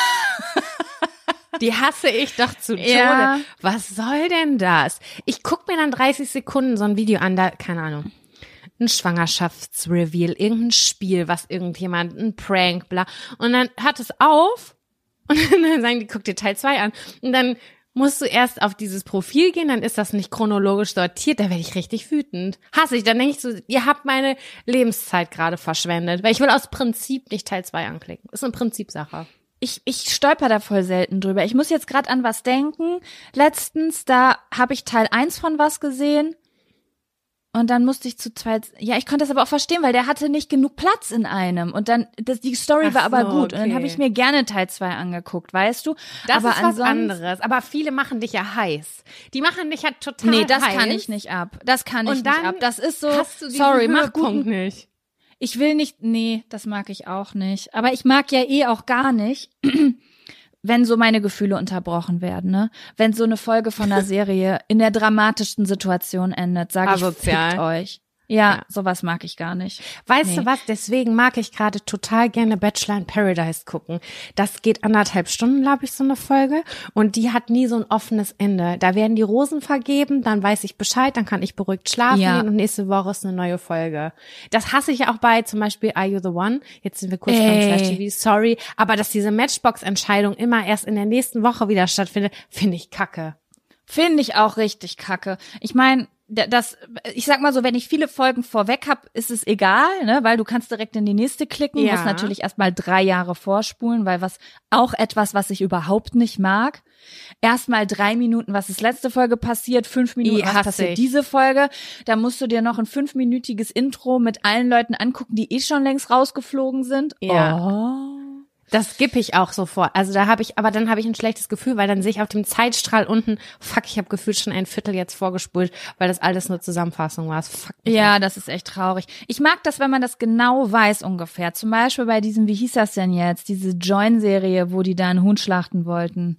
[SPEAKER 1] Die hasse ich doch zu Tode.
[SPEAKER 2] Ja.
[SPEAKER 1] Was soll denn das? Ich guck mir dann dreißig Sekunden so ein Video an, da, keine Ahnung, ein Schwangerschaftsreveal, irgendein Spiel, was irgendjemand, ein Prank, bla. Und dann hört es auf und dann sagen die, guck dir Teil zwei an. Und dann musst du erst auf dieses Profil gehen, dann ist das nicht chronologisch sortiert, da werde ich richtig wütend. Hasse ich, dann denke ich so, ihr habt meine Lebenszeit gerade verschwendet, weil ich will aus Prinzip nicht Teil zwei anklicken. Ist eine Prinzipsache.
[SPEAKER 2] Ich, ich stolper da voll selten drüber. Ich muss jetzt gerade an was denken. Letztens, da habe ich Teil eins von was gesehen und dann musste ich zu zweit, ja, ich konnte das aber auch verstehen, weil der hatte nicht genug Platz in einem und dann, das, die Story
[SPEAKER 1] Ach
[SPEAKER 2] war aber
[SPEAKER 1] so,
[SPEAKER 2] gut und dann
[SPEAKER 1] okay.
[SPEAKER 2] habe ich mir gerne Teil zwei angeguckt, weißt du?
[SPEAKER 1] Das
[SPEAKER 2] aber
[SPEAKER 1] ist was
[SPEAKER 2] ansonsten,
[SPEAKER 1] anderes, aber viele machen dich ja heiß. Die machen dich ja total
[SPEAKER 2] Nee, das
[SPEAKER 1] heiß.
[SPEAKER 2] kann ich nicht ab. Das kann ich
[SPEAKER 1] Und dann
[SPEAKER 2] nicht ab. Das ist so,
[SPEAKER 1] Hast du diesen
[SPEAKER 2] sorry, mach
[SPEAKER 1] Höhepunkt
[SPEAKER 2] guten,
[SPEAKER 1] nicht.
[SPEAKER 2] ich will nicht, nee, das mag ich auch nicht. Aber ich mag ja eh auch gar nicht, wenn so meine Gefühle unterbrochen werden, ne? Wenn so eine Folge von einer Serie in der dramatischsten Situation endet, sage ich,
[SPEAKER 1] Asozial.
[SPEAKER 2] fickt euch. Ja,
[SPEAKER 1] Ja.
[SPEAKER 2] sowas mag ich gar nicht.
[SPEAKER 1] Weißt
[SPEAKER 2] Nee.
[SPEAKER 1] du was, deswegen mag ich gerade total gerne Bachelor in Paradise gucken. Das geht anderthalb Stunden, glaube ich, so eine Folge. Und die hat nie so ein offenes Ende. Da werden die Rosen vergeben, dann weiß ich Bescheid, dann kann ich beruhigt schlafen
[SPEAKER 2] Ja.
[SPEAKER 1] gehen und nächste Woche ist eine neue Folge. Das hasse ich auch bei zum Beispiel Are You the One? Jetzt sind wir kurz beim
[SPEAKER 2] Ey.
[SPEAKER 1] Trash-T V, sorry. Aber dass diese Matchbox-Entscheidung immer erst in der nächsten Woche wieder stattfindet, finde ich kacke.
[SPEAKER 2] Finde ich auch richtig kacke. Ich meine, das, ich sag mal so, wenn ich viele Folgen vorweg hab, ist es egal, ne, weil du kannst direkt in die nächste klicken,
[SPEAKER 1] Ja.
[SPEAKER 2] musst natürlich erstmal drei Jahre vorspulen, weil was auch etwas, was ich überhaupt nicht mag. Erstmal drei Minuten, was ist letzte Folge passiert, fünf Minuten,
[SPEAKER 1] I,
[SPEAKER 2] was
[SPEAKER 1] hasse
[SPEAKER 2] passiert
[SPEAKER 1] ich.
[SPEAKER 2] diese Folge. Da musst du dir noch ein fünfminütiges Intro mit allen Leuten angucken, die eh schon längst rausgeflogen sind.
[SPEAKER 1] Ja.
[SPEAKER 2] Oh.
[SPEAKER 1] Das skippe ich auch sofort. Also da habe ich, aber dann habe ich ein schlechtes Gefühl, weil dann sehe ich auf dem Zeitstrahl unten, fuck, ich habe gefühlt schon ein Viertel jetzt vorgespult, weil das alles nur Zusammenfassung war. Fuck
[SPEAKER 2] ja, das ist echt traurig. Ich mag das, wenn man das genau weiß ungefähr. Zum Beispiel bei diesem, wie hieß das denn jetzt, diese Join-Serie, wo die da einen Huhn schlachten wollten.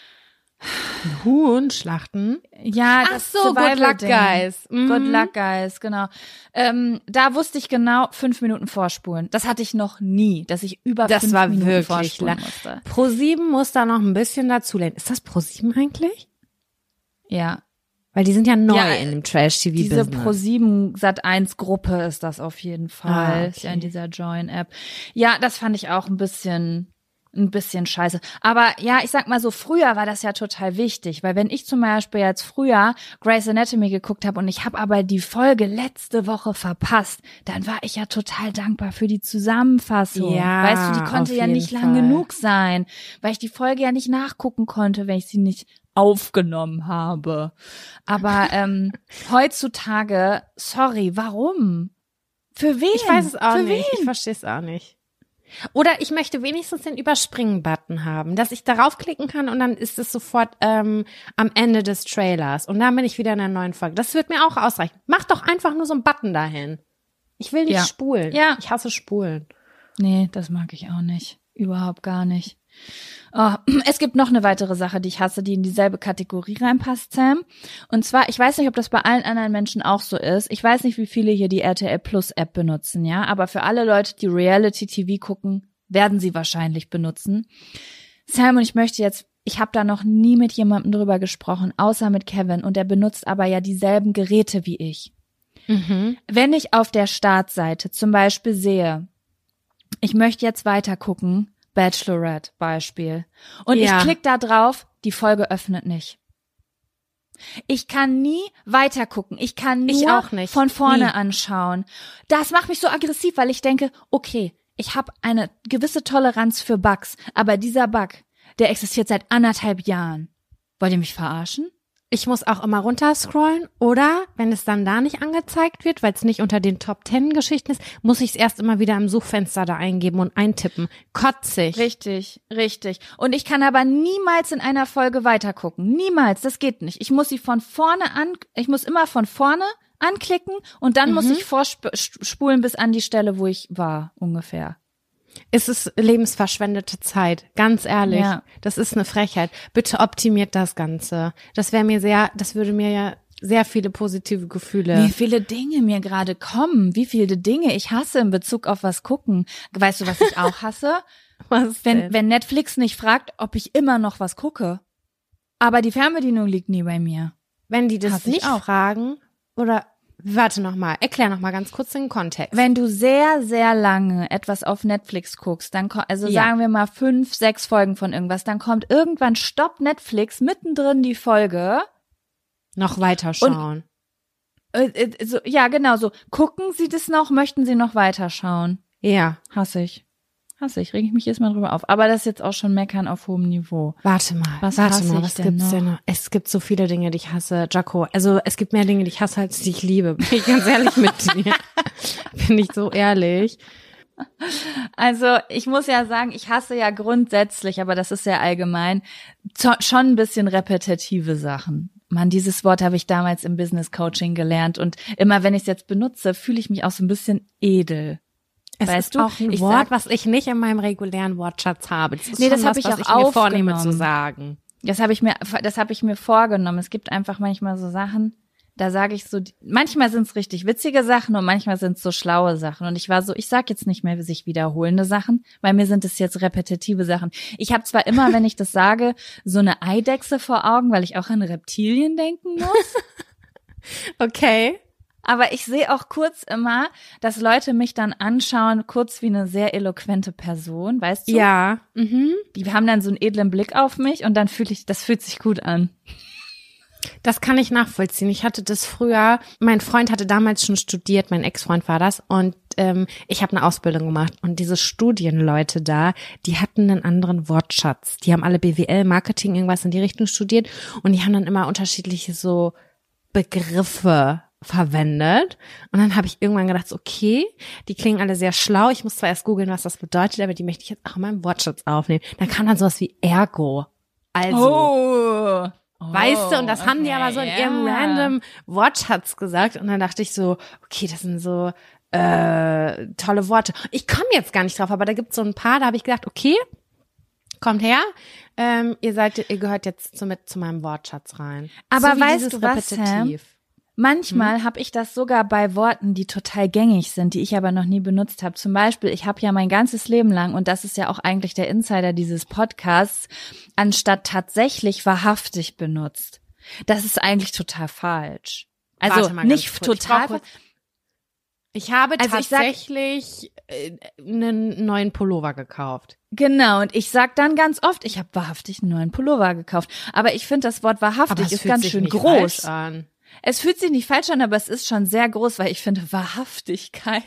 [SPEAKER 1] Ein Huhn schlachten?
[SPEAKER 2] Ja,
[SPEAKER 1] Ach
[SPEAKER 2] das
[SPEAKER 1] so, Good Luck
[SPEAKER 2] Survival-Ding.
[SPEAKER 1] Guys. Mhm.
[SPEAKER 2] Good Luck Guys, genau. Ähm, da wusste ich genau fünf Minuten vorspulen. Das hatte ich noch nie, dass ich über
[SPEAKER 1] Das
[SPEAKER 2] fünf
[SPEAKER 1] war
[SPEAKER 2] Minuten
[SPEAKER 1] wirklich
[SPEAKER 2] vorspulen
[SPEAKER 1] lang.
[SPEAKER 2] musste.
[SPEAKER 1] ProSieben muss da noch ein bisschen dazulernen. Ist das ProSieben eigentlich?
[SPEAKER 2] Ja.
[SPEAKER 1] Weil die sind ja neu
[SPEAKER 2] Ja,
[SPEAKER 1] in dem Trash-T V-Business.
[SPEAKER 2] Diese ProSieben Sat eins Gruppe ist das auf jeden Fall.
[SPEAKER 1] Ah, okay.
[SPEAKER 2] Ist ja in dieser Join-App. Ja, das fand ich auch ein bisschen ein bisschen scheiße. Aber ja, ich sag mal so, früher war das ja total wichtig, weil wenn ich zum Beispiel jetzt früher Grey's Anatomy geguckt habe und ich habe aber die Folge letzte Woche verpasst, dann war ich ja total dankbar für die Zusammenfassung.
[SPEAKER 1] Ja,
[SPEAKER 2] weißt du, die konnte
[SPEAKER 1] auf
[SPEAKER 2] ja
[SPEAKER 1] jeden
[SPEAKER 2] nicht lang
[SPEAKER 1] Fall.
[SPEAKER 2] genug sein, weil ich die Folge ja nicht nachgucken konnte, wenn ich sie nicht aufgenommen habe. Aber ähm, heutzutage, sorry, warum? Für wen?
[SPEAKER 1] Ich weiß es auch
[SPEAKER 2] für
[SPEAKER 1] nicht.
[SPEAKER 2] Wen?
[SPEAKER 1] Ich verstehe es auch nicht. Oder ich möchte wenigstens den Überspringen-Button haben, dass ich darauf klicken kann und dann ist es sofort ähm, am Ende des Trailers. Und dann bin ich wieder in einer neuen Folge. Das wird mir auch ausreichen. Mach doch einfach nur so einen Button dahin. Ich will nicht
[SPEAKER 2] Ja.
[SPEAKER 1] spulen.
[SPEAKER 2] Ja.
[SPEAKER 1] Ich hasse Spulen.
[SPEAKER 2] Nee, das mag ich auch nicht. Überhaupt gar nicht. Oh, es gibt noch eine weitere Sache, die ich hasse, die in dieselbe Kategorie reinpasst, Sam. Und zwar, ich weiß nicht, ob das bei allen anderen Menschen auch so ist. Ich weiß nicht, wie viele hier die R T L Plus App benutzen, ja. Aber für alle Leute, die Reality-T V gucken, werden sie wahrscheinlich benutzen. Sam, und ich möchte jetzt, ich habe da noch nie mit jemandem drüber gesprochen, außer mit Kevin. Und er benutzt aber ja dieselben Geräte wie ich.
[SPEAKER 1] Mhm.
[SPEAKER 2] Wenn ich auf der Startseite zum Beispiel sehe, ich möchte jetzt weiter gucken, Bachelorette Beispiel. Und
[SPEAKER 1] Ja.
[SPEAKER 2] ich klicke da drauf, die Folge öffnet nicht. Ich kann nie weiter gucken. Ich kann
[SPEAKER 1] Ich
[SPEAKER 2] nur
[SPEAKER 1] auch nicht.
[SPEAKER 2] von vorne
[SPEAKER 1] Nie.
[SPEAKER 2] anschauen. Das macht mich so aggressiv, weil ich denke, okay, ich habe eine gewisse Toleranz für Bugs, aber dieser Bug, der existiert seit anderthalb Jahren. Wollt ihr mich verarschen?
[SPEAKER 1] Ich muss auch immer runterscrollen oder wenn es dann da nicht angezeigt wird, weil es nicht unter den Top Ten Geschichten ist, muss ich es erst immer wieder im Suchfenster da eingeben und eintippen. Kotzig.
[SPEAKER 2] Richtig, richtig. Und ich kann aber niemals in einer Folge weitergucken. Niemals, das geht nicht. Ich muss sie von vorne an, ich muss immer von vorne anklicken und dann
[SPEAKER 1] Mhm.
[SPEAKER 2] muss ich vorspulen bis an die Stelle, wo ich war, ungefähr.
[SPEAKER 1] Es ist lebensverschwendete Zeit, ganz ehrlich.
[SPEAKER 2] Ja.
[SPEAKER 1] Das ist eine Frechheit. Bitte optimiert das Ganze. Das wäre mir sehr, das würde mir ja sehr viele positive Gefühle.
[SPEAKER 2] Wie viele Dinge mir gerade kommen, wie viele Dinge ich hasse in Bezug auf was gucken. Weißt du, was ich auch hasse?
[SPEAKER 1] Was
[SPEAKER 2] Wenn,
[SPEAKER 1] denn?
[SPEAKER 2] wenn Netflix nicht fragt, ob ich immer noch was gucke. Aber die Fernbedienung liegt nie bei mir.
[SPEAKER 1] Wenn die das
[SPEAKER 2] Hasse ich
[SPEAKER 1] nicht
[SPEAKER 2] auch.
[SPEAKER 1] fragen oder warte noch mal, erklär noch mal ganz kurz den Kontext.
[SPEAKER 2] Wenn du sehr, sehr lange etwas auf Netflix guckst, dann ko- also
[SPEAKER 1] Ja.
[SPEAKER 2] sagen wir mal fünf, sechs Folgen von irgendwas, dann kommt irgendwann Stopp Netflix mittendrin die Folge.
[SPEAKER 1] Noch weiter schauen.
[SPEAKER 2] Äh, äh, so, ja, genau so. Gucken Sie das noch? Möchten Sie noch weiterschauen?
[SPEAKER 1] Ja.
[SPEAKER 2] Hasse ich. Hasse ich. Reg ich mich jetzt mal drüber auf. Aber das ist jetzt auch schon Meckern auf hohem Niveau.
[SPEAKER 1] Warte mal,
[SPEAKER 2] Was
[SPEAKER 1] warte
[SPEAKER 2] hasse
[SPEAKER 1] mal,
[SPEAKER 2] ich
[SPEAKER 1] was
[SPEAKER 2] denn
[SPEAKER 1] gibt's
[SPEAKER 2] noch?
[SPEAKER 1] denn noch? Es gibt so viele Dinge, die ich hasse, Jaco. Also es gibt mehr Dinge, die ich hasse, als die ich liebe. Bin ich ganz ehrlich mit dir. Bin ich so ehrlich.
[SPEAKER 2] Also ich muss ja sagen, ich hasse ja grundsätzlich, aber das ist sehr allgemein, zo- schon ein bisschen repetitive Sachen. Mann, dieses Wort habe ich damals im Business Coaching gelernt und immer wenn ich es jetzt benutze, fühle ich mich auch so ein bisschen edel.
[SPEAKER 1] Es
[SPEAKER 2] Weißt
[SPEAKER 1] ist
[SPEAKER 2] du,
[SPEAKER 1] auch ein
[SPEAKER 2] ich
[SPEAKER 1] Wort,
[SPEAKER 2] sag-
[SPEAKER 1] was ich nicht in meinem regulären Wortschatz habe. Das ist
[SPEAKER 2] Nee,
[SPEAKER 1] schon
[SPEAKER 2] das hab
[SPEAKER 1] was,
[SPEAKER 2] ich
[SPEAKER 1] was
[SPEAKER 2] auch
[SPEAKER 1] ich mir vornehme
[SPEAKER 2] aufgenommen.
[SPEAKER 1] zu sagen.
[SPEAKER 2] Das habe ich mir, das habe ich mir vorgenommen. Es gibt einfach manchmal so Sachen, da sage ich so, manchmal sind es richtig witzige Sachen und manchmal sind es so schlaue Sachen. Und ich war so, ich sag jetzt nicht mehr sich wiederholende Sachen, weil mir sind es jetzt repetitive Sachen. Ich habe zwar immer, wenn ich das sage, so eine Eidechse vor Augen, weil ich auch an Reptilien denken muss.
[SPEAKER 1] Okay.
[SPEAKER 2] Aber ich sehe auch kurz immer, dass Leute mich dann anschauen, kurz wie eine sehr eloquente Person, weißt du?
[SPEAKER 1] Ja. Mhm.
[SPEAKER 2] Die haben dann so einen edlen Blick auf mich und dann fühle ich, das fühlt sich gut an.
[SPEAKER 1] Das kann ich nachvollziehen. Ich hatte das früher, mein Freund hatte damals schon studiert, mein Ex-Freund war das und ähm, ich habe eine Ausbildung gemacht und diese Studienleute da, die hatten einen anderen Wortschatz. Die haben alle B W L, Marketing, irgendwas in die Richtung studiert und die haben dann immer unterschiedliche so Begriffe verwendet. Und dann habe ich irgendwann gedacht, so, okay, die klingen alle sehr schlau. Ich muss zwar erst googeln, was das bedeutet, aber die möchte ich jetzt auch in meinem Wortschatz aufnehmen. Dann kam dann sowas wie Ergo. Also,
[SPEAKER 2] Oh.
[SPEAKER 1] weißt du, und das
[SPEAKER 2] Oh,
[SPEAKER 1] haben die
[SPEAKER 2] okay,
[SPEAKER 1] aber so in
[SPEAKER 2] ja.
[SPEAKER 1] ihrem random Wortschatz gesagt. Und dann dachte ich so, okay, das sind so äh, tolle Worte. Ich komme jetzt gar nicht drauf, aber da gibt es so ein paar, da habe ich gedacht, okay, kommt her, ähm, ihr seid, ihr gehört jetzt zu, mit zu meinem Wortschatz rein.
[SPEAKER 2] Aber
[SPEAKER 1] so wie
[SPEAKER 2] weißt
[SPEAKER 1] dieses
[SPEAKER 2] du was, Sam?
[SPEAKER 1] Repetitiv.
[SPEAKER 2] Manchmal
[SPEAKER 1] Hm?
[SPEAKER 2] habe ich das sogar bei Worten, die total gängig sind, die ich aber noch nie benutzt habe. Zum Beispiel, ich habe ja mein ganzes Leben lang, und das ist ja auch eigentlich der Insider dieses Podcasts, anstatt tatsächlich wahrhaftig benutzt. Das ist eigentlich total falsch. Also
[SPEAKER 1] Warte mal ganz
[SPEAKER 2] nicht
[SPEAKER 1] kurz.
[SPEAKER 2] total.
[SPEAKER 1] Ich, brauch kurz. ich habe
[SPEAKER 2] Also ich sag-
[SPEAKER 1] tatsächlich äh, einen neuen Pullover gekauft.
[SPEAKER 2] Genau, und ich sag dann ganz oft, ich habe wahrhaftig einen neuen Pullover gekauft. Aber ich finde, das Wort wahrhaftig
[SPEAKER 1] es
[SPEAKER 2] ist
[SPEAKER 1] fühlt
[SPEAKER 2] ganz
[SPEAKER 1] sich
[SPEAKER 2] schön
[SPEAKER 1] nicht
[SPEAKER 2] groß.
[SPEAKER 1] falsch an.
[SPEAKER 2] Es fühlt sich nicht falsch an, aber es ist schon sehr groß, weil ich finde, Wahrhaftigkeit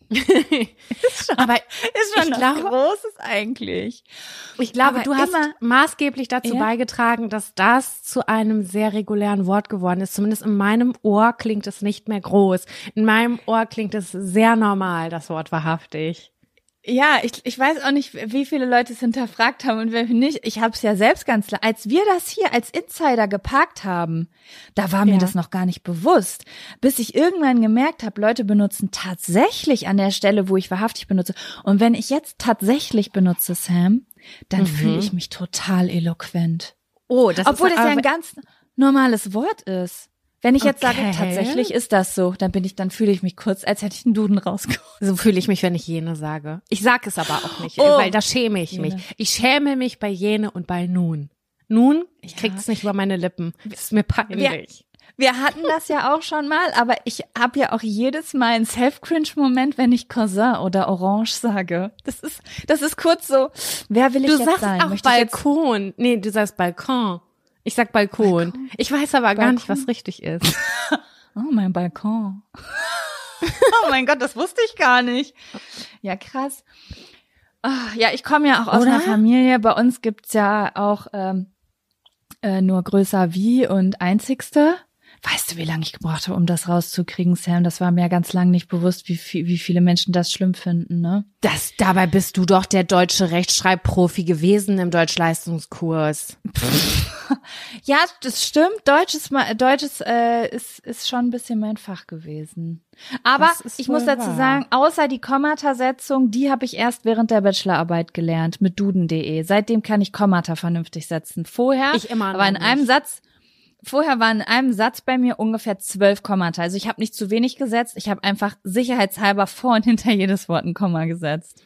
[SPEAKER 1] Aber
[SPEAKER 2] ist schon
[SPEAKER 1] ich
[SPEAKER 2] was
[SPEAKER 1] glaube,
[SPEAKER 2] Großes eigentlich.
[SPEAKER 1] Ich glaube,
[SPEAKER 2] Aber
[SPEAKER 1] du hast
[SPEAKER 2] immer-
[SPEAKER 1] maßgeblich dazu
[SPEAKER 2] Ja?
[SPEAKER 1] beigetragen, dass das zu einem sehr regulären Wort geworden ist. Zumindest in meinem Ohr klingt es nicht mehr groß. In meinem Ohr klingt es sehr normal, das Wort wahrhaftig.
[SPEAKER 2] Ja, ich, ich weiß auch nicht, wie viele Leute es hinterfragt haben und wer nicht. Ich habe es ja selbst ganz klar. Als wir das hier als Insider geparkt haben, da war mir
[SPEAKER 1] Ja.
[SPEAKER 2] das noch gar nicht bewusst. Bis ich irgendwann gemerkt habe, Leute benutzen tatsächlich an der Stelle, wo ich wahrhaftig benutze. Und wenn ich jetzt tatsächlich benutze, Sam, dann
[SPEAKER 1] Mhm.
[SPEAKER 2] fühle ich mich total eloquent.
[SPEAKER 1] Oh, das
[SPEAKER 2] Obwohl
[SPEAKER 1] ist
[SPEAKER 2] das ja ein ganz normales Wort ist. Wenn ich jetzt
[SPEAKER 1] Okay.
[SPEAKER 2] sage, tatsächlich ist das so, dann bin ich, dann fühle ich mich kurz, als hätte ich einen Duden rausgeholt.
[SPEAKER 1] so fühle ich mich, wenn ich jene sage. Ich sage es aber auch nicht,
[SPEAKER 2] Oh.
[SPEAKER 1] weil da schäme ich
[SPEAKER 2] Jene.
[SPEAKER 1] mich. Ich schäme mich bei jene und bei nun. Nun, ich
[SPEAKER 2] Ja.
[SPEAKER 1] krieg's nicht über meine Lippen. Das ist mir peinlich.
[SPEAKER 2] Wir hatten das ja auch schon mal, aber ich habe ja auch jedes Mal einen Self-Cringe-Moment, wenn ich Cousin oder Orange sage. Das ist, das ist kurz so, wer will ich
[SPEAKER 1] Du
[SPEAKER 2] jetzt
[SPEAKER 1] sagst
[SPEAKER 2] sein?
[SPEAKER 1] auch
[SPEAKER 2] Möchte ich jetzt,
[SPEAKER 1] Balkon. Nee, du sagst Balkon. Ich sag Balkon.
[SPEAKER 2] Balkon.
[SPEAKER 1] Ich weiß aber gar nicht,
[SPEAKER 2] Balkon.
[SPEAKER 1] was richtig ist.
[SPEAKER 2] oh, mein Balkon. oh mein Gott, das wusste ich gar nicht. Ja, krass. Ah, ja, ich komme ja auch aus
[SPEAKER 1] Oder?
[SPEAKER 2] einer Familie. Bei uns gibt's ja auch ähm, äh, nur größer wie und einzigste. Weißt du, wie lange ich gebraucht habe, um das rauszukriegen, Sam? Das war mir ganz lang nicht bewusst, wie, viel, wie viele Menschen das schlimm finden, ne?
[SPEAKER 1] Das, dabei bist du doch der deutsche Rechtschreibprofi gewesen im Deutschleistungskurs.
[SPEAKER 2] Ja, das stimmt. Deutsch ist, mal, Deutsch ist, äh, ist, ist schon ein bisschen mein Fach gewesen. Aber
[SPEAKER 1] Das ist
[SPEAKER 2] ich muss
[SPEAKER 1] wohl
[SPEAKER 2] dazu
[SPEAKER 1] wahr.
[SPEAKER 2] sagen, außer die Kommatasetzung, die habe ich erst während der Bachelorarbeit gelernt mit duden punkt de. Seitdem kann ich Kommata vernünftig setzen. Vorher
[SPEAKER 1] Ich immer noch
[SPEAKER 2] war in einem
[SPEAKER 1] nicht.
[SPEAKER 2] Satz Vorher waren in einem Satz bei mir ungefähr zwölf Kommata. Also ich habe nicht zu wenig gesetzt. Ich habe einfach sicherheitshalber vor und hinter jedes Wort ein Komma gesetzt.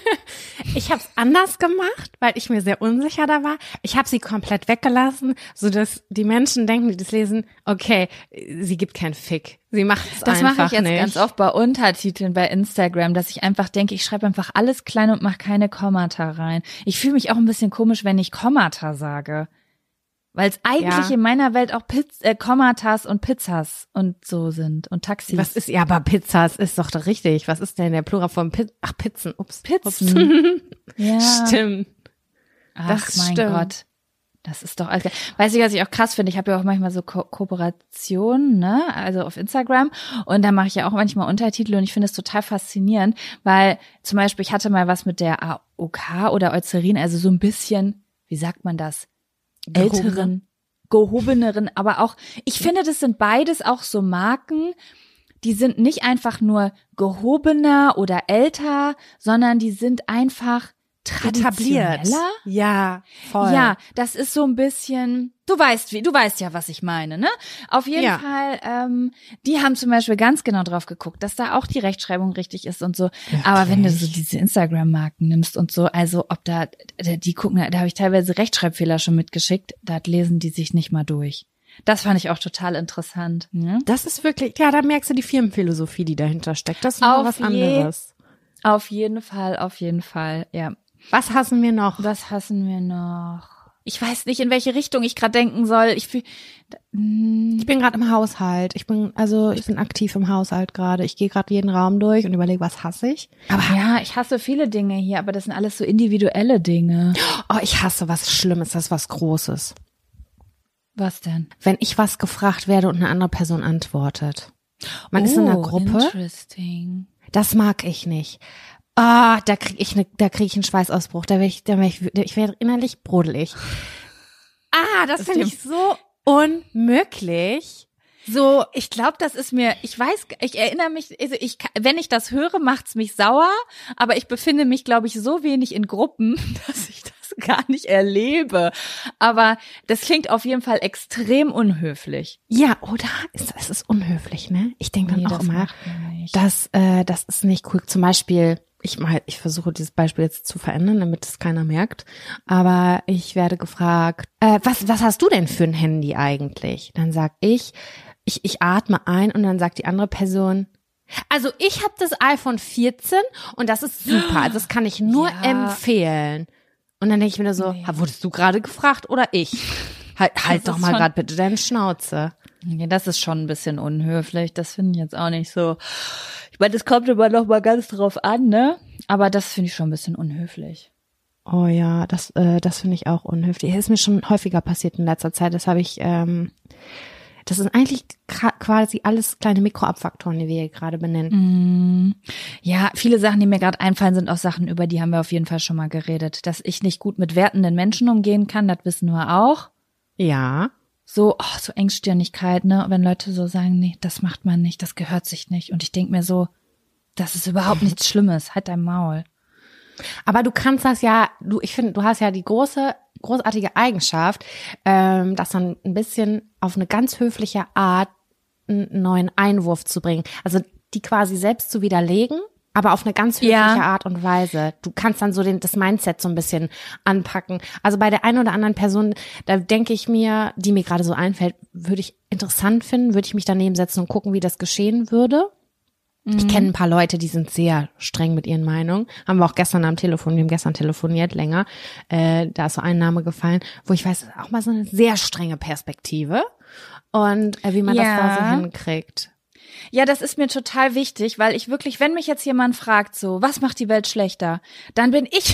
[SPEAKER 1] Ich habe es anders gemacht, weil ich mir sehr unsicher da war. Ich habe sie komplett weggelassen, sodass die Menschen denken, die das lesen, okay, sie gibt keinen Fick. Sie macht es
[SPEAKER 2] Das
[SPEAKER 1] einfach
[SPEAKER 2] mache ich jetzt
[SPEAKER 1] nicht.
[SPEAKER 2] ganz oft bei Untertiteln bei Instagram, dass ich einfach denke, ich schreibe einfach alles klein und mache keine Kommata rein. Ich fühle mich auch ein bisschen komisch, wenn ich Kommata sage. Weil es eigentlich
[SPEAKER 1] Ja.
[SPEAKER 2] in meiner Welt auch Piz äh, Kommatas und Pizzas und so sind und Taxis.
[SPEAKER 1] Was ist, ja, aber Pizzas ist doch richtig. Was ist denn der Plural von Pizza? Ach, Pizzen. Ups.
[SPEAKER 2] Pizzen. Ja.
[SPEAKER 1] Stimmt.
[SPEAKER 2] Ach
[SPEAKER 1] Das
[SPEAKER 2] mein
[SPEAKER 1] stimmt.
[SPEAKER 2] Gott. Das ist doch alles. Weißt du, was ich auch krass finde? Ich habe ja auch manchmal so Ko Kooperationen, ne? Also auf Instagram. Und da mache ich ja auch manchmal Untertitel und ich finde es total faszinierend, weil zum Beispiel ich hatte mal was mit der A O K oder Eucerin, also so ein bisschen, wie sagt man das?
[SPEAKER 1] Gehobene.
[SPEAKER 2] Älteren, gehobeneren, aber auch, ich finde, das sind beides auch so Marken, die sind nicht einfach nur gehobener oder älter, sondern die sind einfach
[SPEAKER 1] Etabliert.
[SPEAKER 2] traditioneller.
[SPEAKER 1] Ja, voll.
[SPEAKER 2] Ja, das ist so ein bisschen, du weißt wie, du weißt ja, was ich meine, ne? Auf jeden
[SPEAKER 1] Ja.
[SPEAKER 2] Fall, ähm, die haben zum Beispiel ganz genau drauf geguckt, dass da auch die Rechtschreibung richtig ist und so. Aber wenn du so diese Instagram-Marken nimmst und so, also ob da, die gucken, da habe ich teilweise Rechtschreibfehler schon mitgeschickt, da lesen die sich nicht mal durch. Das fand ich auch total interessant. Ne?
[SPEAKER 1] Das ist wirklich, ja, da merkst du die Firmenphilosophie, die dahinter steckt. Das ist noch
[SPEAKER 2] Auf
[SPEAKER 1] was
[SPEAKER 2] je-
[SPEAKER 1] anderes.
[SPEAKER 2] Auf jeden Fall, auf jeden Fall, ja.
[SPEAKER 1] Was hassen wir noch?
[SPEAKER 2] Was hassen wir noch? Ich weiß nicht, in welche Richtung ich gerade denken soll. Ich fühl, mm,
[SPEAKER 1] Ich bin gerade im Haushalt. Ich bin, also ich bin aktiv im Haushalt gerade. Ich gehe gerade jeden Raum durch und überlege, was hasse ich.
[SPEAKER 2] aber ja, ich hasse viele Dinge hier, aber das sind alles so individuelle Dinge.
[SPEAKER 1] Oh, ich hasse was Schlimmes, das ist was Großes.
[SPEAKER 2] Was denn?
[SPEAKER 1] Wenn ich was gefragt werde und eine andere Person antwortet. Man
[SPEAKER 2] oh,
[SPEAKER 1] ist in einer Gruppe.
[SPEAKER 2] Interesting.
[SPEAKER 1] Das mag ich nicht. Ah, da krieg ich ne, da krieg ich einen Schweißausbruch. Da werde ich, da werd ich, ich werde innerlich brodelig. Ah, das, das finde ich so unmöglich.
[SPEAKER 2] So, ich glaube, das ist mir, ich weiß, ich erinnere mich, also ich, wenn ich das höre, macht's mich sauer, aber ich befinde mich, glaube ich, so wenig in Gruppen, dass ich das gar nicht erlebe. Aber das klingt auf jeden Fall extrem unhöflich.
[SPEAKER 1] Ja, oder? Es, es ist unhöflich, ne? Ich denke dann
[SPEAKER 2] Nee,
[SPEAKER 1] auch
[SPEAKER 2] das
[SPEAKER 1] immer,
[SPEAKER 2] macht man nicht.
[SPEAKER 1] dass äh, das ist nicht cool. Zum Beispiel, ich mal, ich versuche dieses Beispiel jetzt zu verändern, damit es keiner merkt. Aber ich werde gefragt, äh, was, was hast du denn für ein Handy eigentlich? Dann sag ich, ich, ich atme ein und dann sagt die andere Person, also ich habe das iPhone vierzehn und das ist super. Also das kann ich nur
[SPEAKER 2] Ja.
[SPEAKER 1] empfehlen. Und dann denke ich mir so,
[SPEAKER 2] Nee.
[SPEAKER 1] wurdest du gerade gefragt oder ich? Halt, halt doch
[SPEAKER 2] ist
[SPEAKER 1] mal
[SPEAKER 2] schon-
[SPEAKER 1] gerade bitte deine Schnauze.
[SPEAKER 2] Ja, das ist schon ein bisschen unhöflich. Das finde ich jetzt auch nicht so. Ich meine, das kommt immer noch mal ganz drauf an, ne? Aber das finde ich schon ein bisschen unhöflich.
[SPEAKER 1] Oh ja, das, äh, das finde ich auch unhöflich. Das ist mir schon häufiger passiert in letzter Zeit. Das habe ich, ähm, das sind eigentlich gra- quasi alles kleine Mikroabfaktoren, die wir hier gerade benennen.
[SPEAKER 2] Ja, viele Sachen, die mir gerade einfallen, sind auch Sachen, über die haben wir auf jeden Fall schon mal geredet. Dass ich nicht gut mit wertenden Menschen umgehen kann, das wissen wir auch.
[SPEAKER 1] Ja.
[SPEAKER 2] So, oh, so Engstirnigkeit, ne? Wenn Leute so sagen, nee, das macht man nicht, das gehört sich nicht. Und ich denk mir so, das ist überhaupt nichts Schlimmes. Halt dein Maul.
[SPEAKER 1] Aber du kannst das ja, du, ich finde, du hast ja die große, großartige Eigenschaft, ähm, das dann ein bisschen auf eine ganz höfliche Art einen neuen Einwurf zu bringen. Also die quasi selbst zu widerlegen, aber auf eine ganz höfliche
[SPEAKER 2] Ja.
[SPEAKER 1] Art und Weise. Du kannst dann so den, das Mindset so ein bisschen anpacken. Also bei der einen oder anderen Person, da denke ich mir, die mir gerade so einfällt, würde ich interessant finden, würde ich mich daneben setzen und gucken, wie das geschehen würde. Ich kenne ein paar Leute, die sind sehr streng mit ihren Meinungen. Haben wir auch gestern am Telefon, wir haben gestern telefoniert länger. Äh, da ist so ein Name gefallen, wo ich weiß, auch mal so eine sehr strenge Perspektive. Und äh, wie man
[SPEAKER 2] Ja.
[SPEAKER 1] das da so hinkriegt.
[SPEAKER 2] Ja, das ist mir total wichtig, weil ich wirklich, wenn mich jetzt jemand fragt, so, was macht die Welt schlechter, dann bin ich,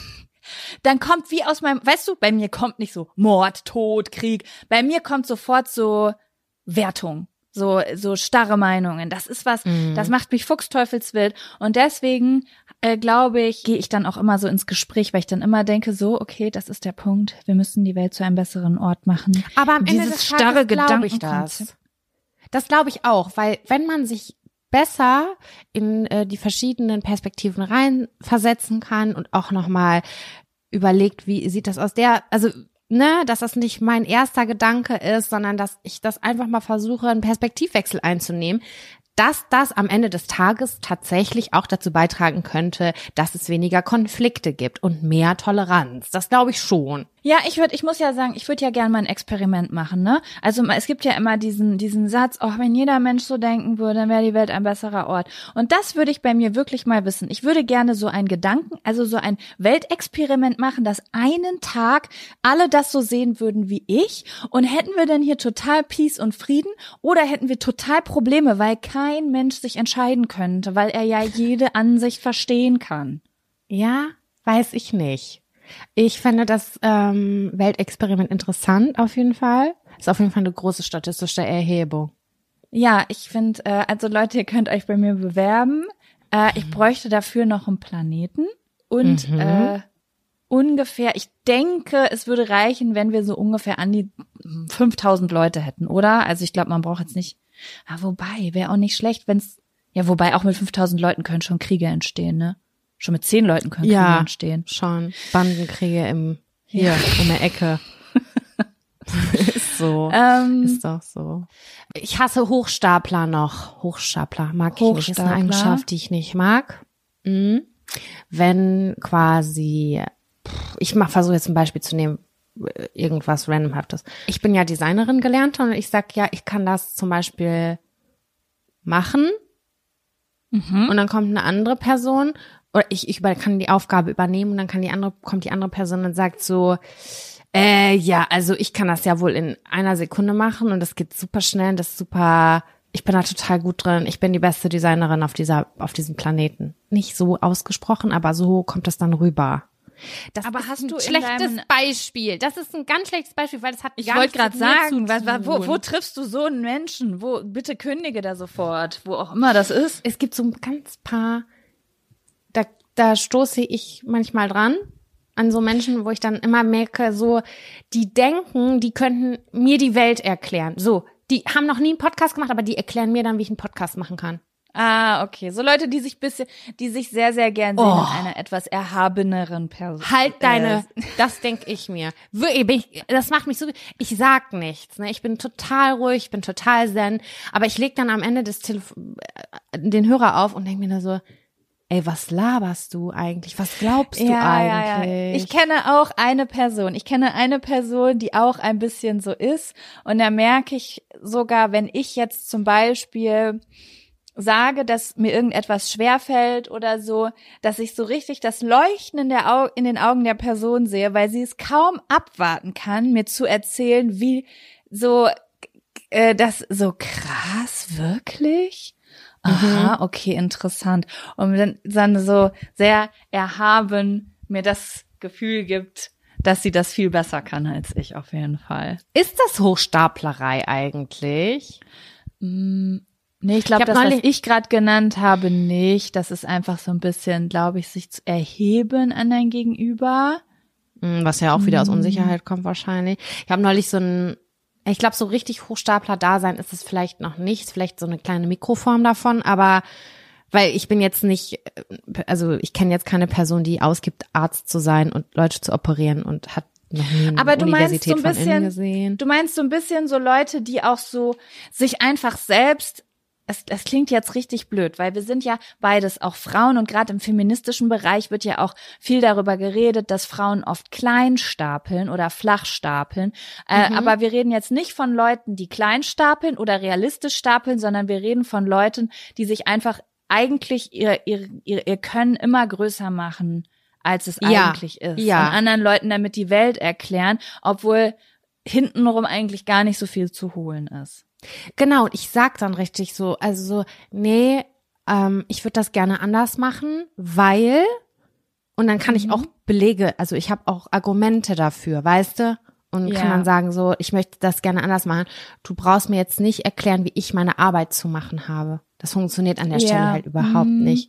[SPEAKER 2] dann kommt wie aus meinem, weißt du, bei mir kommt nicht so Mord, Tod, Krieg, bei mir kommt sofort so Wertung. So, so starre Meinungen. Das ist was,
[SPEAKER 1] Mhm.
[SPEAKER 2] das macht mich fuchsteufelswild. Und deswegen, äh, glaube ich, gehe ich dann auch immer so ins Gespräch, weil ich dann immer denke, so, okay, das ist der Punkt. Wir müssen die Welt zu einem besseren Ort machen.
[SPEAKER 1] Aber am Ende
[SPEAKER 2] Dieses
[SPEAKER 1] des
[SPEAKER 2] starre
[SPEAKER 1] Tages glaube ich
[SPEAKER 2] Gedankenkonzept.
[SPEAKER 1] das. Das glaube ich auch, weil wenn man sich besser in äh, die verschiedenen Perspektiven reinversetzen kann und auch nochmal überlegt, wie sieht das aus der, also ne, dass das nicht mein erster Gedanke ist, sondern dass ich das einfach mal versuche, einen Perspektivwechsel einzunehmen, dass das am Ende des Tages tatsächlich auch dazu beitragen könnte, dass es weniger Konflikte gibt und mehr Toleranz. Das glaube ich schon.
[SPEAKER 2] Ja, ich würde, ich muss ja sagen, ich würde ja gerne mal ein Experiment machen, ne? Also es gibt ja immer diesen diesen Satz, oh, wenn jeder Mensch so denken würde, dann wäre die Welt ein besserer Ort. Und das würde ich bei mir wirklich mal wissen. Ich würde gerne so einen Gedanken, also so ein Weltexperiment machen, dass einen Tag alle das so sehen würden wie ich. Und hätten wir denn hier total Peace und Frieden oder hätten wir total Probleme, weil kein Mensch sich entscheiden könnte, weil er ja jede Ansicht verstehen kann.
[SPEAKER 1] Ja, weiß ich nicht. Ich fände das ähm, Weltexperiment interessant auf jeden Fall. Ist auf jeden Fall eine große statistische Erhebung.
[SPEAKER 2] Ja, ich finde, äh, also Leute, ihr könnt euch bei mir bewerben. Äh, ich bräuchte dafür noch einen Planeten und
[SPEAKER 1] Mhm.
[SPEAKER 2] äh, ungefähr, ich denke, es würde reichen, wenn wir so ungefähr an die fünftausend Leute hätten, oder? Also ich glaube, man braucht jetzt nicht, ah, wobei, wäre auch nicht schlecht, wenn's, ja, wobei auch mit fünftausend Leuten können schon Kriege entstehen, ne? Schon mit zehn Leuten können Kriege
[SPEAKER 1] Ja,
[SPEAKER 2] entstehen.
[SPEAKER 1] schon. Bandenkriege im hier um der Ecke. Ist so.
[SPEAKER 2] Ähm,
[SPEAKER 1] Ist doch so. Ich hasse Hochstapler noch. Hochstapler mag ich nicht. Ist eine
[SPEAKER 2] Hochstapler?
[SPEAKER 1] Eigenschaft, die ich nicht mag. Mhm. Wenn quasi, pff, ich mach versuche jetzt ein Beispiel zu nehmen, äh, irgendwas randomhaftes. Ich bin ja Designerin gelernt und ich sag ja, ich kann das zum Beispiel machen.
[SPEAKER 2] mhm.
[SPEAKER 1] Und dann kommt eine andere Person oder ich, ich über- kann die Aufgabe übernehmen und dann kann die andere, kommt die andere Person und sagt so, äh, ja, also ich kann das ja wohl in einer Sekunde machen und das geht super schnell und das ist super, ich bin da total gut drin, ich bin die beste Designerin auf dieser, auf diesem Planeten. Nicht so ausgesprochen, aber so kommt das dann rüber. Das
[SPEAKER 2] Aber
[SPEAKER 1] ist
[SPEAKER 2] hast
[SPEAKER 1] ein
[SPEAKER 2] du in
[SPEAKER 1] schlechtes
[SPEAKER 2] deinem-
[SPEAKER 1] Beispiel. Das ist ein ganz schlechtes Beispiel, weil das hat
[SPEAKER 2] Ich
[SPEAKER 1] gar
[SPEAKER 2] wollte
[SPEAKER 1] nichts
[SPEAKER 2] gerade
[SPEAKER 1] mit mir
[SPEAKER 2] sagen,
[SPEAKER 1] zu
[SPEAKER 2] was, was, wo,
[SPEAKER 1] tun.
[SPEAKER 2] wo triffst du so einen Menschen? Wo, bitte kündige da sofort, wo auch immer das ist.
[SPEAKER 1] Es gibt so ein ganz paar, da, da stoße ich manchmal dran, an so Menschen, wo ich dann immer merke, so, die denken, die könnten mir die Welt erklären. So, die haben noch nie einen Podcast gemacht, aber die erklären mir dann, wie ich einen Podcast machen kann.
[SPEAKER 2] Ah, okay. So Leute, die sich bisschen, die sich sehr, sehr gern sehen
[SPEAKER 1] Oh.
[SPEAKER 2] in einer etwas erhabeneren Person.
[SPEAKER 1] Halt deine,
[SPEAKER 2] Äh,
[SPEAKER 1] das denke ich mir. Wirklich, bin ich, das macht mich so, ich sag nichts, ne? Ich bin total ruhig, ich bin total zen, aber ich leg dann am Ende des Telefon, den Hörer auf und denk mir da so, ey, was laberst du eigentlich? Was glaubst du
[SPEAKER 2] ja,
[SPEAKER 1] eigentlich?
[SPEAKER 2] ja, ja. Ich kenne auch eine Person. Ich kenne eine Person, die auch ein bisschen so ist. Und da merke ich sogar, wenn ich jetzt zum Beispiel sage, dass mir irgendetwas schwerfällt oder so, dass ich so richtig das Leuchten in, der Au- in den Augen der Person sehe, weil sie es kaum abwarten kann, mir zu erzählen, wie so, äh, das so krass, wirklich? Aha, okay, interessant. Und dann, dann so sehr erhaben mir das Gefühl gibt, dass sie das viel besser kann als ich auf jeden Fall.
[SPEAKER 1] Ist das Hochstaplerei eigentlich?
[SPEAKER 2] Nee, ich glaube,
[SPEAKER 1] Ich hab
[SPEAKER 2] das, was
[SPEAKER 1] neulich-
[SPEAKER 2] ich gerade genannt habe, nicht. Das ist einfach so ein bisschen, glaube ich, sich zu erheben an dein Gegenüber.
[SPEAKER 1] Hm, Was ja auch wieder aus Unsicherheit kommt wahrscheinlich. Ich habe neulich so ein, ich glaube, so richtig Hochstapler-Dasein ist es vielleicht noch nicht, vielleicht so eine kleine Mikroform davon, aber weil ich bin jetzt nicht, also ich kenne jetzt keine Person, die ausgibt, Arzt zu sein und Leute zu operieren und hat noch nie eine
[SPEAKER 2] Aber du meinst
[SPEAKER 1] Universität
[SPEAKER 2] so ein
[SPEAKER 1] von innen
[SPEAKER 2] bisschen,
[SPEAKER 1] gesehen.
[SPEAKER 2] du meinst so ein bisschen so Leute, die auch so sich einfach selbst, es, es klingt jetzt richtig blöd, weil wir sind ja beides auch Frauen und gerade im feministischen Bereich wird ja auch viel darüber geredet, dass Frauen oft klein stapeln oder flach stapeln. Äh,
[SPEAKER 1] Mhm.
[SPEAKER 2] Aber wir reden jetzt nicht von Leuten, die klein stapeln oder realistisch stapeln, sondern wir reden von Leuten, die sich einfach eigentlich ihr, ihr, ihr, ihr Können immer größer machen, als es
[SPEAKER 1] Ja,
[SPEAKER 2] eigentlich ist.
[SPEAKER 1] ja.
[SPEAKER 2] Und anderen Leuten damit die Welt erklären, obwohl hintenrum eigentlich gar nicht so viel zu holen ist.
[SPEAKER 1] Genau, und ich sag dann richtig so, also so, nee, ähm, ich würde das gerne anders machen, weil, und dann kann ich auch Belege, also ich habe auch Argumente dafür, weißt du? Und
[SPEAKER 2] Ja.
[SPEAKER 1] kann dann sagen so, ich möchte das gerne anders machen. Du brauchst mir jetzt nicht erklären, wie ich meine Arbeit zu machen habe. Das funktioniert an der
[SPEAKER 2] Ja.
[SPEAKER 1] Stelle halt überhaupt
[SPEAKER 2] Mhm.
[SPEAKER 1] nicht.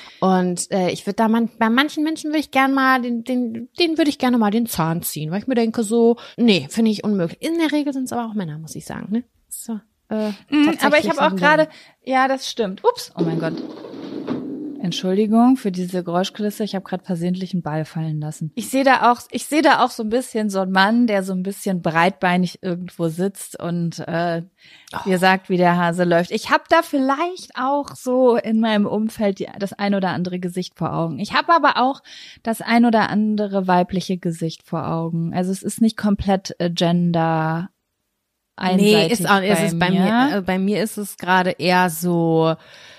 [SPEAKER 1] Und äh, ich würde da man, bei manchen Menschen würde ich gerne mal den, den, den würde ich gerne mal den Zahn ziehen, weil ich mir denke so, nee, finde ich unmöglich. In der Regel sind es aber auch Männer, muss ich sagen, ne? So, äh,
[SPEAKER 2] Mhm, aber ich
[SPEAKER 1] tatsächlich
[SPEAKER 2] habe auch
[SPEAKER 1] so ein
[SPEAKER 2] gerade, ja, das stimmt. Ups, oh mein Gott. Entschuldigung für diese Geräuschkulisse. Ich habe gerade versehentlich einen Ball fallen lassen. Ich sehe da auch, ich sehe da auch so ein bisschen so einen Mann, der so ein bisschen breitbeinig irgendwo sitzt und äh, dir sagt, wie der Hase läuft. Ich habe da vielleicht auch so in meinem Umfeld die, das ein oder andere Gesicht vor Augen. Ich habe aber auch das ein oder andere weibliche Gesicht vor Augen. Also es ist nicht komplett äh, gender einseitig.
[SPEAKER 1] Nee, ist auch, ist
[SPEAKER 2] bei
[SPEAKER 1] es bei
[SPEAKER 2] mir.
[SPEAKER 1] mir, äh, bei mir ist es gerade eher so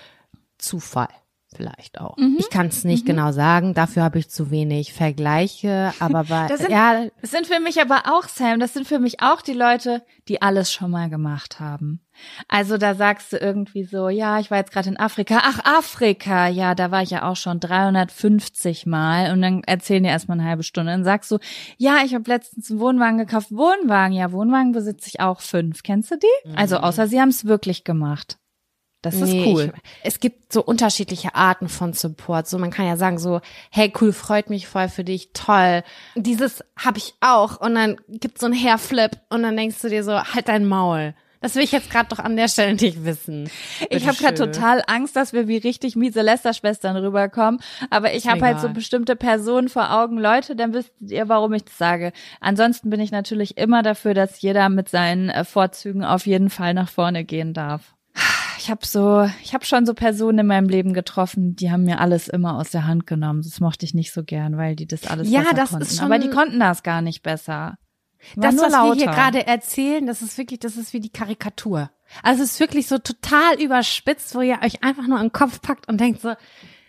[SPEAKER 1] Zufall. Vielleicht auch.
[SPEAKER 2] Mhm.
[SPEAKER 1] Ich kann es nicht genau sagen, dafür habe ich zu wenig Vergleiche, aber bei,
[SPEAKER 2] Das sind,
[SPEAKER 1] ja,
[SPEAKER 2] das sind für mich aber auch, Sam, das sind für mich auch die Leute, die alles schon mal gemacht haben. Also da sagst du irgendwie so, ja, ich war jetzt gerade in Afrika. Ach, Afrika, ja, da war ich ja auch schon dreihundertfünfzig Mal. Und dann erzählen die erstmal eine halbe Stunde. Dann sagst du, ja, ich habe letztens einen Wohnwagen gekauft. Wohnwagen, ja, Wohnwagen besitze ich auch fünf. Kennst du die? Also außer sie haben es wirklich gemacht. Das ist
[SPEAKER 1] nee,
[SPEAKER 2] cool.
[SPEAKER 1] Ich, es gibt so unterschiedliche Arten von Support. So, man kann ja sagen so, hey, cool, freut mich voll für dich, toll. Dieses habe ich auch. Und dann gibt's so einen Hairflip und dann denkst du dir so, halt dein Maul. Das will ich jetzt gerade doch an der Stelle nicht wissen.
[SPEAKER 2] Ich habe gerade total Angst, dass wir wie richtig miese Lästerschwestern rüberkommen. Aber ich habe halt so
[SPEAKER 1] egal.
[SPEAKER 2] bestimmte Personen vor Augen. Leute, dann wisst ihr, warum ich das sage. Ansonsten bin ich natürlich immer dafür, dass jeder mit seinen äh, Vorzügen auf jeden Fall nach vorne gehen darf. Ich habe so, ich habe schon so Personen in meinem Leben getroffen, die haben mir alles immer aus der Hand genommen. Das mochte ich nicht so gern, weil die das alles
[SPEAKER 1] Ja,
[SPEAKER 2] besser
[SPEAKER 1] das
[SPEAKER 2] konnten.
[SPEAKER 1] ist schon-
[SPEAKER 2] Aber die konnten das gar nicht besser. Die waren
[SPEAKER 1] Das,
[SPEAKER 2] nur
[SPEAKER 1] was wir hier
[SPEAKER 2] lauter.
[SPEAKER 1] gerade erzählen, das ist wirklich, das ist wie die Karikatur. Also es ist wirklich so total überspitzt, wo ihr euch einfach nur an den Kopf packt und denkt so,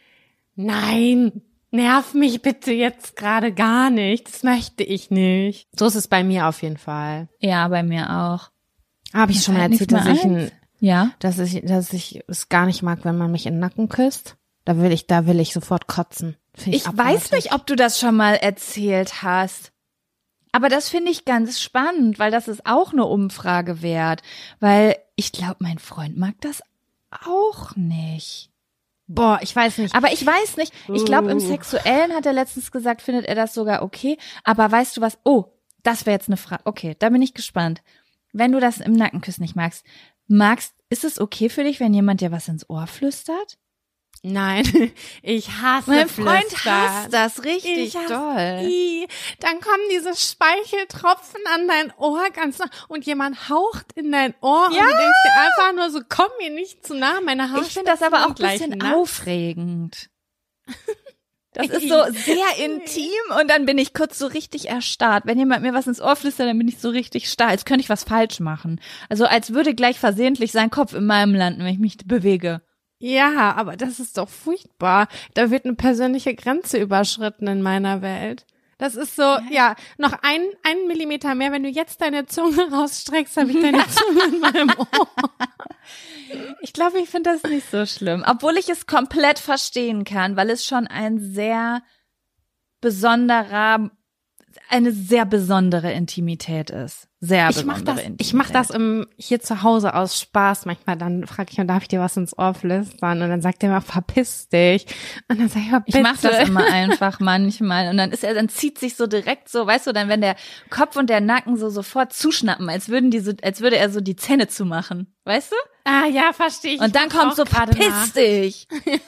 [SPEAKER 1] nein, nerv mich bitte jetzt gerade gar nicht. Das möchte ich nicht. So ist es bei mir auf jeden Fall.
[SPEAKER 2] Ja, bei mir auch.
[SPEAKER 1] Habe ich schon mal
[SPEAKER 2] fällt
[SPEAKER 1] erzählt,
[SPEAKER 2] nichts
[SPEAKER 1] dass ich,
[SPEAKER 2] mehr
[SPEAKER 1] ein,
[SPEAKER 2] ein. Ja.
[SPEAKER 1] dass ich, dass ich es gar nicht mag, wenn man mich in den Nacken küsst. Da will ich, da will ich sofort kotzen. Find
[SPEAKER 2] Ich weiß nicht, ob du das schon mal erzählt hast. Aber das finde ich ganz spannend, weil das ist auch eine Umfrage wert. Weil ich glaube, mein Freund mag das auch nicht.
[SPEAKER 1] Boah, ich weiß nicht.
[SPEAKER 2] Aber ich weiß nicht. Ich glaube, im
[SPEAKER 1] Uh.
[SPEAKER 2] Sexuellen hat er letztens gesagt, findet er das sogar okay. Aber weißt du was? Oh, das wäre jetzt eine Frage. Okay, da bin ich gespannt. Wenn du das im Nackenküssen nicht magst, magst, ist es okay für dich, wenn jemand dir was ins Ohr flüstert?
[SPEAKER 1] Nein, ich hasse
[SPEAKER 2] Mein Freund
[SPEAKER 1] Flüstern.
[SPEAKER 2] hasst das richtig
[SPEAKER 1] Ich hasse-
[SPEAKER 2] doll.
[SPEAKER 1] I, dann kommen diese Speicheltropfen an dein Ohr ganz nah und jemand haucht in dein Ohr
[SPEAKER 2] Ja.
[SPEAKER 1] und du denkst dir einfach nur so, komm mir nicht zu nah, meine Haare
[SPEAKER 2] Ich finde das aber auch ein
[SPEAKER 1] gleich
[SPEAKER 2] bisschen
[SPEAKER 1] nass.
[SPEAKER 2] aufregend. Das ist so sehr intim und dann bin ich kurz so richtig erstarrt. Wenn jemand mir was ins Ohr flüstert, dann bin ich so richtig starr, als könnte ich was falsch machen. Also als würde gleich versehentlich sein Kopf in meinem landen, wenn ich mich bewege.
[SPEAKER 1] Ja, aber das ist doch furchtbar. Da wird eine persönliche Grenze überschritten in meiner Welt. Das ist so, ja, ja noch ein, einen Millimeter mehr. Wenn du jetzt deine Zunge rausstreckst, habe ich deine Zunge in meinem Ohr.
[SPEAKER 2] Ich glaube, ich finde das nicht so schlimm. Obwohl ich es komplett verstehen kann, weil es schon ein sehr besonderer, eine sehr besondere Intimität ist. Sehr
[SPEAKER 1] Ich mach
[SPEAKER 2] besondere
[SPEAKER 1] das,
[SPEAKER 2] Intimität.
[SPEAKER 1] ich mach das im, hier zu Hause aus Spaß manchmal. Dann frage ich, darf ich dir was ins Ohr flüstern? Und dann sagt er immer, verpiss dich. Und dann sag ich mal, bitte.
[SPEAKER 2] Ich mache das immer einfach manchmal und dann ist er, dann zieht sich so direkt so, weißt du, dann wenn der Kopf und der Nacken so sofort zuschnappen, als würden die so, als würde er so die Zähne zumachen, weißt du?
[SPEAKER 1] Ah ja, verstehe ich.
[SPEAKER 2] Und dann
[SPEAKER 1] Ich
[SPEAKER 2] kommt
[SPEAKER 1] auch
[SPEAKER 2] so,
[SPEAKER 1] gerade nach.
[SPEAKER 2] verpiss dich.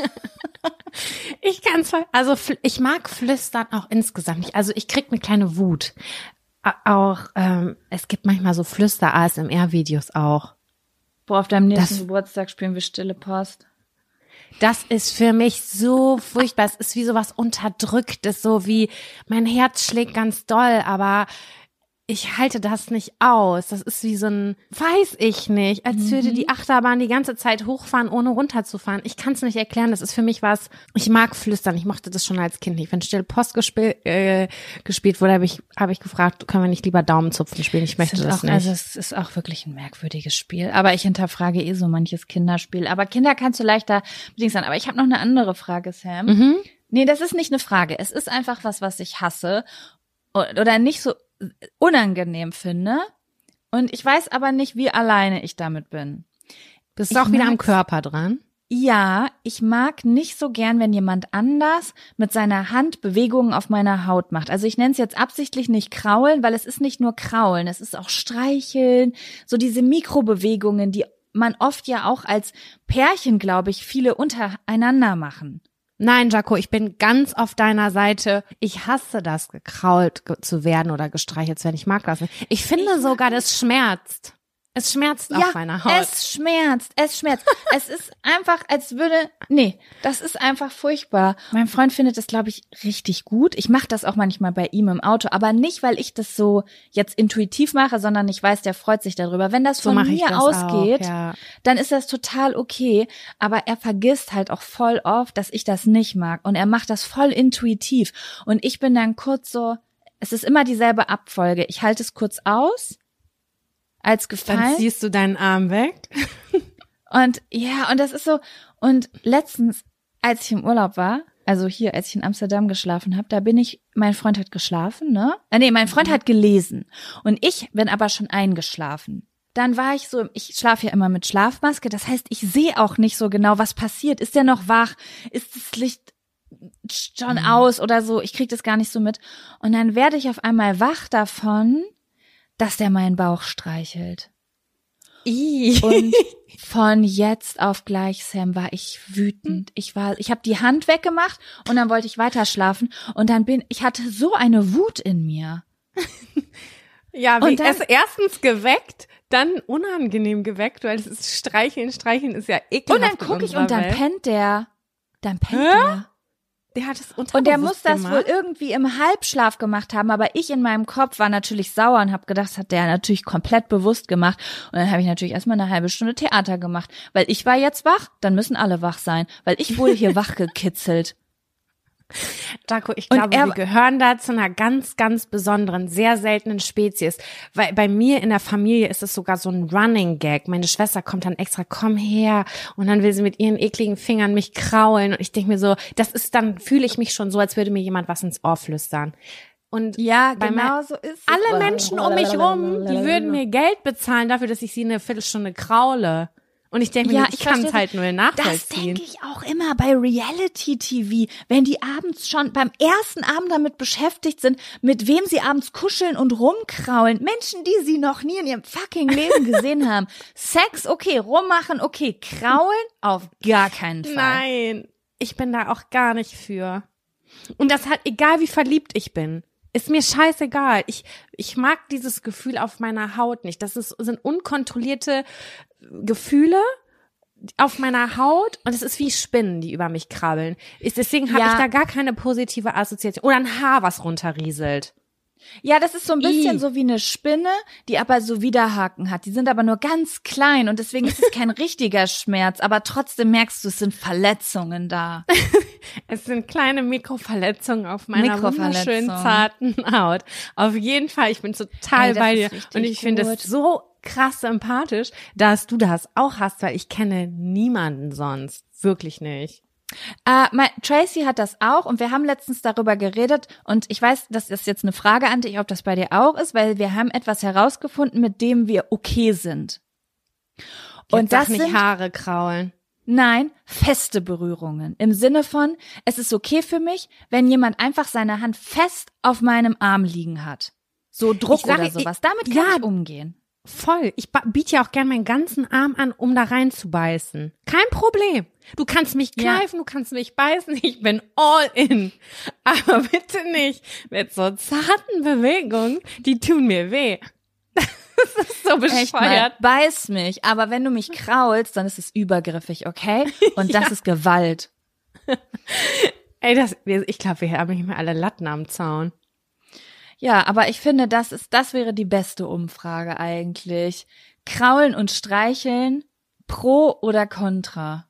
[SPEAKER 1] Ich kann's voll, also fl- ich mag Flüstern auch insgesamt nicht. Also ich krieg eine kleine Wut. A- Auch, ähm, es gibt manchmal so Flüster-A S M R-Videos auch.
[SPEAKER 2] Boah, auf deinem nächsten
[SPEAKER 1] Das-
[SPEAKER 2] Geburtstag spielen wir Stille Post.
[SPEAKER 1] Das ist für mich so furchtbar. Es ist wie so was Unterdrücktes, so wie mein Herz schlägt ganz doll, aber ich halte das nicht aus. Das ist wie so ein, weiß ich nicht, als würde die Achterbahn die ganze Zeit hochfahren, ohne runterzufahren. Ich kann es nicht erklären. Das ist für mich was, ich mag Flüstern. Ich mochte das schon als Kind nicht. Wenn Stille Post gespiel, äh, gespielt wurde, habe ich, habe ich gefragt, können wir nicht lieber Daumenzupfen spielen? Ich möchte
[SPEAKER 2] Sind
[SPEAKER 1] das
[SPEAKER 2] auch,
[SPEAKER 1] nicht.
[SPEAKER 2] Also es ist auch wirklich ein merkwürdiges Spiel. Aber ich hinterfrage eh so manches Kinderspiel. Aber Kinder kannst du leichter bedingt sein. Aber ich habe noch eine andere Frage, Sam.
[SPEAKER 1] Mhm.
[SPEAKER 2] Nee, das ist nicht eine Frage. Es ist einfach was, was ich hasse oder nicht so unangenehm finde. Und ich weiß aber nicht, wie alleine ich damit bin.
[SPEAKER 1] Bist du
[SPEAKER 2] Ich
[SPEAKER 1] auch wieder am
[SPEAKER 2] mag's.
[SPEAKER 1] Körper dran?
[SPEAKER 2] Ja, ich mag nicht so gern, wenn jemand anders mit seiner Hand Bewegungen auf meiner Haut macht. Also ich nenne es jetzt absichtlich nicht kraulen, weil es ist nicht nur kraulen, es ist auch streicheln, so diese Mikrobewegungen, die man oft ja auch als Pärchen, glaube ich, viele untereinander machen.
[SPEAKER 1] Nein, Jaco, ich bin ganz auf deiner Seite. Ich hasse das, gekrault ge- zu werden oder gestreichelt zu werden. Ich mag das nicht. Ich finde
[SPEAKER 2] Ich
[SPEAKER 1] sogar, das schmerzt. Es schmerzt auf meiner Haut.
[SPEAKER 2] Es schmerzt, es schmerzt. Es ist einfach, als würde, nee, das ist einfach furchtbar. Mein Freund findet das, glaube ich, richtig gut. Ich mache das auch manchmal bei ihm im Auto, aber nicht, weil ich das so jetzt intuitiv mache, sondern ich weiß, der freut sich darüber. Wenn das
[SPEAKER 1] So
[SPEAKER 2] von
[SPEAKER 1] mache ich
[SPEAKER 2] mir
[SPEAKER 1] das
[SPEAKER 2] ausgeht,
[SPEAKER 1] auch, ja.
[SPEAKER 2] dann ist das total okay. Aber er vergisst halt auch voll oft, dass ich das nicht mag. Und er macht das voll intuitiv. Und ich bin dann kurz so, es ist immer dieselbe Abfolge. Ich halte es kurz aus. Als
[SPEAKER 1] Dann
[SPEAKER 2] Gefallen.
[SPEAKER 1] ziehst du deinen Arm weg.
[SPEAKER 2] Und ja, und das ist so, und letztens, als ich im Urlaub war, also hier, als ich in Amsterdam geschlafen habe, da bin ich, mein Freund hat geschlafen, ne? Ah, nee, mein Freund hat gelesen. Und ich bin aber schon eingeschlafen. Dann war ich so, ich schlafe ja immer mit Schlafmaske, das heißt, ich sehe auch nicht so genau, was passiert. Ist der noch wach? Ist das Licht schon
[SPEAKER 1] Mhm.
[SPEAKER 2] aus oder so? Ich krieg das gar nicht so mit. Und dann werde ich auf einmal wach davon, dass der meinen Bauch streichelt. Und von jetzt auf gleich, Sam, war ich wütend. Ich war, ich habe die Hand weggemacht und dann wollte ich weiter schlafen und dann bin, ich hatte so eine Wut in mir.
[SPEAKER 1] Ja,
[SPEAKER 2] Und
[SPEAKER 1] wie,
[SPEAKER 2] dann-
[SPEAKER 1] erst erstens geweckt, dann unangenehm geweckt, weil es ist Streicheln, Streicheln ist ja ekelhaft.
[SPEAKER 2] Und dann
[SPEAKER 1] in
[SPEAKER 2] gucke ich
[SPEAKER 1] unserer
[SPEAKER 2] und dann
[SPEAKER 1] Welt.
[SPEAKER 2] pennt der, dann pennt
[SPEAKER 1] Hä?
[SPEAKER 2] der.
[SPEAKER 1] Der hat es
[SPEAKER 2] Und der muss
[SPEAKER 1] unterbewusst
[SPEAKER 2] das
[SPEAKER 1] gemacht.
[SPEAKER 2] wohl irgendwie im Halbschlaf gemacht haben, aber ich in meinem Kopf war natürlich sauer und habe gedacht, das hat der natürlich komplett bewusst gemacht. Und dann habe ich natürlich erstmal eine halbe Stunde Theater gemacht, weil ich war jetzt wach, dann müssen alle wach sein, weil ich wurde hier wach gekitzelt.
[SPEAKER 1] Jaco, ich
[SPEAKER 2] Und
[SPEAKER 1] glaube,
[SPEAKER 2] er-
[SPEAKER 1] wir gehören da zu einer ganz, ganz besonderen, sehr seltenen Spezies. Weil bei mir in der Familie ist es sogar so ein Running Gag. Meine Schwester kommt dann extra, komm her. Und dann will sie mit ihren ekligen Fingern mich kraulen. Und ich denke mir so, das ist, dann fühle ich mich schon so, als würde mir jemand was ins Ohr flüstern. Und
[SPEAKER 2] Ja,
[SPEAKER 1] bei
[SPEAKER 2] genau
[SPEAKER 1] mir-
[SPEAKER 2] so ist es.
[SPEAKER 1] alle Menschen um mich rum, die würden mir Geld bezahlen dafür, dass ich sie eine Viertelstunde kraule. Und ich denke mir,
[SPEAKER 2] Ja,
[SPEAKER 1] ich,
[SPEAKER 2] ich
[SPEAKER 1] kann es
[SPEAKER 2] verstehe.
[SPEAKER 1] halt nur
[SPEAKER 2] Das
[SPEAKER 1] nachvollziehen.
[SPEAKER 2] denke ich auch immer bei Reality-T V, wenn die abends schon beim ersten Abend damit beschäftigt sind, mit wem sie abends kuscheln und rumkraulen. Menschen, die sie noch nie in ihrem fucking Leben gesehen haben. Sex, okay, rummachen, okay, kraulen, auf gar keinen Fall.
[SPEAKER 1] Nein, ich bin da auch gar nicht für. Und das hat, egal wie verliebt ich bin, ist mir scheißegal. Ich, ich mag dieses Gefühl auf meiner Haut nicht. Das ist, sind unkontrollierte Gefühle auf meiner Haut und es ist wie Spinnen, die über mich krabbeln. Ist, deswegen habe
[SPEAKER 2] Ja.
[SPEAKER 1] ich da gar keine positive Assoziation. Oder ein Haar, was runterrieselt.
[SPEAKER 2] Ja, das ist so ein bisschen
[SPEAKER 1] I.
[SPEAKER 2] so wie eine Spinne, die aber so Widerhaken hat. Die sind aber nur ganz klein und deswegen ist es kein richtiger Schmerz, aber trotzdem merkst du, es sind Verletzungen da.
[SPEAKER 1] Es sind kleine Mikroverletzungen auf meiner
[SPEAKER 2] Mikroverletzungen.
[SPEAKER 1] wunderschönen, zarten Haut. Auf jeden Fall, ich bin total
[SPEAKER 2] Ey, das
[SPEAKER 1] bei
[SPEAKER 2] ist
[SPEAKER 1] dir.
[SPEAKER 2] richtig
[SPEAKER 1] Und ich finde
[SPEAKER 2] gut.
[SPEAKER 1] es so krass sympathisch, dass du das auch hast, weil ich kenne niemanden sonst. Wirklich nicht.
[SPEAKER 2] Äh, mein, Tracy hat das auch und wir haben letztens darüber geredet und ich weiß, das ist jetzt eine Frage an dich, ob das bei dir auch ist, weil wir haben etwas herausgefunden, mit dem wir okay sind. Und
[SPEAKER 1] Und das
[SPEAKER 2] das
[SPEAKER 1] nicht
[SPEAKER 2] sind,
[SPEAKER 1] Haare kraulen.
[SPEAKER 2] nein, feste Berührungen. Im Sinne von, es ist okay für mich, wenn jemand einfach seine Hand fest auf meinem Arm liegen hat. So Druck
[SPEAKER 1] Ich sage,
[SPEAKER 2] oder sowas. Damit kann
[SPEAKER 1] ja,
[SPEAKER 2] ich umgehen.
[SPEAKER 1] Voll. Ich ba- biete ja auch gern meinen ganzen Arm an, um da reinzubeißen. Kein Problem. Du kannst mich
[SPEAKER 2] Ja.
[SPEAKER 1] kneifen, du kannst mich beißen, ich bin all in. Aber bitte nicht mit so zarten Bewegungen, die tun mir weh. Das ist so
[SPEAKER 2] Echt mal,
[SPEAKER 1] bescheuert.
[SPEAKER 2] beiß mich. Aber wenn du mich kraulst, dann ist es übergriffig, okay? Und das ist Gewalt.
[SPEAKER 1] Ey, das, wir- ich glaube, wir haben nicht mehr alle Latten am Zaun.
[SPEAKER 2] Ja, aber ich finde, das ist, das wäre die beste Umfrage eigentlich. Kraulen und streicheln, pro oder contra?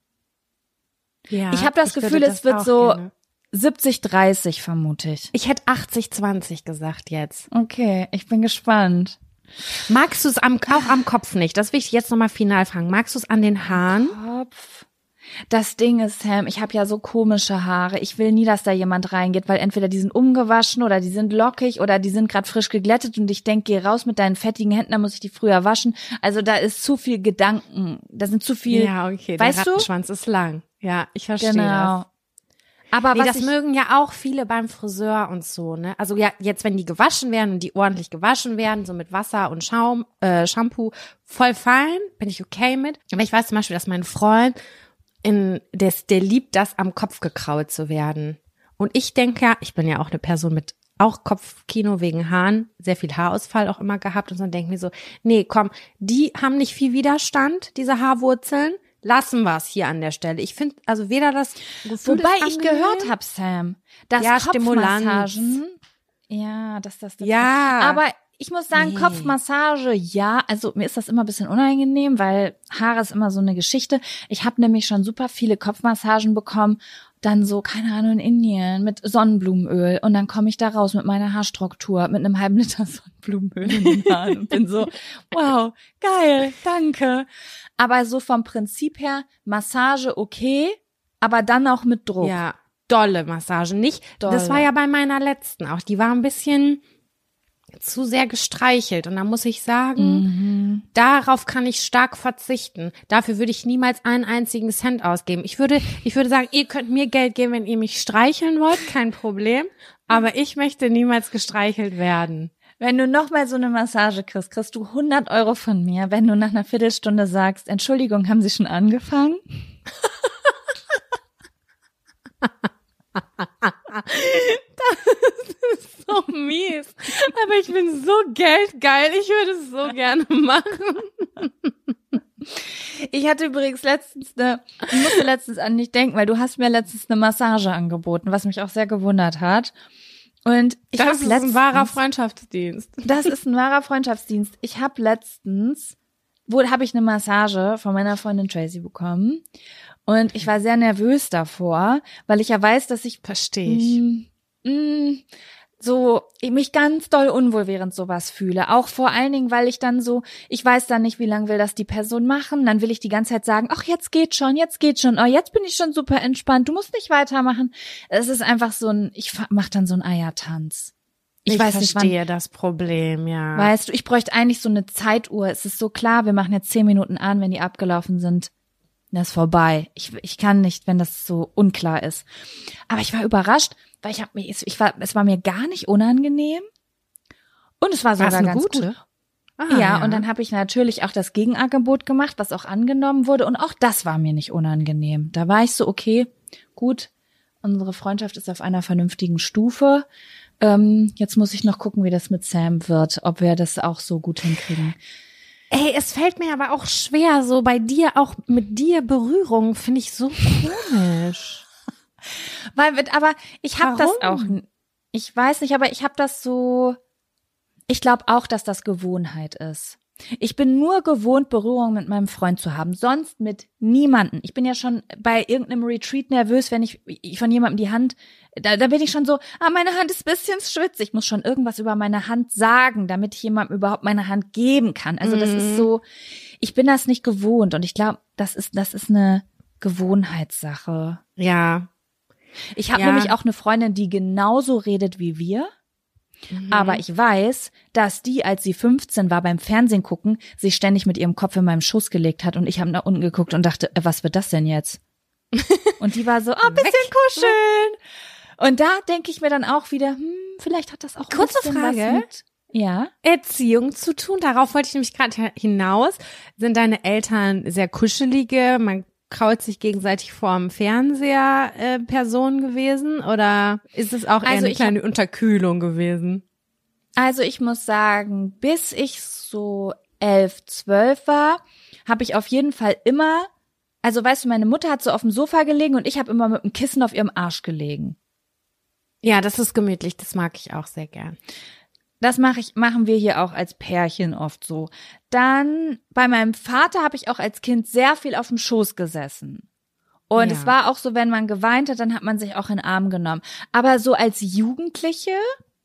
[SPEAKER 1] Ja,
[SPEAKER 2] Ich habe das
[SPEAKER 1] würde
[SPEAKER 2] Gefühl, es wird
[SPEAKER 1] auch
[SPEAKER 2] so
[SPEAKER 1] gerne.
[SPEAKER 2] siebzig dreißig, vermute ich.
[SPEAKER 1] Ich hätte achtzig zwanzig gesagt jetzt.
[SPEAKER 2] Okay, ich bin gespannt.
[SPEAKER 1] Magst du es am, auch am Kopf nicht? Das will ich jetzt nochmal final fragen. Magst du es an den Haaren?
[SPEAKER 2] Kopf. Das Ding ist, Sam, ich habe ja so komische Haare. Ich will nie, dass da jemand reingeht, weil entweder die sind umgewaschen oder die sind lockig oder die sind gerade frisch geglättet und ich denke, geh raus mit deinen fettigen Händen, dann muss ich die früher waschen. Also da ist zu viel Gedanken, da sind zu viel.
[SPEAKER 1] Ja, okay.
[SPEAKER 2] Weißt
[SPEAKER 1] der
[SPEAKER 2] du?
[SPEAKER 1] Rattenschwanz ist lang. Ja, ich verstehe
[SPEAKER 2] Genau.
[SPEAKER 1] das.
[SPEAKER 2] Aber
[SPEAKER 1] Nee,
[SPEAKER 2] was
[SPEAKER 1] das
[SPEAKER 2] ich,
[SPEAKER 1] mögen ja auch viele beim Friseur und so, ne? Also ja, jetzt, wenn die gewaschen werden und die ordentlich gewaschen werden, so mit Wasser und Schaum, äh, Shampoo, voll fein, bin ich okay mit. Aber ich weiß zum Beispiel, dass mein Freund, in, der, der liebt das, am Kopf gekrault zu werden. Und ich denke ja, ich bin ja auch eine Person mit auch Kopfkino wegen Haaren, sehr viel Haarausfall auch immer gehabt und dann denke ich mir so, nee, komm, die haben nicht viel Widerstand, diese Haarwurzeln. Lassen wir es hier an der Stelle. Ich finde, also weder das Gefühl
[SPEAKER 2] wobei
[SPEAKER 1] ist
[SPEAKER 2] ich
[SPEAKER 1] angenehm,
[SPEAKER 2] gehört habe, Sam, dass
[SPEAKER 1] Ja, Stimulanz.
[SPEAKER 2] Kopfmassagen, ja, dass das, das
[SPEAKER 1] Ja.
[SPEAKER 2] aber ich muss sagen,
[SPEAKER 1] Nee.
[SPEAKER 2] Kopfmassage, ja, also mir ist das immer ein bisschen unangenehm, weil Haare ist immer so eine Geschichte. Ich habe nämlich schon super viele Kopfmassagen bekommen, dann so, keine Ahnung, in Indien mit Sonnenblumenöl und dann komme ich da raus mit meiner Haarstruktur, mit einem halben Liter Sonnenblumenöl in den Haaren und bin so, wow, geil, danke. Aber so vom Prinzip her, Massage okay, aber dann auch mit Druck.
[SPEAKER 1] Ja, dolle Massagen, nicht?
[SPEAKER 2] Dolle.
[SPEAKER 1] Das war ja bei meiner letzten auch. Die war ein bisschen zu sehr gestreichelt und da muss ich sagen,
[SPEAKER 2] Mhm.
[SPEAKER 1] darauf kann ich stark verzichten. Dafür würde ich niemals einen einzigen Cent ausgeben. Ich würde, ich würde sagen, ihr könnt mir Geld geben, wenn ihr mich streicheln wollt, kein Problem. Aber ich möchte niemals gestreichelt werden.
[SPEAKER 2] Wenn du nochmal so eine Massage kriegst, kriegst du hundert Euro von mir, wenn du nach einer Viertelstunde sagst, Entschuldigung, haben Sie schon angefangen?
[SPEAKER 1] So mies. Aber ich bin so geldgeil. Ich würde es so gerne machen.
[SPEAKER 2] Ich hatte übrigens letztens eine, ich musste letztens an dich denken, weil du hast mir letztens eine Massage angeboten, was mich auch sehr gewundert hat. Und ich
[SPEAKER 1] Das
[SPEAKER 2] hab
[SPEAKER 1] ist
[SPEAKER 2] letztens,
[SPEAKER 1] ein wahrer Freundschaftsdienst.
[SPEAKER 2] Das ist ein wahrer Freundschaftsdienst. Ich habe letztens, wo habe ich eine Massage von meiner Freundin Tracy bekommen Und ich war sehr nervös davor, weil ich ja weiß, dass ich
[SPEAKER 1] Verstehe ich.
[SPEAKER 2] mh, mh, so mich ganz doll unwohl während sowas fühle. Auch vor allen Dingen, weil ich dann so, ich weiß dann nicht, wie lange will das die Person machen. Dann will ich die ganze Zeit sagen, ach, jetzt geht schon, jetzt geht schon. Oh, jetzt bin ich schon super entspannt. Du musst nicht weitermachen. Es ist einfach so ein, ich mach dann so einen Eiertanz.
[SPEAKER 1] Ich,
[SPEAKER 2] Ich, weiß nicht,
[SPEAKER 1] verstehe
[SPEAKER 2] wann,
[SPEAKER 1] das Problem, ja.
[SPEAKER 2] weißt du, ich bräuchte eigentlich so eine Zeituhr. Es ist so klar, wir machen jetzt zehn Minuten an, wenn die abgelaufen sind. Das ist vorbei. Ich, ich kann nicht, wenn das so unklar ist. Aber ich war überrascht, weil ich habe mich, ich war, es war mir gar nicht unangenehm und es war sogar
[SPEAKER 1] eine
[SPEAKER 2] ganz
[SPEAKER 1] gute?
[SPEAKER 2] gut.
[SPEAKER 1] Ah,
[SPEAKER 2] ja,
[SPEAKER 1] ja,
[SPEAKER 2] und dann habe ich natürlich auch das Gegenangebot gemacht, was auch angenommen wurde und auch das war mir nicht unangenehm. Da war ich so, okay, gut, unsere Freundschaft ist auf einer vernünftigen Stufe. Ähm, jetzt muss ich noch gucken, wie das mit Sam wird, ob wir das auch so gut hinkriegen.
[SPEAKER 1] Ey, es fällt mir aber auch schwer, so bei dir, auch mit dir Berührung, finde ich so komisch.
[SPEAKER 2] Weil, wird- aber ich habe das auch,
[SPEAKER 1] Warum?
[SPEAKER 2] ich weiß nicht, aber ich habe das so, ich glaube auch, dass das Gewohnheit ist. Ich bin nur gewohnt, Berührung mit meinem Freund zu haben, sonst mit niemanden. Ich bin ja schon bei irgendeinem Retreat nervös, wenn ich, ich von jemandem die Hand, da, da bin ich schon so, ah, meine Hand ist ein bisschen schwitzig. Ich muss schon irgendwas über meine Hand sagen, damit ich jemandem überhaupt meine Hand geben kann. Also das ist so, ich bin das nicht gewohnt und ich glaube, das ist, das ist eine Gewohnheitssache.
[SPEAKER 1] Ja.
[SPEAKER 2] Ich habe
[SPEAKER 1] Ja.
[SPEAKER 2] nämlich auch eine Freundin, die genauso redet wie wir. Aber ich weiß, dass die, als sie fünfzehn war beim Fernsehen gucken, sich ständig mit ihrem Kopf in meinem Schoß gelegt hat und ich habe nach unten geguckt und dachte, äh, was wird das denn jetzt? Und die war so, oh, ein bisschen
[SPEAKER 1] Weg.
[SPEAKER 2] kuscheln. Und da denke ich mir dann auch wieder, hm, vielleicht hat das auch ein
[SPEAKER 1] Kurze
[SPEAKER 2] bisschen
[SPEAKER 1] Frage.
[SPEAKER 2] was mit, ja.
[SPEAKER 1] Erziehung zu tun. Darauf wollte ich nämlich gerade hinaus. Sind deine Eltern sehr kuschelige, man kraut sich gegenseitig vorm Fernseher äh, Personen gewesen oder ist es auch eher
[SPEAKER 2] Also
[SPEAKER 1] eine
[SPEAKER 2] ich
[SPEAKER 1] kleine Unterkühlung gewesen?
[SPEAKER 2] Also ich muss sagen, bis ich so elf, zwölf war, habe ich auf jeden Fall immer, also weißt du, meine Mutter hat so auf dem Sofa gelegen und ich habe immer mit dem Kissen auf ihrem Arsch gelegen.
[SPEAKER 1] Ja, das ist gemütlich, das mag ich auch sehr gern.
[SPEAKER 2] Das mache ich, machen wir hier auch als Pärchen oft so. Dann bei meinem Vater habe ich auch als Kind sehr viel auf dem Schoß gesessen. Und
[SPEAKER 1] Ja.
[SPEAKER 2] es war auch so, wenn man geweint hat, dann hat man sich auch in den Arm genommen. Aber so als Jugendliche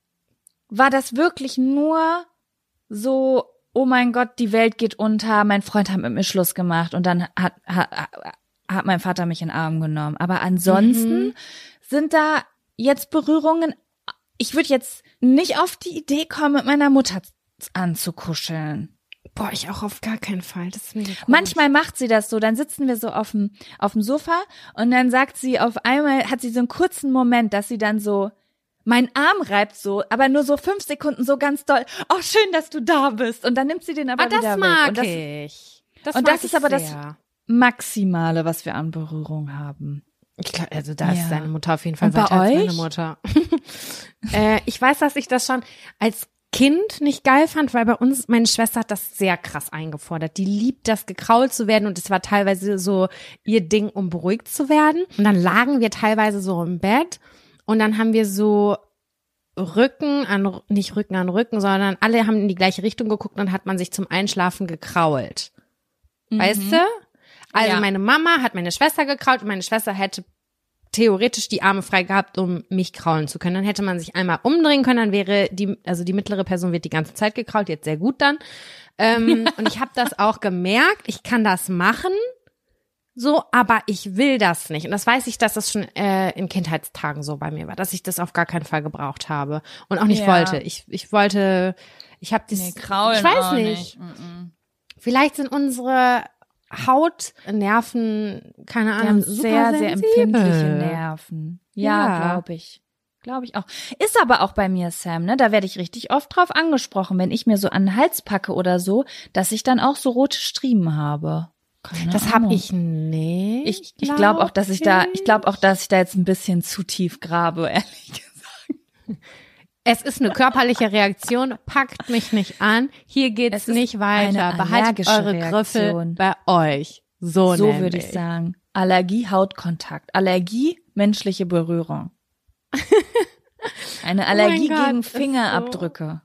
[SPEAKER 2] war das wirklich nur so, oh mein Gott, die Welt geht unter, mein Freund hat mit mir Schluss gemacht und dann hat, hat, hat mein Vater mich in den Arm genommen. Aber ansonsten
[SPEAKER 1] Mhm.
[SPEAKER 2] sind da jetzt Berührungen, ich würde jetzt nicht auf die Idee kommen, mit meiner Mutter anzukuscheln.
[SPEAKER 1] Boah, ich auch auf gar keinen Fall. Das ist mega komisch.
[SPEAKER 2] Manchmal macht sie das so, dann sitzen wir so auf dem auf dem Sofa und dann sagt sie auf einmal, hat sie so einen kurzen Moment, dass sie dann so meinen Arm reibt so, aber nur so fünf Sekunden so ganz doll. Oh, schön, dass du da bist. Und dann nimmt sie den aber
[SPEAKER 1] Ah, das
[SPEAKER 2] wieder
[SPEAKER 1] mag
[SPEAKER 2] weg. Und das
[SPEAKER 1] ich. Das
[SPEAKER 2] und
[SPEAKER 1] mag
[SPEAKER 2] das ist
[SPEAKER 1] ich
[SPEAKER 2] aber das-
[SPEAKER 1] sehr.
[SPEAKER 2] Maximale, was wir an Berührung haben.
[SPEAKER 1] Ich glaub, also da ist
[SPEAKER 2] Ja.
[SPEAKER 1] deine Mutter auf jeden Fall
[SPEAKER 2] Und bei
[SPEAKER 1] weiter als meine
[SPEAKER 2] euch?
[SPEAKER 1] Mutter. äh, ich weiß, dass ich das schon als Kind nicht geil fand, weil bei uns, meine Schwester hat das sehr krass eingefordert. Die liebt das, gekrault zu werden und es war teilweise so ihr Ding, um beruhigt zu werden. Und dann lagen wir teilweise so im Bett und dann haben wir so Rücken an, nicht Rücken an Rücken, sondern alle haben in die gleiche Richtung geguckt und hat man sich zum Einschlafen gekrault. Weißt du? Also
[SPEAKER 2] Ja.
[SPEAKER 1] meine Mama hat meine Schwester gekrault und meine Schwester hätte theoretisch die Arme frei gehabt, um mich kraulen zu können. Dann hätte man sich einmal umdrehen können, dann wäre die, also die mittlere Person wird die ganze Zeit gekrault, jetzt sehr gut dann. Ähm, und ich habe das auch gemerkt, ich kann das machen, so, aber ich will das nicht. Und das weiß ich, dass das schon äh, in Kindheitstagen so bei mir war, dass ich das auf gar keinen Fall gebraucht habe und auch nicht
[SPEAKER 2] Ja.
[SPEAKER 1] wollte. Ich ich wollte, ich habe das,
[SPEAKER 2] Nee, kraulen
[SPEAKER 1] ich weiß
[SPEAKER 2] auch
[SPEAKER 1] nicht.
[SPEAKER 2] nicht. Mm-mm.
[SPEAKER 1] Vielleicht sind unsere Hautnerven, keine
[SPEAKER 2] Die
[SPEAKER 1] Ahnung,
[SPEAKER 2] haben
[SPEAKER 1] super
[SPEAKER 2] sehr, sehr
[SPEAKER 1] sensibel.
[SPEAKER 2] empfindliche Nerven. Ja,
[SPEAKER 1] Ja.
[SPEAKER 2] glaube ich. Glaube ich auch. Ist aber auch bei mir, Sam, ne? Da werde ich richtig oft drauf angesprochen, wenn ich mir so an den Hals packe oder so, dass ich dann auch so rote Striemen habe. Keine
[SPEAKER 1] Das habe
[SPEAKER 2] Ahnung.
[SPEAKER 1] ich nicht.
[SPEAKER 2] Ich, ich glaube auch, dass ich da, ich glaube auch, dass ich da jetzt ein bisschen zu tief grabe, ehrlich gesagt.
[SPEAKER 1] Es ist eine körperliche Reaktion, packt mich nicht an. Hier geht's
[SPEAKER 2] Es ist
[SPEAKER 1] nicht weiter.
[SPEAKER 2] eine
[SPEAKER 1] Behaltet
[SPEAKER 2] allergische
[SPEAKER 1] eure Griffel
[SPEAKER 2] Reaktion.
[SPEAKER 1] bei euch. So,
[SPEAKER 2] So
[SPEAKER 1] nämlich.
[SPEAKER 2] würde ich sagen. Allergie, Hautkontakt. Allergie, menschliche Berührung. Eine Allergie
[SPEAKER 1] Oh Gott,
[SPEAKER 2] gegen
[SPEAKER 1] ist so-
[SPEAKER 2] Fingerabdrücke.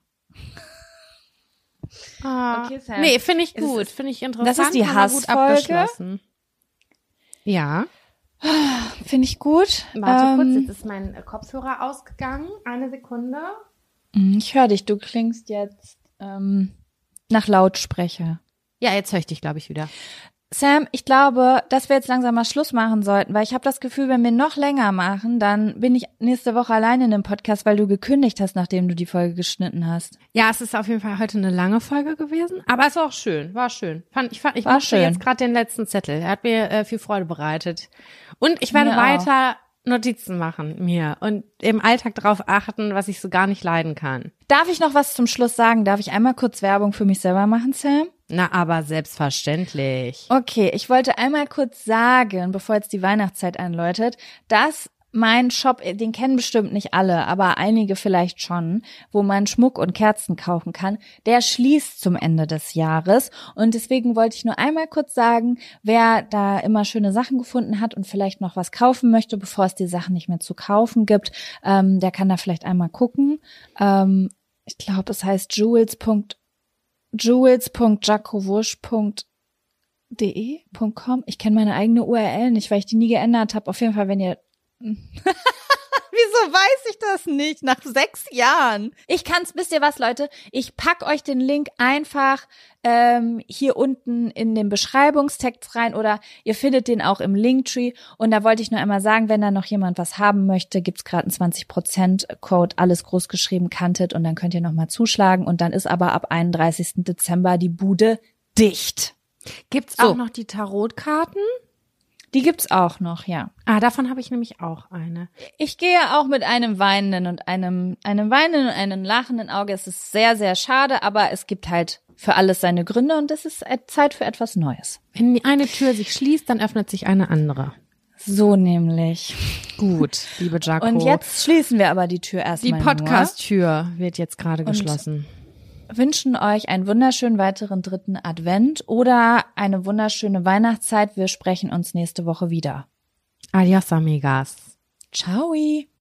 [SPEAKER 1] Ah.
[SPEAKER 2] Okay, Sam.
[SPEAKER 1] Nee, finde ich
[SPEAKER 2] Es
[SPEAKER 1] gut,
[SPEAKER 2] ist-
[SPEAKER 1] finde ich interessant.
[SPEAKER 2] das ist die
[SPEAKER 1] aber gut
[SPEAKER 2] Hassfolge.
[SPEAKER 1] abgeschlossen. Ja.
[SPEAKER 2] Finde ich gut.
[SPEAKER 1] Warte
[SPEAKER 2] ähm,
[SPEAKER 1] kurz, jetzt ist mein Kopfhörer ausgegangen. Eine Sekunde.
[SPEAKER 2] Ich höre dich, du klingst jetzt ähm, nach Lautsprecher.
[SPEAKER 1] Ja, jetzt höre ich dich, glaube ich, wieder.
[SPEAKER 2] Sam, ich glaube, dass wir jetzt langsam mal Schluss machen sollten, weil ich habe das Gefühl, wenn wir noch länger machen, dann bin ich nächste Woche alleine in dem Podcast, weil du gekündigt hast, nachdem du die Folge geschnitten hast.
[SPEAKER 1] Ja, es ist auf jeden Fall heute eine lange Folge gewesen, aber es war auch schön, war schön. Fand, ich fand, ich
[SPEAKER 2] War
[SPEAKER 1] mochte
[SPEAKER 2] schön.
[SPEAKER 1] jetzt gerade den letzten Zettel. Er hat mir äh, viel Freude bereitet. Und ich werde
[SPEAKER 2] Mir
[SPEAKER 1] weiter Notizen machen mir und im Alltag darauf achten, was ich so gar nicht leiden kann.
[SPEAKER 2] Darf ich noch was zum Schluss sagen? Darf ich einmal kurz Werbung für mich selber machen, Sam?
[SPEAKER 1] Na, aber selbstverständlich.
[SPEAKER 2] Okay, ich wollte einmal kurz sagen, bevor jetzt die Weihnachtszeit einläutet, dass mein Shop, den kennen bestimmt nicht alle, aber einige vielleicht schon, wo man Schmuck und Kerzen kaufen kann, der schließt zum Ende des Jahres. Und deswegen wollte ich nur einmal kurz sagen, wer da immer schöne Sachen gefunden hat und vielleicht noch was kaufen möchte, bevor es die Sachen nicht mehr zu kaufen gibt, ähm, der kann da vielleicht einmal gucken. Ähm, ich glaube, es heißt jules. jules punkt jakowusch punkt de punkt com. Ich kenne meine eigene U R L nicht, weil ich die nie geändert habe. Auf jeden Fall, wenn ihr Wieso weiß ich das nicht? Nach sechs Jahren. Ich kann's, wisst ihr was, Leute? Ich pack euch den Link einfach ähm, hier unten in den Beschreibungstext rein oder ihr findet den auch im Linktree. Und da wollte ich nur einmal sagen, wenn da noch jemand was haben möchte, gibt's gerade einen zwanzig Prozent Code, alles groß geschrieben, kantet und dann könnt ihr nochmal zuschlagen. Und dann ist aber ab einunddreißigsten Dezember die Bude dicht.
[SPEAKER 1] Gibt's
[SPEAKER 2] So.
[SPEAKER 1] auch noch die Tarotkarten?
[SPEAKER 2] Die gibt's auch noch, ja.
[SPEAKER 1] Ah, davon habe ich nämlich auch eine.
[SPEAKER 2] Ich gehe auch mit einem weinenden und einem, einem weinenden und einem lachenden Auge. Es ist sehr, sehr schade, aber es gibt halt für alles seine Gründe und es ist Zeit für etwas Neues.
[SPEAKER 1] Wenn die eine Tür sich schließt, dann öffnet sich eine andere.
[SPEAKER 2] So nämlich.
[SPEAKER 1] Gut, liebe Jaco.
[SPEAKER 2] Und jetzt schließen wir aber die Tür erstmal.
[SPEAKER 1] Die Podcast-Tür wird jetzt gerade geschlossen.
[SPEAKER 2] Wünschen euch einen wunderschönen weiteren dritten Advent oder eine wunderschöne Weihnachtszeit. Wir sprechen uns nächste Woche wieder.
[SPEAKER 1] Adios, amigas.
[SPEAKER 2] Ciao.